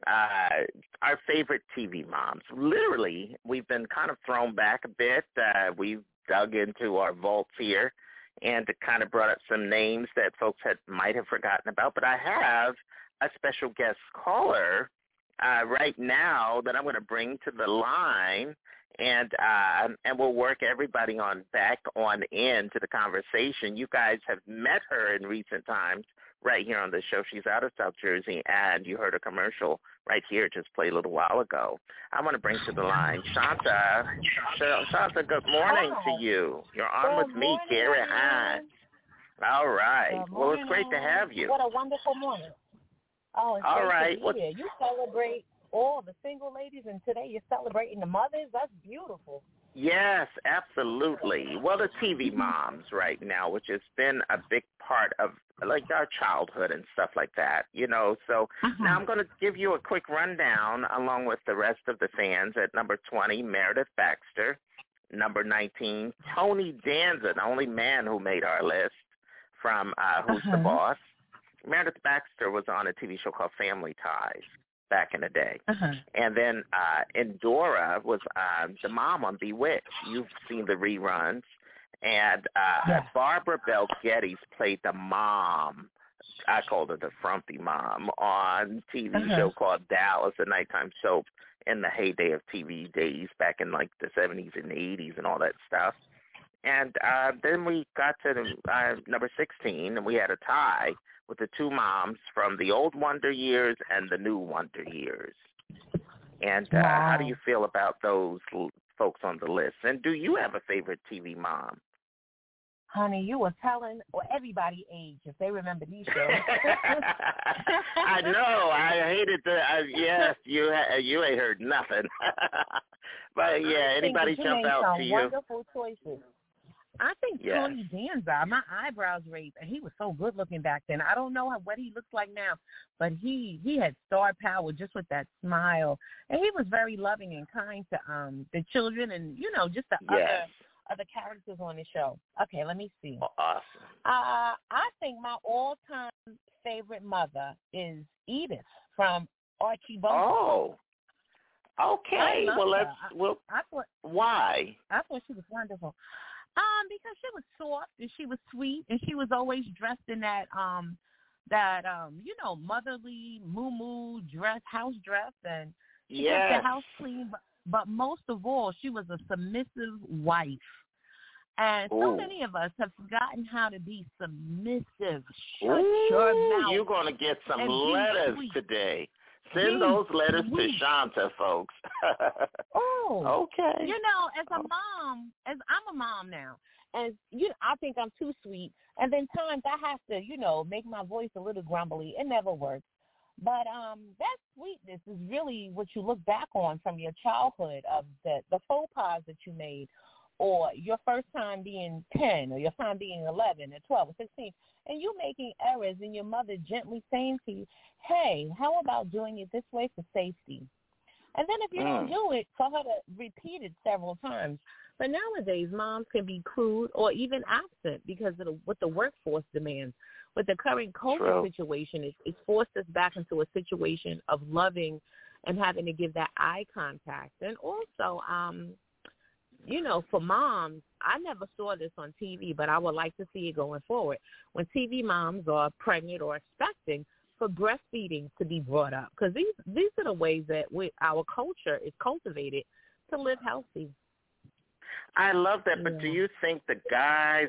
our favorite TV moms. Literally, we've been kind of thrown back a bit. We've dug into our vaults here and kind of brought up some names that folks might have forgotten about. But I have a special guest caller right now that I'm going to bring to the line, and we'll work everybody back on into the conversation. You guys have met her in recent times right here on the show. She's out of South Jersey, and you heard a commercial right here just played a little while ago. I want to bring to the line Shanta. Shanta, good morning to you. You're on with me, Carrie Hines. All right. Well, it's great to have you. What a wonderful morning. Oh, it's all great right. to be here. You celebrate all the single ladies, and today you're celebrating the mothers. That's beautiful. Yes, absolutely. Well, the TV moms right now, which has been a big part of like our childhood and stuff like that, you know. So now I'm going to give you a quick rundown along with the rest of the fans. At number 20, Meredith Baxter. Number 19, Tony Danza, the only man who made our list from Who's the Boss. Meredith Baxter was on a TV show called Family Ties back in the day. And then Endora was the mom on Bewitched. You've seen the reruns. And Barbara Bel Geddes played the mom. I called her the frumpy mom on a TV show called Dallas, a nighttime soap in the heyday of TV days back in like the 70s and 80s and all that stuff. And then we got to number 16, and we had a tie with the two moms from the old Wonder Years and the new Wonder Years. And how do you feel about those folks on the list? And do you have a favorite TV mom? Honey, you were telling everybody age if they remember these shows. I know. I hated yes, you ain't heard nothing. But yeah, anybody jump out to you? Wonderful choices. I think Tony Danza, my eyebrows raised, and he was so good looking back then. I don't know what he looks like now, but he had star power just with that smile. And he was very loving and kind to the children and, you know, just the other characters on the show. Okay, let me see. Awesome. I think my all-time favorite mother is Edith from Archie Bunker. Oh. Okay. Why? I thought she was wonderful. Because she was soft and she was sweet and she was always dressed in that you know, motherly moo dress, house dress, and she kept the house clean. But most of all, she was a submissive wife. And so many of us have forgotten how to be submissive. Shut your mouth. You're going to get some letters today. Send those letters to Shanta, folks. Okay. You know, as I'm a mom now, and I think I'm too sweet, and then times I have to, you know, make my voice a little grumbly. It never works. But that sweetness is really what you look back on from your childhood of the faux pas that you made, or your first time being 10 or your time being 11 or 12 or 16, and you making errors and your mother gently saying to you, hey, how about doing it this way for safety? And then if you don't do it, for her to repeat it several times. But nowadays, moms can be crude or even absent because of what the workforce demands. With the current COVID situation, it's forced us back into a situation of loving and having to give that eye contact. And also, you know, for moms, I never saw this on TV, but I would like to see it going forward. When TV moms are pregnant or expecting, for breastfeeding to be brought up, because these are the ways that our culture is cultivated to live healthy. I love that, but do you think the guys,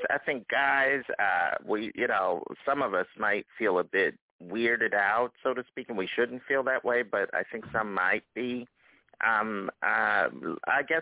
some of us might feel a bit weirded out, so to speak, and we shouldn't feel that way, but I think some might be. I guess,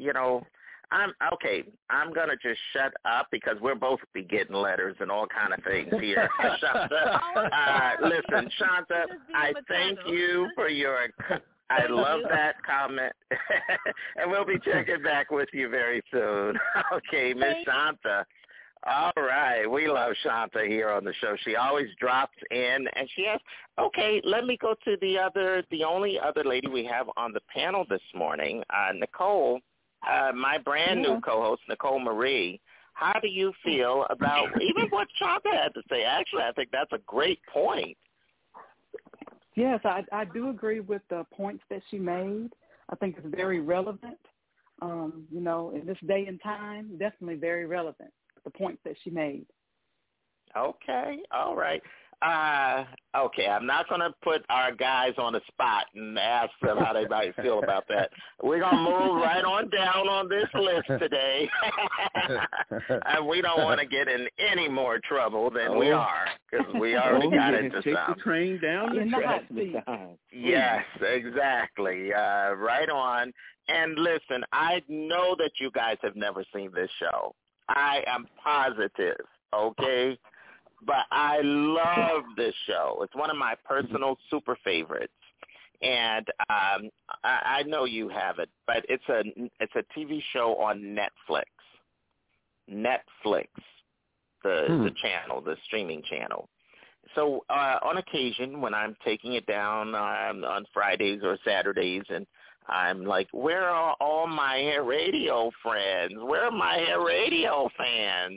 I'm going to just shut up because we'll both be getting letters and all kind of things here. Listen, Shanta, I thank you for your... I love that comment, and we'll be checking back with you very soon. Okay, Miss Shanta. All right, we love Shanta here on the show. She always drops in, and she asks, okay, let me go to the only other lady we have on the panel this morning, Nicole, my brand new co-host, Nicole Marie. How do you feel about even what Shanta had to say? Actually, I think that's a great point. Yes, I do agree with the points that she made. I think it's very relevant. In this day and time, definitely very relevant, the points that she made. Okay, all right. Okay, I'm not going to put our guys on the spot and ask them how they might feel about that. We're going to move right on down on this list today. And we don't want to get in any more trouble than we are, because we already got into take some. The train down the track. Yes, exactly. Right on. And listen, I know that you guys have never seen this show. I am positive, okay? But I love this show. It's one of my personal super favorites. And I know you have it, but it's a TV show on Netflix. Netflix, the channel, the streaming channel. So on occasion, when I'm taking it down on Fridays or Saturdays, and I'm like, where are all my hair radio friends? Where are my hair radio fans?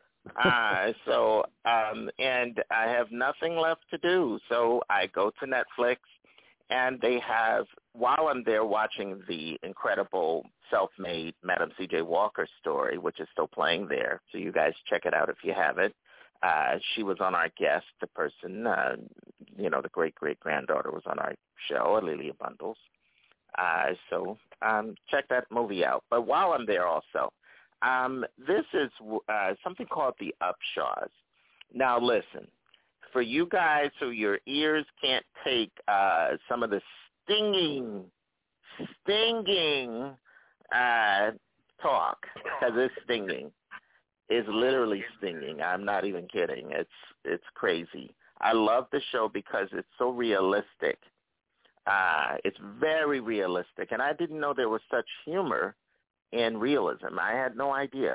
And I have nothing left to do, so I go to Netflix, and they have, while I'm there watching the incredible self-made Madam C.J. Walker story, which is still playing there, so you guys check it out if you haven't. She was on our guest, the person, the great-great-granddaughter was on our show, Alelia Bundles. So check that movie out. But while I'm there also, this is something called The Upshaws. Now, listen, for you guys who your ears can't take some of the stinging talk, because it's stinging. It's literally stinging. I'm not even kidding. It's crazy. I love the show because it's so realistic. It's very realistic, and I didn't know there was such humor in realism. I had no idea.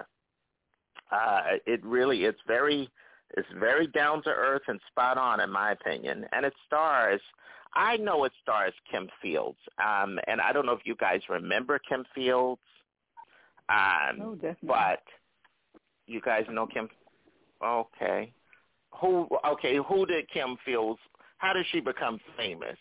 It's very down to earth and spot on, in my opinion. And it stars Kim Fields. And I don't know if you guys remember Kim Fields. Definitely. But you guys know Kim. Okay. Who did Kim Fields? How did she become famous?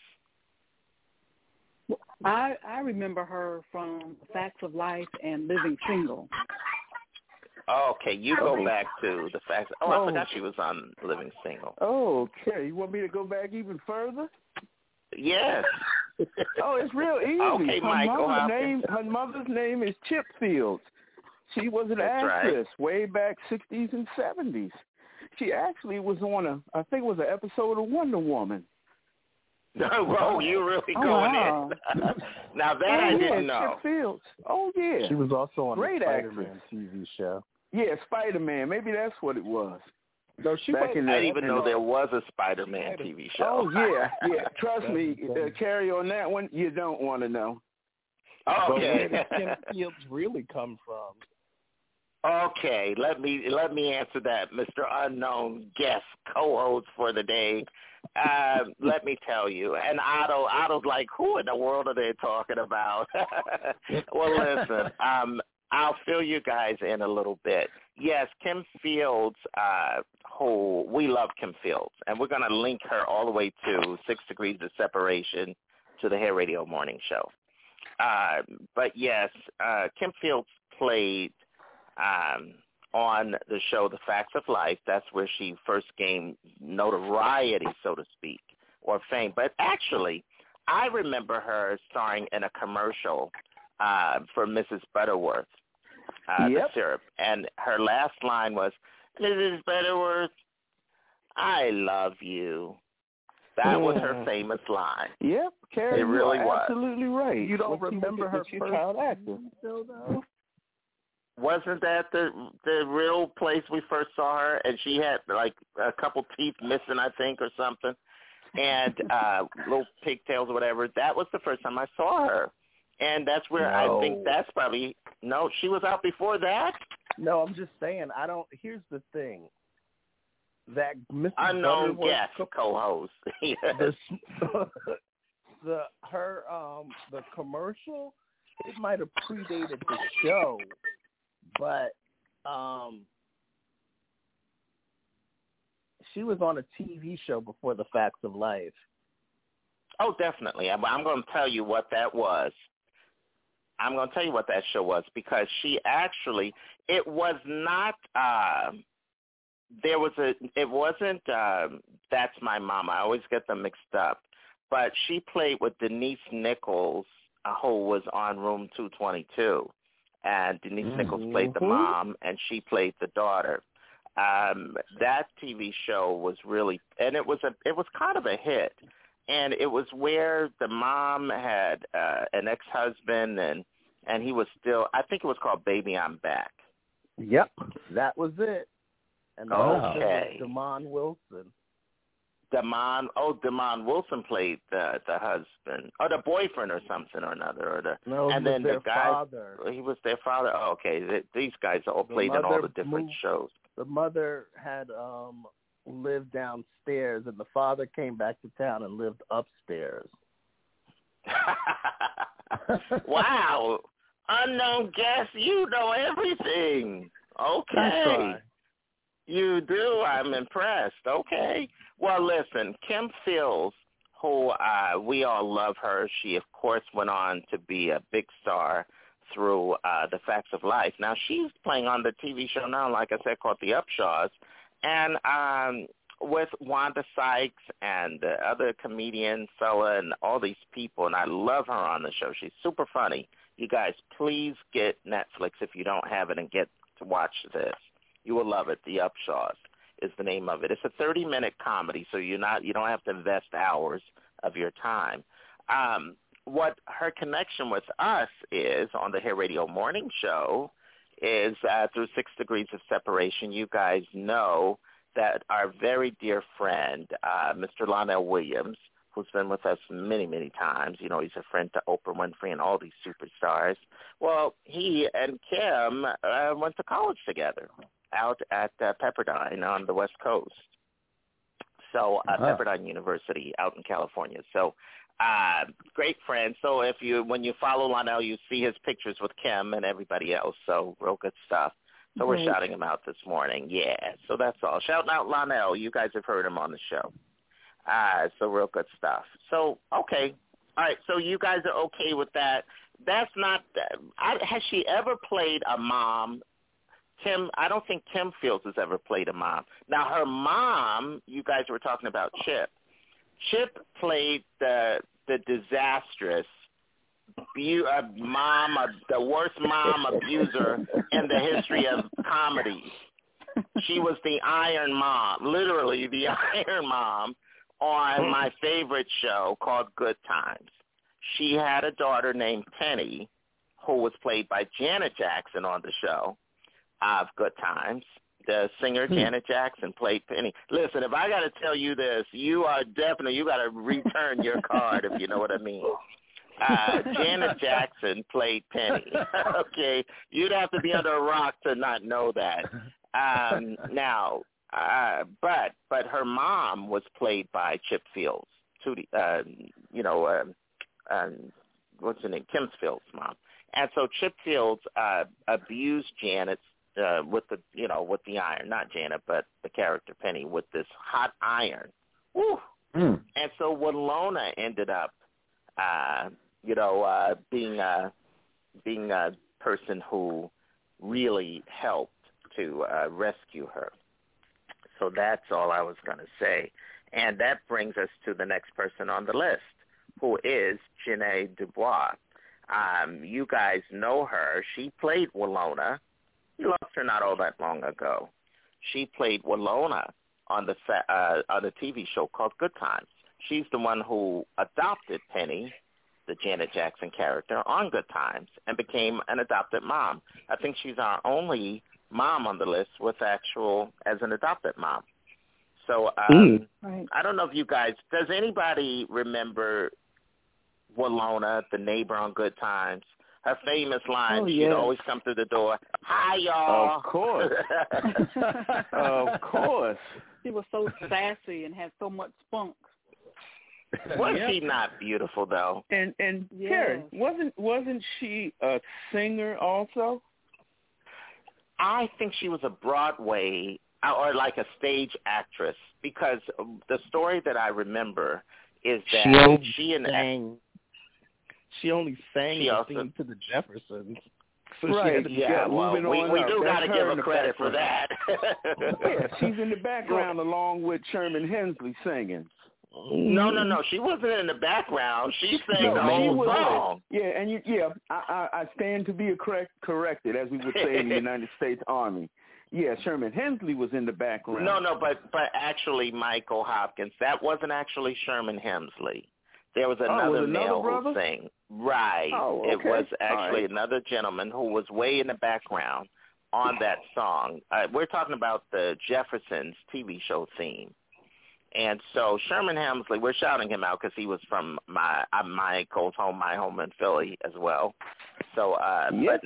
I remember her from Facts of Life and Living Single. Okay, you go back to the Facts. I forgot she was on Living Single. Oh, okay. You want me to go back even further? Yes. It's real easy. Okay, Michael. Her mother's name is Chip Fields. She was an actress way back 60s and 70s. She actually was on I think it was an episode of Wonder Woman. Oh, you really going in. Now that I didn't know. Chip Fields. Oh, yeah. She was also on Great the Spider-Man actress. TV show. Yeah, Spider-Man. Maybe that's what it was. No, I didn't even know there was a Spider-Man TV show. Oh, yeah. Trust me, Carrie, on that one, you don't want to know. Okay. Where did Kim Fields really come from? Okay, let me answer that, Mr. Unknown Guest co-host for the day. Let me tell you, and Otto's like, who in the world are they talking about? Well, listen, I'll fill you guys in a little bit. Yes, Kim Fields, we love Kim Fields, and we're going to link her all the way to 6 Degrees of Separation to the Hair Radio Morning Show. But yes, Kim Fields played on the show The Facts of Life. That's where she first gained notoriety, so to speak, or fame. But actually, I remember her starring in a commercial for Mrs. Butterworth, the syrup. And her last line was, "Mrs. Butterworth, I love you." That was her famous line. Yep, Carrie, it really was. Absolutely right. You don't remember her first child actor, though? Wasn't that the real place we first saw her? And she had like a couple teeth missing, I think, or something, and little pigtails or whatever. That was the first time I saw her, and that's where I think that's probably she was out before that. No, I'm just saying. Here's the thing. That Mrs. Unknown Guest co-host. The commercial, it might have predated the show. But she was on a TV show before The Facts of Life. Oh, definitely. I'm going to tell you what that was. I'm going to tell you what that show was, because she actually, it was not, it wasn't That's My Mama. I always get them mixed up. But she played with Denise Nichols, who was on Room 222. And Denise Nichols played the mom, and she played the daughter. That TV show was really, and it was kind of a hit. And it was where the mom had an ex-husband, and he was still, I think it was called Baby I'm Back. Yep, that was it. And the husband was Damon Wilson. Damon Wilson played the husband, or the boyfriend or something or another. And then the guy, father. He was their father. Oh, okay, these guys all played in all the different shows. The mother had lived downstairs, and the father came back to town and lived upstairs. Wow. Unknown Guest, you know everything. Okay. You do? I'm impressed. Okay. Well, listen, Kim Fields, who we all love her. She, of course, went on to be a big star through The Facts of Life. Now, she's playing on the TV show now, like I said, called The Upshaws, and with Wanda Sykes and the other comedian fella and all these people, and I love her on the show. She's super funny. You guys, please get Netflix if you don't have it and get to watch this. You will love it. The Upshaws is the name of it. It's a 30-minute comedy, so you don't have to invest hours of your time. What her connection with us is on the Hair Radio Morning Show is through 6 Degrees of Separation. You guys know that our very dear friend, Mr. Lionel Williams, who's been with us many, many times. You know, he's a friend to Oprah Winfrey and all these superstars. Well, he and Kim went to college together out at Pepperdine on the West Coast. So Pepperdine University out in California. So great friends. So when you follow Lionel, you see his pictures with Kim and everybody else. So real good stuff. So we're shouting him out this morning. Yeah, so that's all. Shouting out Lionel. You guys have heard him on the show. So real good stuff. So, okay. All right, so you guys are okay with that. That's not has she ever played a mom? Kim, I don't think Kim Fields has ever played a mom. Now, her mom, you guys were talking about Chip. Chip played the disastrous mom, the worst mom abuser in the history of comedy. She was the Iron Mom, literally the Iron Mom on my favorite show called Good Times. She had a daughter named Penny, who was played by Janet Jackson on the show of Good Times. The singer Janet Jackson played Penny. Listen, if I got to tell you this, you got to return your card, if you know what I mean. Janet Jackson played Penny. Okay, you'd have to be under a rock to not know that. But her mom was played by Chip Fields. What's her name? Kim Fields' mom. And so Chip Fields abused Janet with the iron, not Janet, but the character Penny, with this hot iron. Woo. Mm. And so Walona ended up, being a person who really helped to rescue her. So that's all I was going to say. And that brings us to the next person on the list, who is Ja'Net DuBois. You guys know her. She played Walona. You lost her not all that long ago. She played Walona on the TV show called Good Times. She's the one who adopted Penny, the Janet Jackson character, on Good Times and became an adopted mom. I think she's our only mom on the list as an adopted mom. So right. I don't know if you guys, does anybody remember Walona, the neighbor on Good Times? Her famous line, she'd always come through the door, "Hi, y'all." Of course. Of course. She was so sassy and had so much spunk. Was she not beautiful, though? And Carrie, wasn't she a singer also? I think she was a Broadway or like a stage actress, because the story that I remember is that she only sang the theme to the Jeffersons. So right, yeah. Well, we do got to give her credit for that. Yeah, she's in the background along with Sherman Hemsley singing. No. She wasn't in the background. She sang the whole song. Yeah, and I stand to be corrected, as we would say in the United States Army. Yeah, Sherman Hemsley was in the background. No, but actually, Michael Hopkins, that wasn't actually Sherman Hemsley. There was another male who sang. Right. Oh, okay. It was actually another gentleman who was way in the background on that song. We're talking about the Jeffersons TV show theme. And so Sherman Hemsley, we're shouting him out because he was from my home in Philly as well. So, but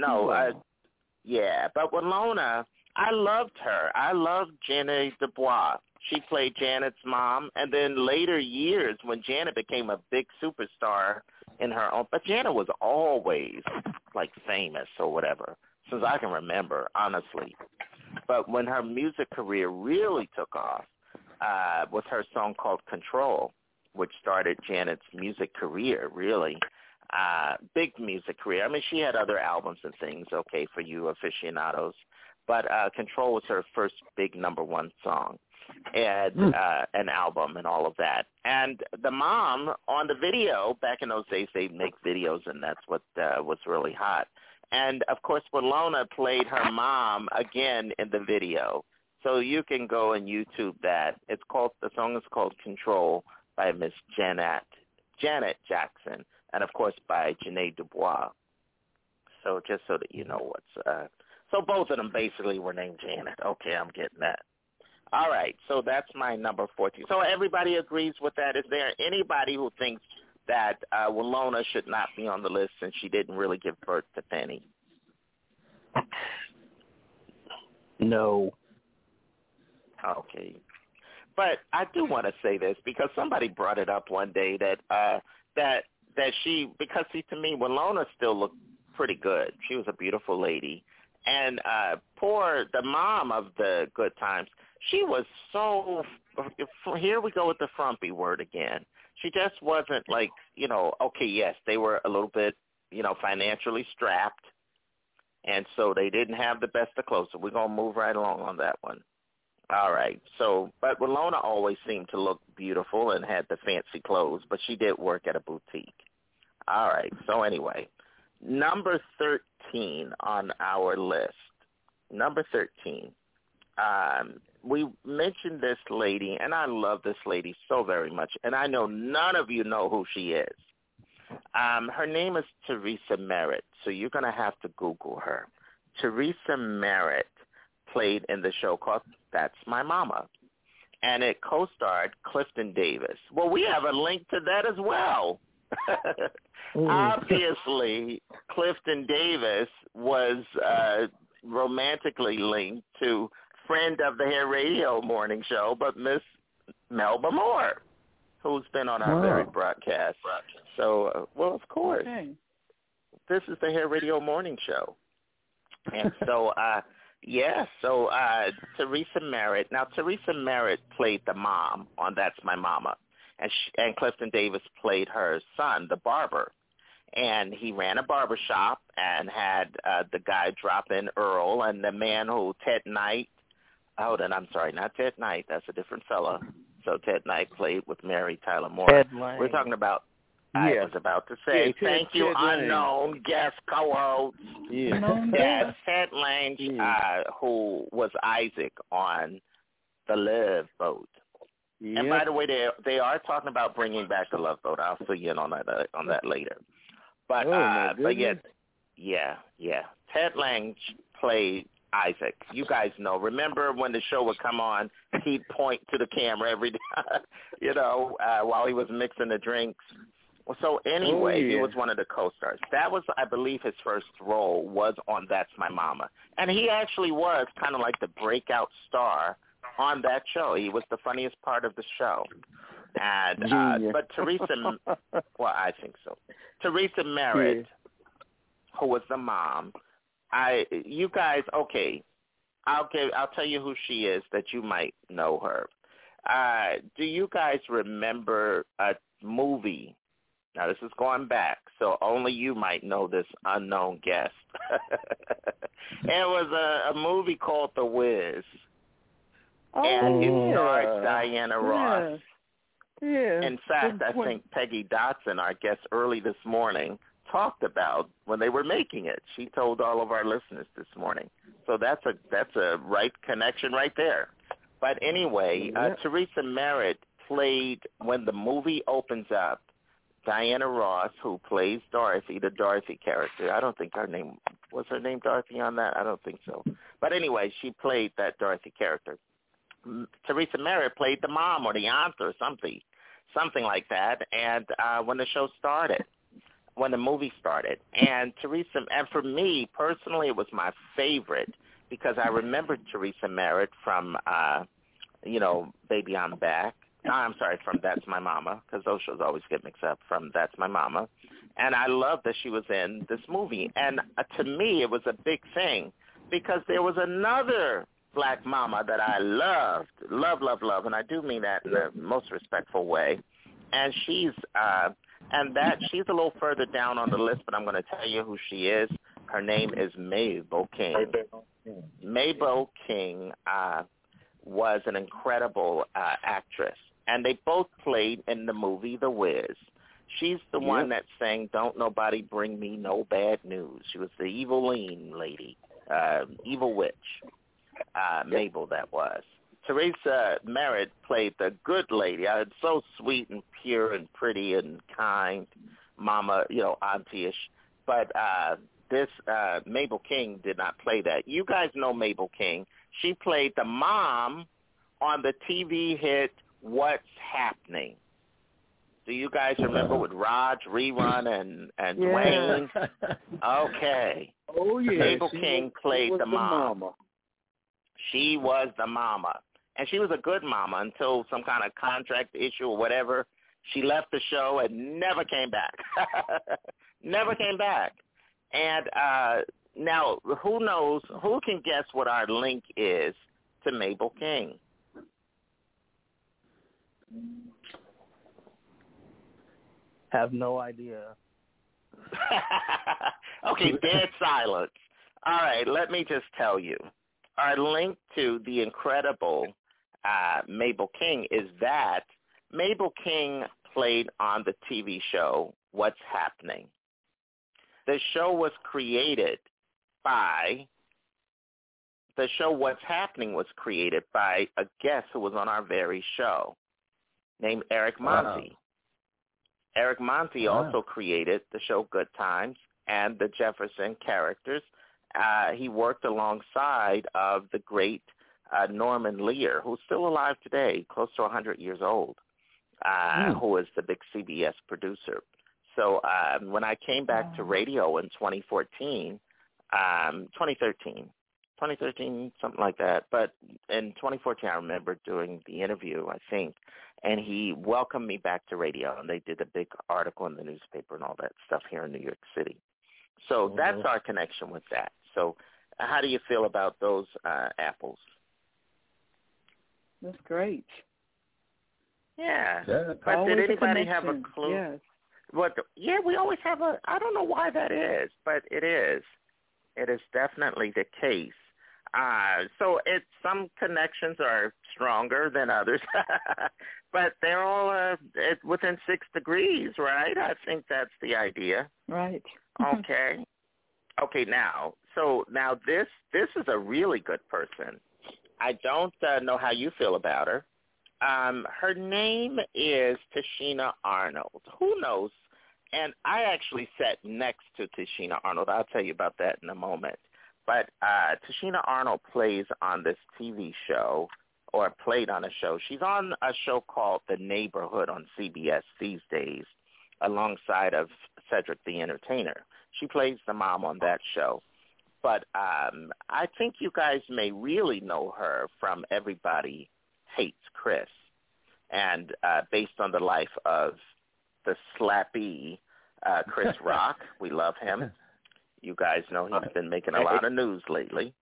Walona, I loved her. I loved Ja'Net DuBois. She played Janet's mom, and then later years when Janet became a big superstar in her own, but Janet was always like famous or whatever, since I can remember, honestly. But when her music career really took off, with her song called Control, which started Janet's music career, really. Big music career. I mean, she had other albums and things, okay, for you aficionados. But Control was her first big number one song and an album and all of that. And the mom on the video, back in those days, they'd make videos, and that's what was really hot. And, of course, Walona played her mom again in the video. So you can go and YouTube that. The song is called Control by Miss Janet Jackson, and of course by Ja'Net DuBois. So just so that you know so both of them basically were named Janet. Okay, I'm getting that. All right, so that's my number 14. So everybody agrees with that. Is there anybody who thinks that Walona should not be on the list since she didn't really give birth to Penny? No. Okay. But I do want to say this because somebody brought it up one day that because to me, Walona still looked pretty good. She was a beautiful lady. And the mom of the Good Times, she was so, here we go with the frumpy word again. She just wasn't like, okay, yes, they were a little bit, financially strapped. And so they didn't have the best of clothes. So we're going to move right along on that one. All right. So, but Walona always seemed to look beautiful and had the fancy clothes, but she did work at a boutique. All right. So anyway, number 13 on our list. Number 13. We mentioned this lady, and I love this lady so very much, and I know none of you know who she is. Her name is Teresa Merritt, so you're going to have to Google her. Teresa Merritt played in the show called That's My Mama, and it co-starred Clifton Davis. Well, we have a link to that as well. Obviously, Clifton Davis was romantically linked to friend of the Hair Radio morning show, but Miss Melba Moore, who's been on our very broadcast. So, well, of course, this is the Hair Radio morning show. And so, Teresa Merritt. Now, Teresa Merritt played the mom on That's My Mama, and Clifton Davis played her son, the barber. And he ran a barber shop and had the guy drop in Earl, and the man who Ted Knight. I'm sorry, not Ted Knight. That's a different fella. So Ted Knight played with Mary Tyler Moore. We're talking about. I was about to say, thank you, Ted unknown guest co-host. Yes, Ted Lange, who was Isaac on the Love Boat. Yep. And by the way, they are talking about bringing back the Love Boat. I'll fill you in on that later. But Ted Lange played Isaac. You guys know. Remember when the show would come on, he'd point to the camera every day, while he was mixing the drinks. So anyway, he was one of the co-stars. That was, I believe, his first role was on That's My Mama. And he actually was kind of like the breakout star on that show. He was the funniest part of the show. And but Teresa, well, I think so. Teresa Merritt, who was the mom, you guys, okay, I'll tell you who she is that you might know her. Do you guys remember a movie? Now, this is going back, so only you might know this unknown guest. It was a movie called The Wiz, and it starred Diana Ross. Yeah. In fact, I think Peggy Dotson, our guest early this morning, talked about when they were making it. She told all of our listeners this morning. So that's a right connection right there. But anyway, Teresa Merritt played, when the movie opens up, Diana Ross, who plays Dorothy, the Dorothy character. I don't think her name Dorothy on that? I don't think so. But anyway, she played that Dorothy character. Teresa Merritt played the mom or the aunt or something like that. And when the show started, when the movie started, and for me personally, it was my favorite because I remembered Teresa Merritt from, Baby I'm Back. I'm sorry, from That's My Mama, because those shows always get mixed up, from That's My Mama. And I loved that she was in this movie. And to me, it was a big thing because there was another black mama that I loved, and I do mean that in the most respectful way. And she's a little further down on the list, but I'm going to tell you who she is. Her name is Mabel King. Mabel King was an incredible actress, and they both played in the movie The Wiz. She's the one that sang "Don't Nobody Bring Me No Bad News." She was the Eveline lady, evil witch. Mabel, that was. Teresa Merritt played the good lady. So sweet and pure and pretty and kind, mama, auntie-ish. But this Mabel King did not play that. You guys know Mabel King. She played the mom on the TV hit What's Happening. Do you guys remember with Raj, Rerun, and Dwayne? Okay. Oh, yeah. Mabel King played the mom. She was the mama. And she was a good mama until some kind of contract issue or whatever. She left the show and never came back. Never came back. And now, who can guess what our link is to Mabel King? Have no idea. Okay, dead silence. All right, let me just tell you. Our link to the incredible Mabel King is that Mabel King played on the TV show What's Happening. The show was created by What's Happening was created by a guest who was on our very show named Eric Monty. Wow. Eric Monty also created the show Good Times and the Jefferson characters. He worked alongside of the great Norman Lear, who's still alive today, close to 100 years old, who is the big CBS producer. So when I came back to radio in 2013, something like that. But in 2014, I remember doing the interview, I think, and he welcomed me back to radio, and they did a big article in the newspaper and all that stuff here in New York City. So that's our connection with that. So how do you feel about those apples? That's great. Yeah. But always did anybody have a connection. clue? Yes. We always have I don't know why that is, but it is. It is definitely the case. So some connections are stronger than others, but they're all within 6 degrees, right? I think that's the idea. Right. Okay. Okay, now this is a really good person. I don't know how you feel about her. Her name is Tichina Arnold. Who knows? And I actually sat next to Tichina Arnold. I'll tell you about that in a moment. But Tichina Arnold plays on this TV show, or played on a show. She's on a show called The Neighborhood on CBS these days, alongside of Cedric the Entertainer. She plays the mom on that show. But I think you guys may really know her from Everybody Hates Chris, and based on the life of the slappy Chris Rock. We love him. You guys know he's been making a lot of news lately.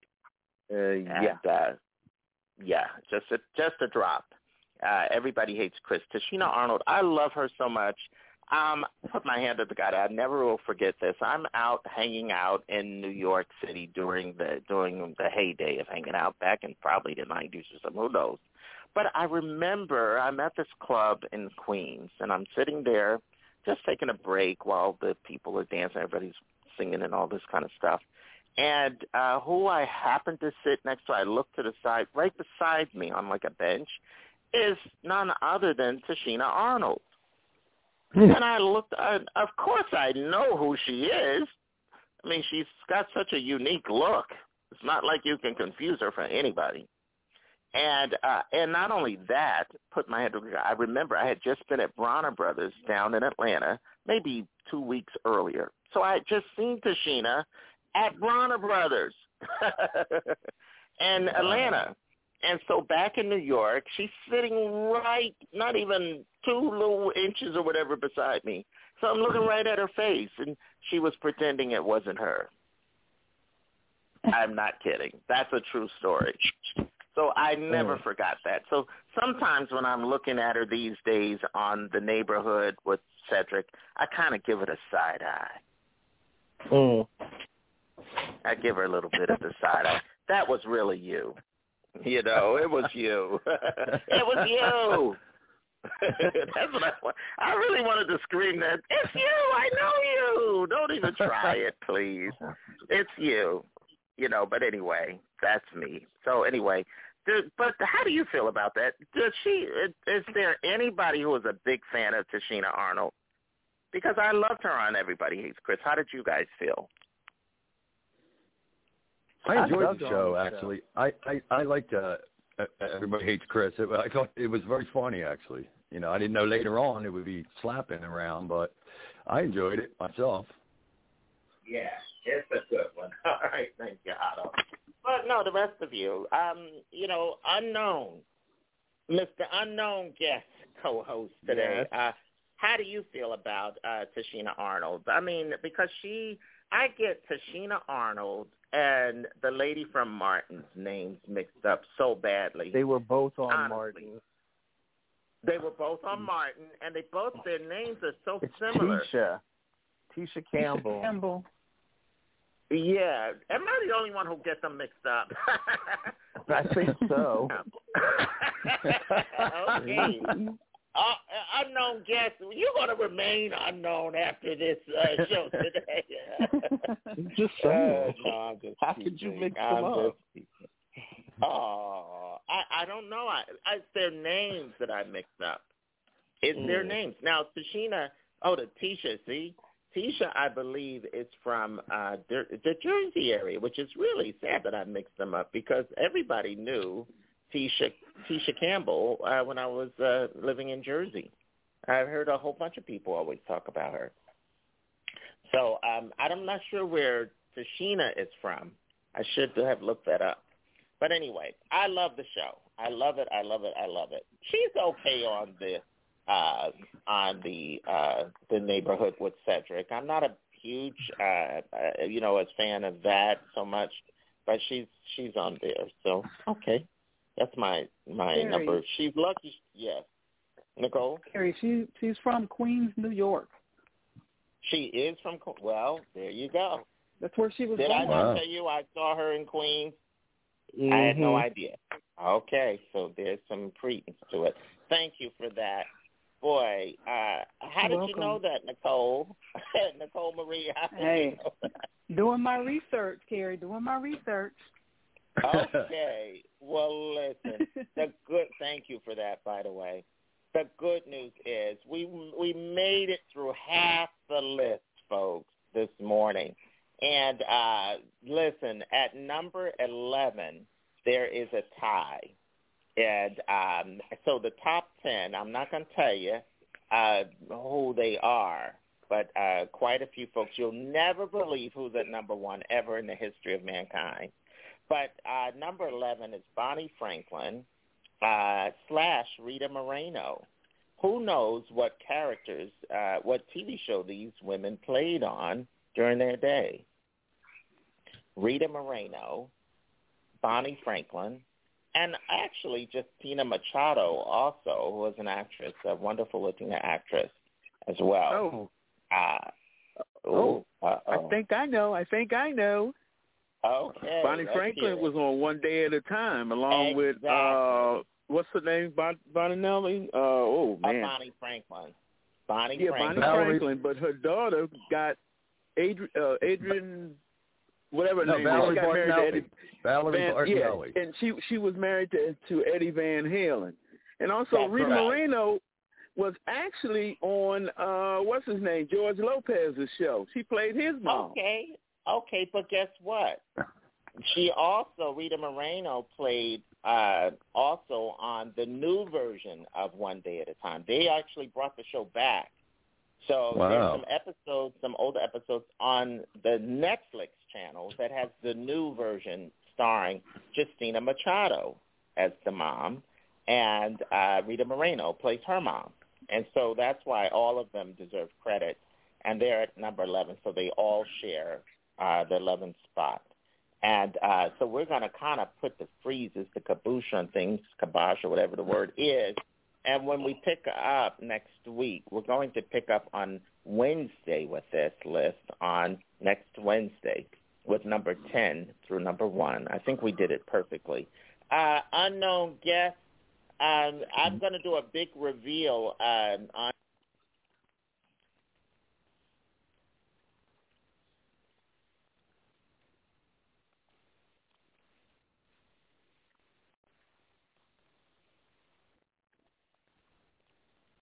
Just a drop. Everybody Hates Chris. Tichina Arnold, I love her so much. Put my hand up to God. I never will forget this. I'm out hanging out in New York City during the heyday of hanging out back in probably the 90s or something. Who knows? But I remember I'm at this club in Queens, and I'm sitting there just taking a break while the people are dancing. Everybody's singing and all this kind of stuff. And who I happened to sit next to, I looked to the side, right beside me on like a bench, is none other than Tichina Arnold. And I looked, of course I know who she is. I mean, she's got such a unique look. It's not like you can confuse her for anybody. And not only that, put my head together, I remember I had just been at Bronner Brothers down in Atlanta, maybe 2 weeks earlier. So I had just seen Tichina at Bronner Brothers in Atlanta. And so back in New York, she's sitting right, not even 2 little inches or whatever beside me. So I'm looking right at her face, and she was pretending it wasn't her. I'm not kidding. That's a true story. So I never forgot that. So sometimes when I'm looking at her these days on The Neighborhood with Cedric, I kind of give it a side eye. I give her a little bit of the side eye. That was really you. You know, it was you. It was you. That's what I want. I really wanted to scream that. It's you. I know you. Don't even try it, please. It's you. You know, but anyway, that's me. So anyway, but how do you feel about that? Is there anybody who was a big fan of Tichina Arnold? Because I loved her on Everybody Hates Chris. How did you guys feel? I enjoyed the show, actually. I liked Everybody Hates Chris. I thought it was very funny, actually. You know, I didn't know later on it would be slapping around, but I enjoyed it myself. Yeah, it's a good one. All right, thank you, Otto. But no, the rest of you, you know, Mr. Unknown guest co-host today. Yes. How do you feel about Tichina Arnold? I mean, because I get Tichina Arnold and the lady from Martin's names mixed up so badly. They were both on Honestly. Martin. They were both on Martin, and their names are so It's similar. Tisha Campbell. Yeah. Am I the only one who gets them mixed up? I think so. Okay. Unknown guest, you're going to remain unknown after this show today. Just saying. No, I'm just How could you mix them up? I don't know. It's their names that I mixed up. It's their names. Now, Tichina, the Tisha, see? Tisha, I believe, is from the Jersey area, which is really sad that I mixed them up because everybody knew Tisha Campbell when I was living in Jersey. I've heard a whole bunch of people always talk about her. So I'm not sure where Tashina is from. I should have looked that up. But anyway, I love the show. I love it. I love it. I love it. She's okay on the Neighborhood with Cedric. I'm not a huge as fan of that so much, but she's on there. So okay, that's my Carrie. number. She's lucky. Yes, Nicole. Carrie, she's from Queens, New York. She is from. Well, there you go. That's where she was Did born. I not tell you I saw her in Queens? Mm-hmm. I had no idea. Okay, so there's some credence to it. Thank you for that. Boy, how did you know that, Nicole? Nicole Marie, how did you know that? Doing my research, Carrie, doing my research. Okay. Well, listen, thank you for that, by the way. The good news is we made it through half the list, folks, this morning. And listen, at number 11, there is a tie. And so the top 10, I'm not going to tell you who they are, but quite a few folks. You'll never believe who's at number 1 ever in the history of mankind. But number 11 is Bonnie Franklin / Rita Moreno. Who knows what characters, what TV show these women played on during their day? Rita Moreno, Bonnie Franklin, and actually Justina Machado also, who was an actress, a wonderful Latina actress as well. I think I know. Okay. Bonnie Franklin was on One Day at a Time along with, what's her name, Bonnie? Bonnie Franklin. Bonnie Franklin, but her daughter got Adrian, whatever her name is. She got married to Eddie. Valerie Bartinelli. And she was married to Eddie Van Halen. And also That's Rita right. Moreno was actually on, what's his name, George Lopez's show. She played his mom. Okay, but guess what? Rita Moreno played also on the new version of One Day at a Time. They actually brought the show back. So there's some older episodes on the Netflix channel that has the new version starring Justina Machado as the mom, and Rita Moreno plays her mom. And so that's why all of them deserve credit, and they're at number 11, so they all share the 11th spot. And so we're going to kind of put the freezes, the caboose on things, kibosh or whatever the word is. And when we pick up next week, we're going to pick up on Wednesday with this list on next Wednesday with number 10 through number 1. I think we did it perfectly. Unknown guest. I'm going to do a big reveal on